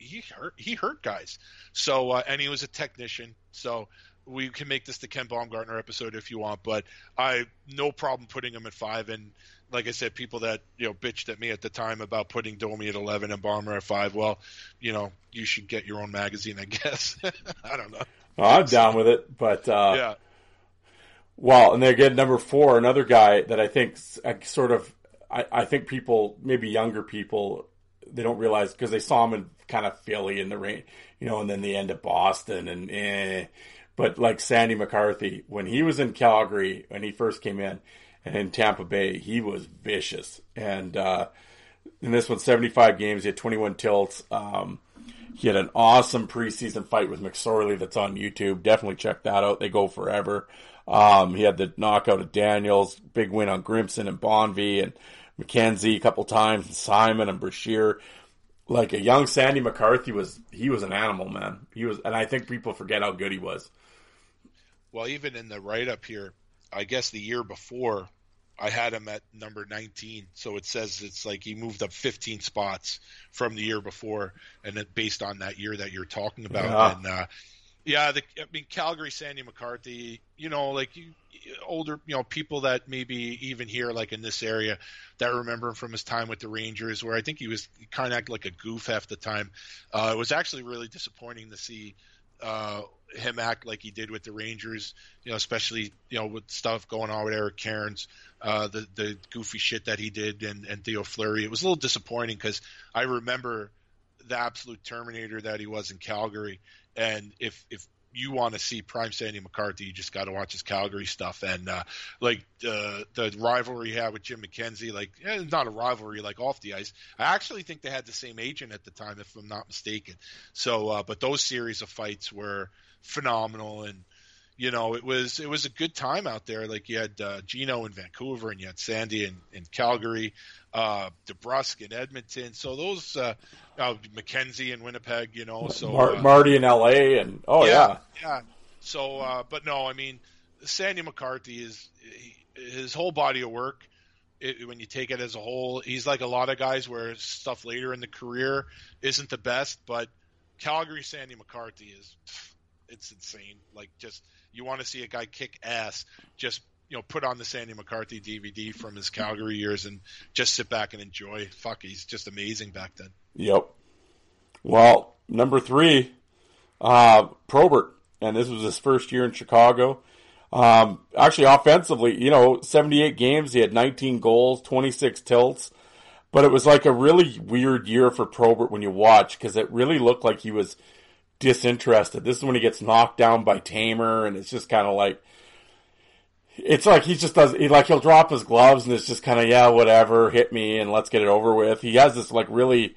he hurt guys. So and he was a technician. So we can make this the Ken Baumgartner episode if you want, but I no problem putting him at 5. And like I said, people that bitched at me at the time about putting Domi at 11 and Bomber at 5, well, you should get your own magazine, I guess. I don't know. I'm down with it, but yeah. Well, and they get number 4, another guy that I think I think people, maybe younger people, they don't realize, because they saw him in kind of Philly in the rain, and then the end of Boston but like Sandy McCarthy, when he was in Calgary, when he first came in, and in Tampa Bay, he was vicious. And in this one, 75 games, he had 21 tilts. He had an awesome preseason fight with McSorley that's on YouTube. Definitely check that out. They go forever. He had the knockout of Daniels, big win on Grimson and Bonvie and McKenzie a couple times, and Simon and Brashear. Like, a young Sandy McCarthy he was an animal, man. And I think people forget how good he was. Well, even in the write-up here, I guess the year before, I had him at number 19. So it says it's like he moved up 15 spots from the year before, and then based on that year that you're talking about. Yeah. And Calgary, Sandy McCarthy, older, people that maybe even here, like in this area, that remember him from his time with the Rangers, where I think he kind of acted like a goof half the time. It was actually really disappointing to see him act like he did with the Rangers, especially, with stuff going on with Eric Cairns, the goofy shit that he did, and Theo Fleury. It was a little disappointing, because I remember the absolute Terminator that he was in Calgary. And if you want to see prime Sandy McCarthy, you just got to watch his Calgary stuff. And the rivalry he had with Jim McKenzie, it's not a rivalry like off the ice. I actually think they had the same agent at the time, if I'm not mistaken. So, but those series of fights were phenomenal, and it was a good time out there. Like, you had Gino in Vancouver, and you had Sandy in Calgary, DeBrusk in Edmonton. So those McKenzie in Winnipeg, so Marty in LA, and yeah. So, but no, I mean, Sandy McCarthy his whole body of work. When you take it as a whole, he's like a lot of guys where stuff later in the career isn't the best, but Calgary Sandy McCarthy it's insane. Like, just, you want to see a guy kick ass, just, put on the Sandy McCarthy DVD from his Calgary years and just sit back and enjoy. Fuck, he's just amazing back then. Yep. Well, number 3, Probert, and this was his first year in Chicago. Actually, offensively, 78 games, he had 19 goals, 26 tilts, but it was like a really weird year for Probert when you watch, because it really looked like he was disinterested. This is when he gets knocked down by Tamer, and it's just kind of like, it's like he just does, he'll drop his gloves, and it's just kind of, yeah, whatever, hit me, and let's get it over with. He has this like really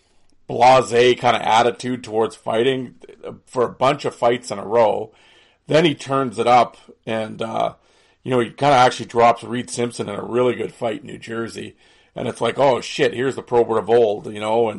blasé kind of attitude towards fighting for a bunch of fights in a row. Then he turns it up, and he kind of actually drops Reed Simpson in a really good fight in New Jersey, and it's like, oh shit, here's the Probert of old, and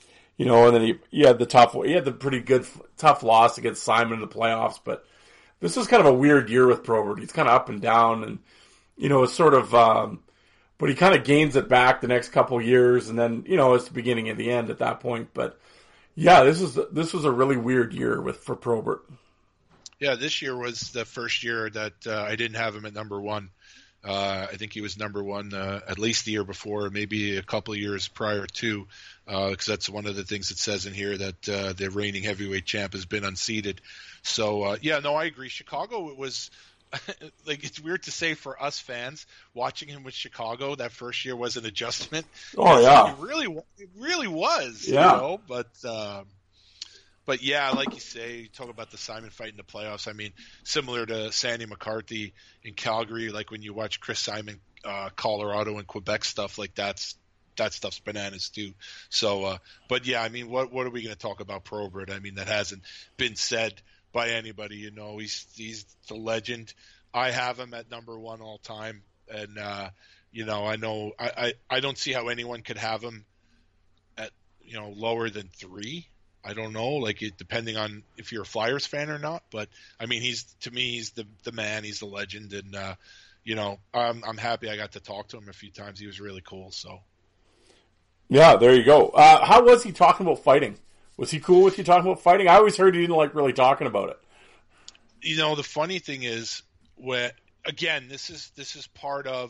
then he had the pretty good tough loss against Simon in the playoffs, but this was kind of a weird year with Probert. He's kind of up and down, and it's sort of, but he kind of gains it back the next couple years, and then it's the beginning and the end at that point. But yeah, this was a really weird year for Probert. Yeah, this year was the first year that I didn't have him at number 1. I think he was number 1 at least the year before, maybe a couple of years prior to, because that's one of the things it says in here, that the reigning heavyweight champ has been unseated. So, I agree. Chicago, it was like, it's weird to say for us fans watching him with Chicago, that first year was an adjustment. Oh yeah, it really was. Yeah, But yeah, like you say, you talk about the Simon fight in the playoffs. I mean, similar to Sandy McCarthy in Calgary, like when you watch Chris Simon, Colorado and Quebec stuff, like that stuff's bananas too. So, but yeah, I mean, what are we going to talk about Probert? I mean, that hasn't been said by anybody. He's the legend. I have him at number 1 all time, and I know I don't see how anyone could have him at lower than 3. I don't know, like, depending on if you're a Flyers fan or not, but I mean, he's the man, he's the legend, and I'm happy I got to talk to him a few times. He was really cool. So yeah, there you go. How was he talking about fighting? Was he cool with you talking about fighting? I always heard he didn't like really talking about it. The funny thing is, this is part of,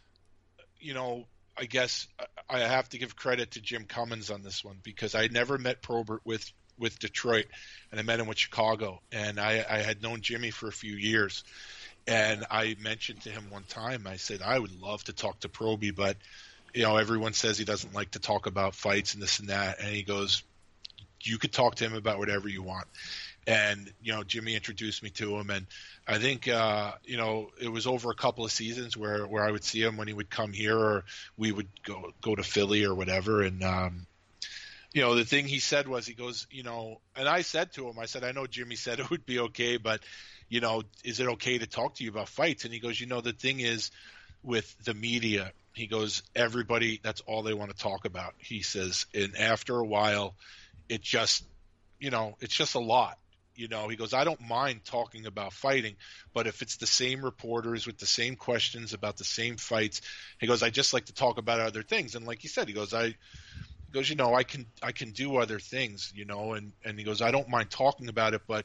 I guess I have to give credit to Jim Cummins on this one, because I never met Probert with Detroit, and I met him with Chicago, and I had known Jimmy for a few years, and I mentioned to him one time, I said, I would love to talk to Proby, but everyone says he doesn't like to talk about fights and this and that, and he goes, you could talk to him about whatever you want. And, Jimmy introduced me to him, and I think, it was over a couple of seasons where I would see him when he would come here, or we would go to Philly or whatever. And, the thing he said was, he goes, and I said to him, I said, I know Jimmy said it would be okay, but, is it okay to talk to you about fights? And he goes, the thing is with the media, he goes, everybody, that's all they want to talk about. He says, and after a while, it just, it's just a lot. He goes, I don't mind talking about fighting, but if it's the same reporters with the same questions about the same fights, he goes, I just like to talk about other things. And like he said, he goes, I can do other things, and he goes, I don't mind talking about it, but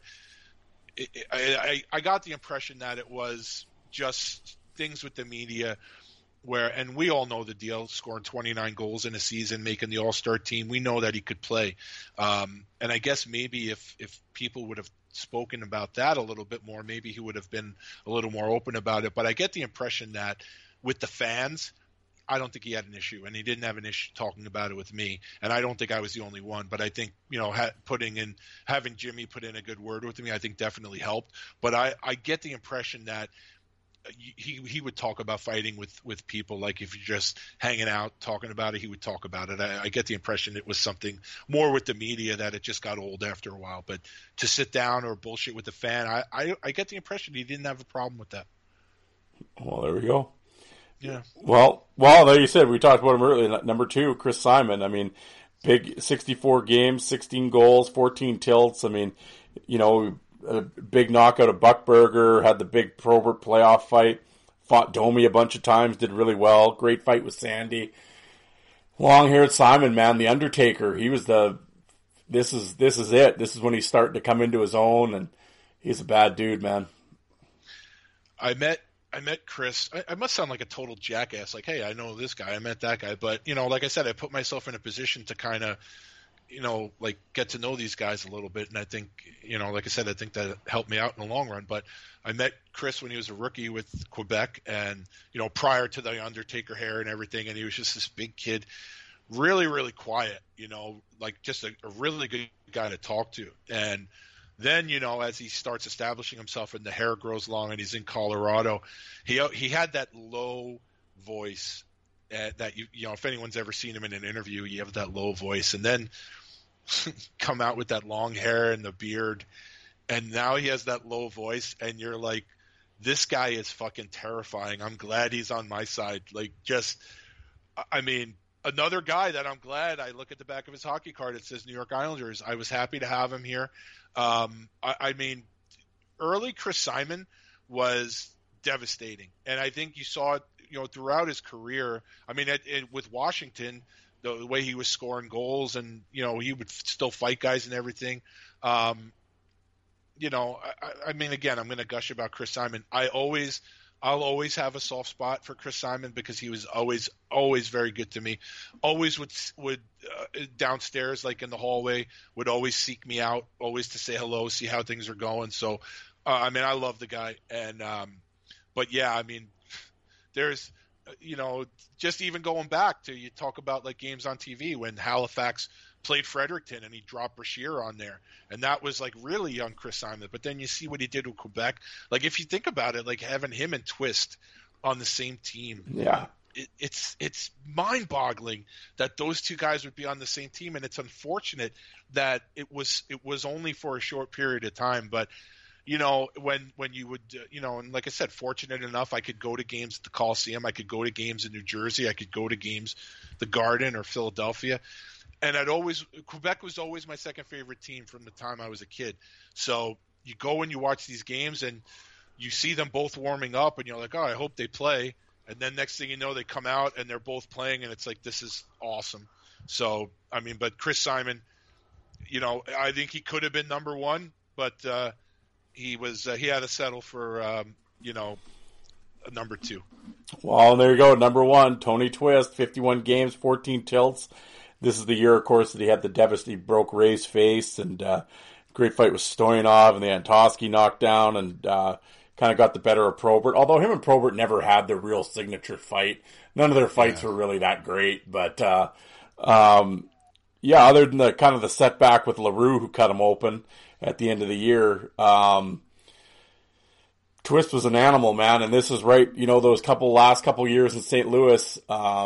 I got the impression that it was just things with the media where, and we all know the deal, scoring 29 goals in a season, making the All-Star team. We know that he could play. And I guess maybe if people would have spoken about that a little bit more, maybe he would have been a little more open about it. But I get the impression that with the fans, I don't think he had an issue, and he didn't have an issue talking about it with me. And I don't think I was the only one, but I think, having Jimmy put in a good word with me, I think definitely helped. But I get the impression that he would talk about fighting with people. Like if you're just hanging out talking about it, he would talk about it. I get the impression it was something more with the media, that it just got old after a while. But to sit down or bullshit with the fan, I get the impression he didn't have a problem with that. Well, there we go. Yeah. Well, like you said, we talked about him earlier. Number 2, Chris Simon. I mean, big 64 games, 16 goals, 14 tilts. I mean, a big knockout of Buckberger, had the big Probert playoff fight, fought Domi a bunch of times, did really well. Great fight with Sandy. Long-haired Simon, man, the Undertaker. He was this is it. This is when he's starting to come into his own, and he's a bad dude, man. I met Chris. I must sound like a total jackass. Like, hey, I know this guy. I met that guy. But, like I said, I put myself in a position to kind of, get to know these guys a little bit. And I think, like I said, I think that helped me out in the long run. But I met Chris when he was a rookie with Quebec and, prior to the Undertaker hair and everything. And he was just this big kid, really, really quiet, like just a really good guy to talk to. And then, as he starts establishing himself and the hair grows long and he's in Colorado, he had that low voice that if anyone's ever seen him in an interview, you have that low voice, and then come out with that long hair and the beard, and now he has that low voice, and you're like, this guy is fucking terrifying. I'm glad he's on my side. Like, another guy that I'm glad. I look at the back of his hockey card, it says New York Islanders. I was happy to have him here. Early Chris Simon was devastating, and I think you saw it, throughout his career. With Washington, the way he was scoring goals, and he would still fight guys and everything. Again, I'm going to gush about Chris Simon. I'll always have a soft spot for Chris Simon because he was always very good to me. Always would downstairs, like in the hallway, would always seek me out, always to say hello, see how things are going. So, I love the guy. And, but yeah, there's, just even going back to, you talk about like games on TV when Halifax played Fredericton and he dropped Brashear on there. And that was like really young Chris Simon. But then you see what he did with Quebec. Like, if you think about it, like having him and Twist on the same team. Yeah. It's mind-boggling that those two guys would be on the same team. And it's unfortunate that it was only for a short period of time. But, when you would, and like I said, fortunate enough, I could go to games at the Coliseum. I could go to games in New Jersey. I could go to games, the Garden or Philadelphia. And Quebec was always my second favorite team from the time I was a kid. So you go and you watch these games and you see them both warming up and you're like, oh, I hope they play. And then next thing you know, they come out and they're both playing and it's like, this is awesome. So, but Chris Simon, I think he could have been number 1, but he had to settle for, number 2. Well, there you go. Number 1, Tony Twist, 51 games, 14 tilts. This is the year, of course, that he had he broke Ray's face, and great fight with Stoyanov and the Antosky knockdown, and kind of got the better of Probert. Although him and Probert never had the real signature fight. None of their fights were really that great. But, other than the kind of the setback with LaRue, who cut him open at the end of the year, Twist was an animal, man. And this is right, those last couple years in St. Louis,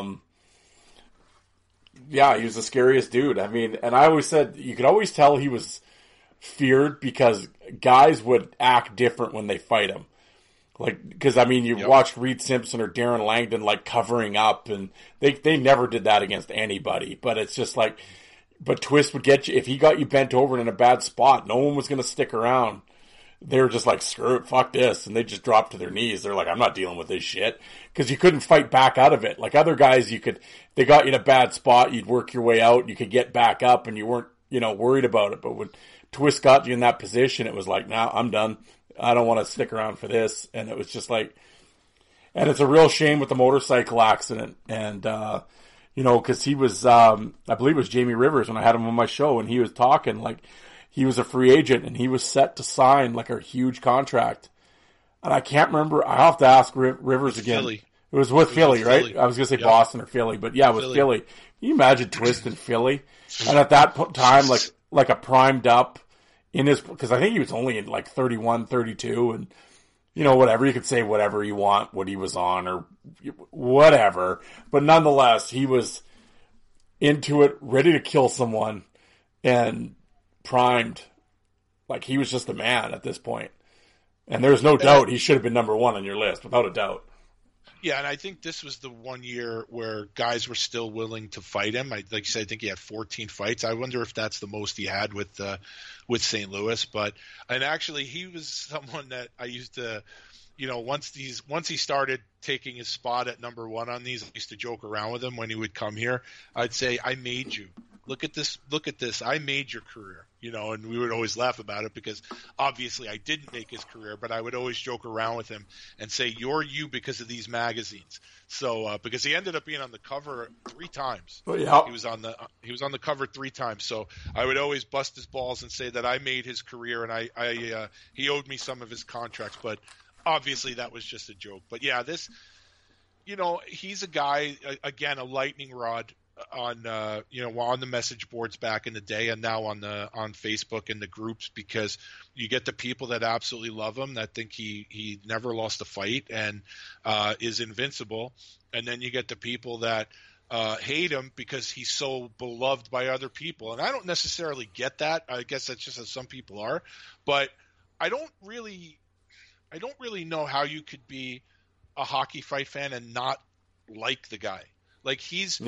he was the scariest dude. And I always said, you could always tell he was feared because guys would act different when they fight him. Like, because, you watched Reed Simpson or Darren Langdon, like, covering up, and they never did that against anybody. But it's just like, but Twist would get you, if he got you bent over and in a bad spot, no one was going to stick around. They were just like, screw it, fuck this. And they just dropped to their knees. They're like, I'm not dealing with this shit. Because you couldn't fight back out of it. Like other guys, they got you in a bad spot, you'd work your way out, and you could get back up, and you weren't, worried about it. But when Twist got you in that position, it was like, nah, I'm done. I don't want to stick around for this. And it was just like, and it's a real shame with the motorcycle accident. And, because he was, I believe it was Jamie Rivers when I had him on my show, and he was talking like, he was a free agent and he was set to sign like a huge contract. And I can't remember. I have to ask Rivers again. It was with Philly, right? Philly. I was going to say Boston or Philly, but yeah, with Philly. Can you imagine Twist in Philly? And at that time, like a primed up in his, because I think he was only in like 31, 32, and whatever, you could say whatever you want, what he was on or whatever, but nonetheless, he was into it, ready to kill someone, and primed. Like, he was just a man at this point. And there's no doubt he should have been number one on your list, without a doubt. Yeah, and I think this was the one year where guys were still willing to fight him. Like you said, I think he had 14 fights. I wonder if that's the most he had with St. Louis. And actually, he was someone that I used to, once he started taking his spot at number one on these, I used to joke around with him when he would come here. I'd say, "I made you. Look at this. I made your career." And we would always laugh about it because obviously I didn't make his career, but I would always joke around with him and say, "You're you because of these magazines." So, because he ended up being on the cover 3 times. Oh, yeah. He was on the cover 3 times. So I would always bust his balls and say that I made his career and he owed me some of his contracts, but obviously that was just a joke. But yeah, he's a guy, again, a lightning rod on on the message boards back in the day, and now on Facebook and the groups, because you get the people that absolutely love him, that think he never lost a fight and is invincible, and then you get the people that hate him because he's so beloved by other people. And I don't necessarily get that. I guess that's just as some people are, but I don't really know how you could be a hockey fight fan and not like the guy. Like,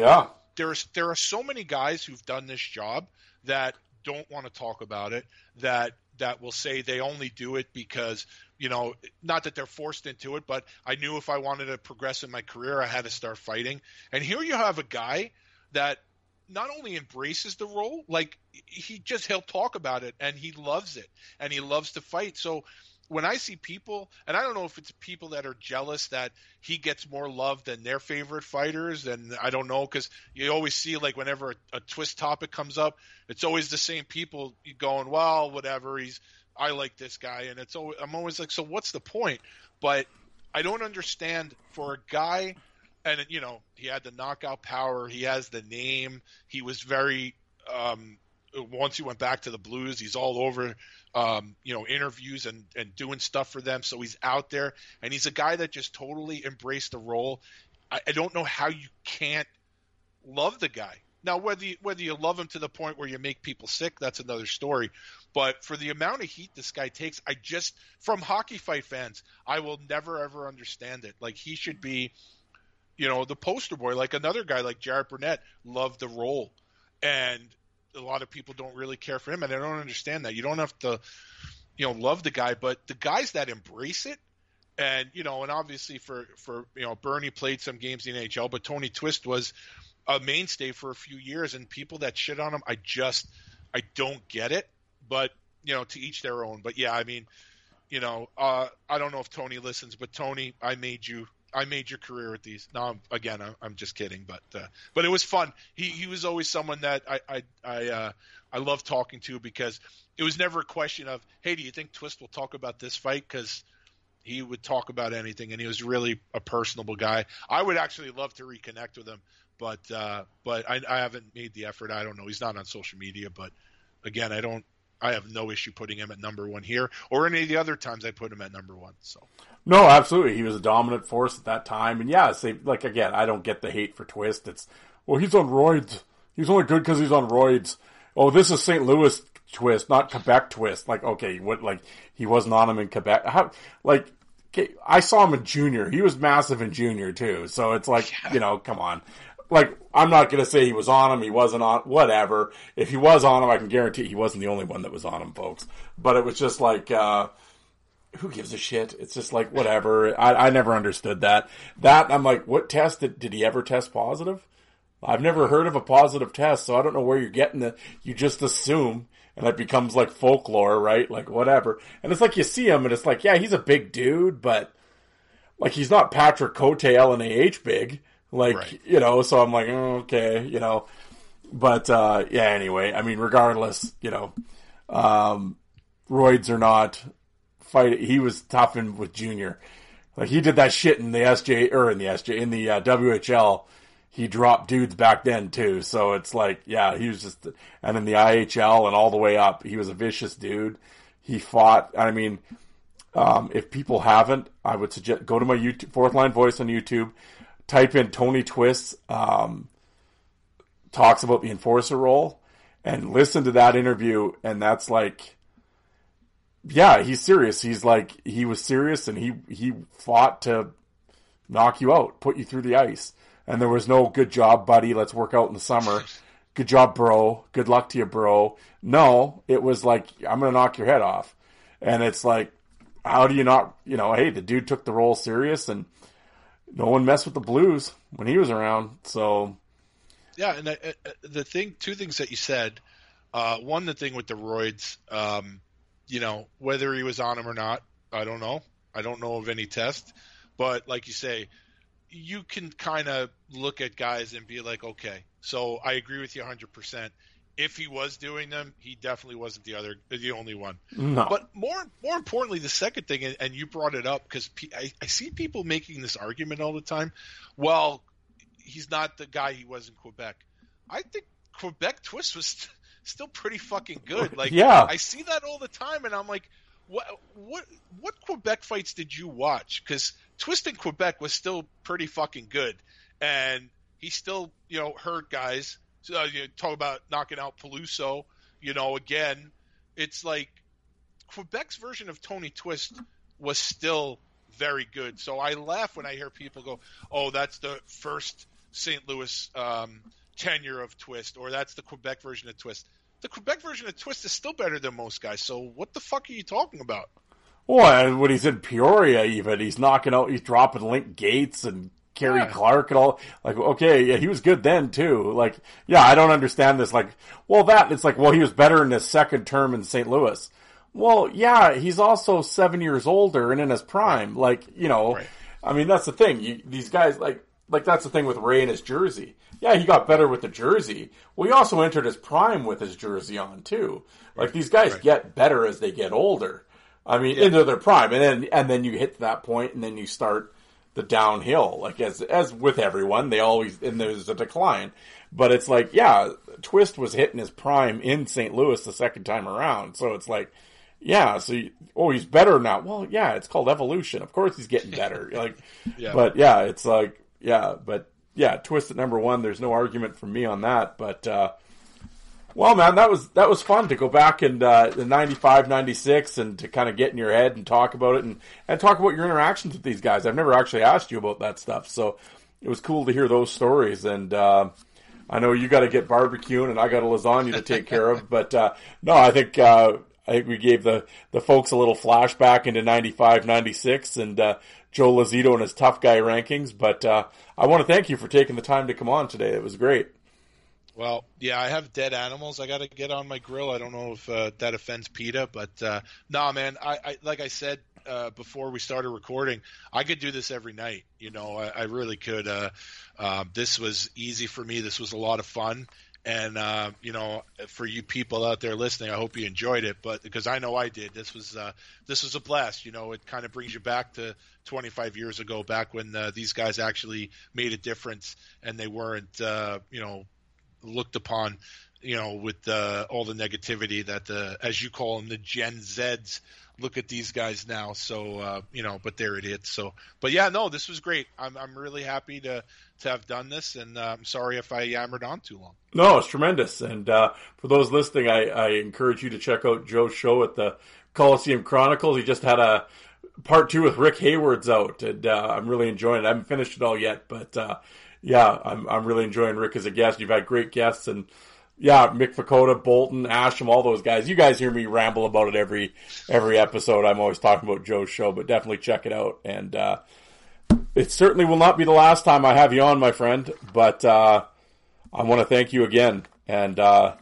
there are so many guys who've done this job that don't want to talk about it, that will say they only do it because, not that they're forced into it, but I knew if I wanted to progress in my career, I had to start fighting. And here you have a guy that not only embraces the role, like he'll talk about it and he loves it and he loves to fight. So when I see people, and I don't know if it's people that are jealous that he gets more love than their favorite fighters, and I don't know, because you always see, like, whenever a Twist topic comes up, it's always the same people going, well, whatever, I like this guy, and I'm always like, so what's the point? But I don't understand, for a guy, and he had the knockout power, he has the name, he was very once he went back to the Blues, he's all over, interviews and doing stuff for them. So he's out there, and he's a guy that just totally embraced the role. I don't know how you can't love the guy. Now, whether you love him to the point where you make people sick, that's another story. But for the amount of heat this guy takes, from hockey fight fans, I will never, ever understand it. Like, he should be, the poster boy. Like another guy like Jared Burnett loved the role. And a lot of people don't really care for him, and I don't understand that. You don't have to, love the guy, but the guys that embrace it, and and obviously for Bernie played some games in the NHL, but Tony Twist was a mainstay for a few years, and people that shit on him, I don't get it. But to each their own. But yeah, I mean, I don't know if Tony listens, but Tony, I made your career with these. No, I'm just kidding, but it was fun. He was always someone that I love talking to, because it was never a question of, hey, do you think Twist will talk about this fight? Because he would talk about anything, and he was really a personable guy. I would actually love to reconnect with him, but I haven't made the effort. I don't know. He's not on social media, but again, I have no issue putting him at number one here, or any of the other times I put him at number one. So. No, absolutely. He was a dominant force at that time. And yeah, again, I don't get the hate for Twist. It's, well, he's on roids. He's only good because he's on roids. Oh, this is St. Louis Twist, not Quebec Twist. Like, okay, he wasn't on him in Quebec. I saw him in junior. He was massive in junior too. So it's like, come on. Like, I'm not going to say he was on him, he wasn't on, whatever. If he was on him, I can guarantee he wasn't the only one that was on him, folks. But it was just like, who gives a shit? It's just like, whatever. I never understood that. I'm like, what test did he ever test positive? I've never heard of a positive test, so I don't know where you're getting you just assume, and it becomes like folklore, right? Like, whatever. And it's like, you see him, and it's like, yeah, he's a big dude, but like, he's not Patrick Cote LNAH big. Like, right. So I'm like, oh, okay, But, yeah, anyway, I mean, regardless, roids or not, he was tough with junior. Like, he did that shit in the WHL. He dropped dudes back then too. So it's like, yeah, he was just, and in the IHL and all the way up, he was a vicious dude. He fought. I mean, if people haven't, I would suggest go to my YouTube, Fourth Line Voice on YouTube, type in Tony Twist, talks about the enforcer role, and listen to that interview. And that's like, yeah, he's serious. He's like, he was serious, and he fought to knock you out, put you through the ice. And there was no good job, buddy. Let's work out in the summer. Good job, bro. Good luck to you, bro. No, it was like, I'm going to knock your head off. And it's like, how do you not, hey, the dude took the role serious, and no one messed with the Blues when he was around. So, yeah. And two things that you said, one, the thing with the roids, whether he was on them or not, I don't know. I don't know of any test, but like you say, you can kind of look at guys and be like, okay, so I agree with you 100%. If he was doing them, he definitely wasn't the only one. No. But more importantly, the second thing, and you brought it up because I see people making this argument all the time. Well, he's not the guy he was in Quebec. I think Quebec Twist was still pretty fucking good. Like, yeah. I see that all the time, and I'm like, what Quebec fights did you watch? Because Twist in Quebec was still pretty fucking good, and he still, hurt guys. So, you talk about knocking out Peluso. Again, it's like Quebec's version of Tony Twist was still very good. So I laugh when I hear people go, "Oh, that's the first St. Louis tenure of Twist," or "That's the Quebec version of Twist." The Quebec version of Twist is still better than most guys. So what the fuck are you talking about? Well, when he's in Peoria, even he's dropping Link Gates and Kerry Clark and all. Like, okay, yeah, he was good then too. Like, yeah, I don't understand this. Like, it's like, he was better in his second term in St. Louis. Well, yeah, he's also 7 years older and in his prime. Like, Right. I mean, that's the thing. These guys, like that's the thing with Ray and his jersey. Yeah, he got better with the jersey. Well, he also entered his prime with his jersey on too. Like, these guys get better as they get older. I mean, into their prime, and then you hit that point, and then you start the downhill. Like, as with everyone, there's a decline. But it's like, yeah, Twist was hitting his prime in St. Louis the second time around. So it's like, yeah, he's better now. Well, yeah, it's called evolution. Of course he's getting better. Like, but yeah, it's like, Twist at number one. There's no argument from me on that. But, well, man, that was fun to go back and the 95, 96 and to kind of get in your head and talk about it and talk about your interactions with these guys. I've never actually asked you about that stuff. So it was cool to hear those stories. And, I know you got to get barbecuing and I got a lasagna to take care of. But, no, I think we gave the folks a little flashback into 95, 96 and, Joe Lazito and his tough guy rankings. But, I want to thank you for taking the time to come on today. It was great. Well, yeah, I have dead animals I got to get on my grill. I don't know if that offends PETA, but nah, man, I like I said before we started recording, I could do this every night. I really could. This was easy for me. This was a lot of fun. And, for you people out there listening, I hope you enjoyed it. But because I know I did, this was a blast. It kind of brings you back to 25 years ago, back when these guys actually made a difference and they weren't, looked upon, with all the negativity that as you call them, the Gen Zs look at these guys now. So, but they're idiots. So, but yeah, no, this was great. I'm really happy to have done this, and I'm sorry if I yammered on too long. No, it's tremendous. And for those listening, I encourage you to check out Joe's show at the Coliseum Chronicles. He just had a part 2 with Rick Hayward's out, and I'm really enjoying it. I haven't finished it all yet, but yeah, I'm really enjoying Rick as a guest. You've had great guests, and yeah, Mick Fakota, Bolton, Asham, all those guys. You guys hear me ramble about it every episode. I'm always talking about Joe's show, but definitely check it out. And it certainly will not be the last time I have you on, my friend. But I want to thank you again, and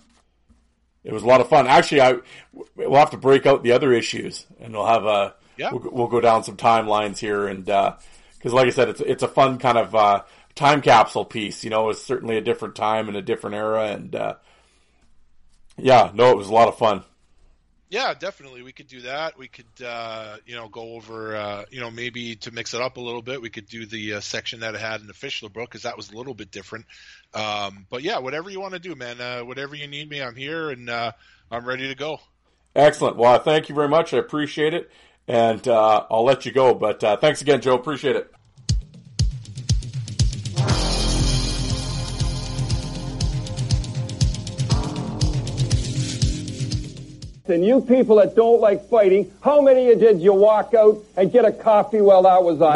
it was a lot of fun. Actually, we'll have to break out the other issues, and we'll have we'll go down some timelines here, and because like I said, it's a fun kind of time capsule piece. It's certainly a different time and a different era, and it was a lot of fun. Yeah, definitely. We could do that. We could, go over, maybe to mix it up a little bit, we could do the section that I had in the Fischler book, because that was a little bit different. But yeah, whatever you want to do, man. Whatever you need me, I'm here, and I'm ready to go. Excellent. Well, thank you very much. I appreciate it. And I'll let you go. But thanks again, Joe. Appreciate it. And you people that don't like fighting, how many of you did you walk out and get a coffee while that was on?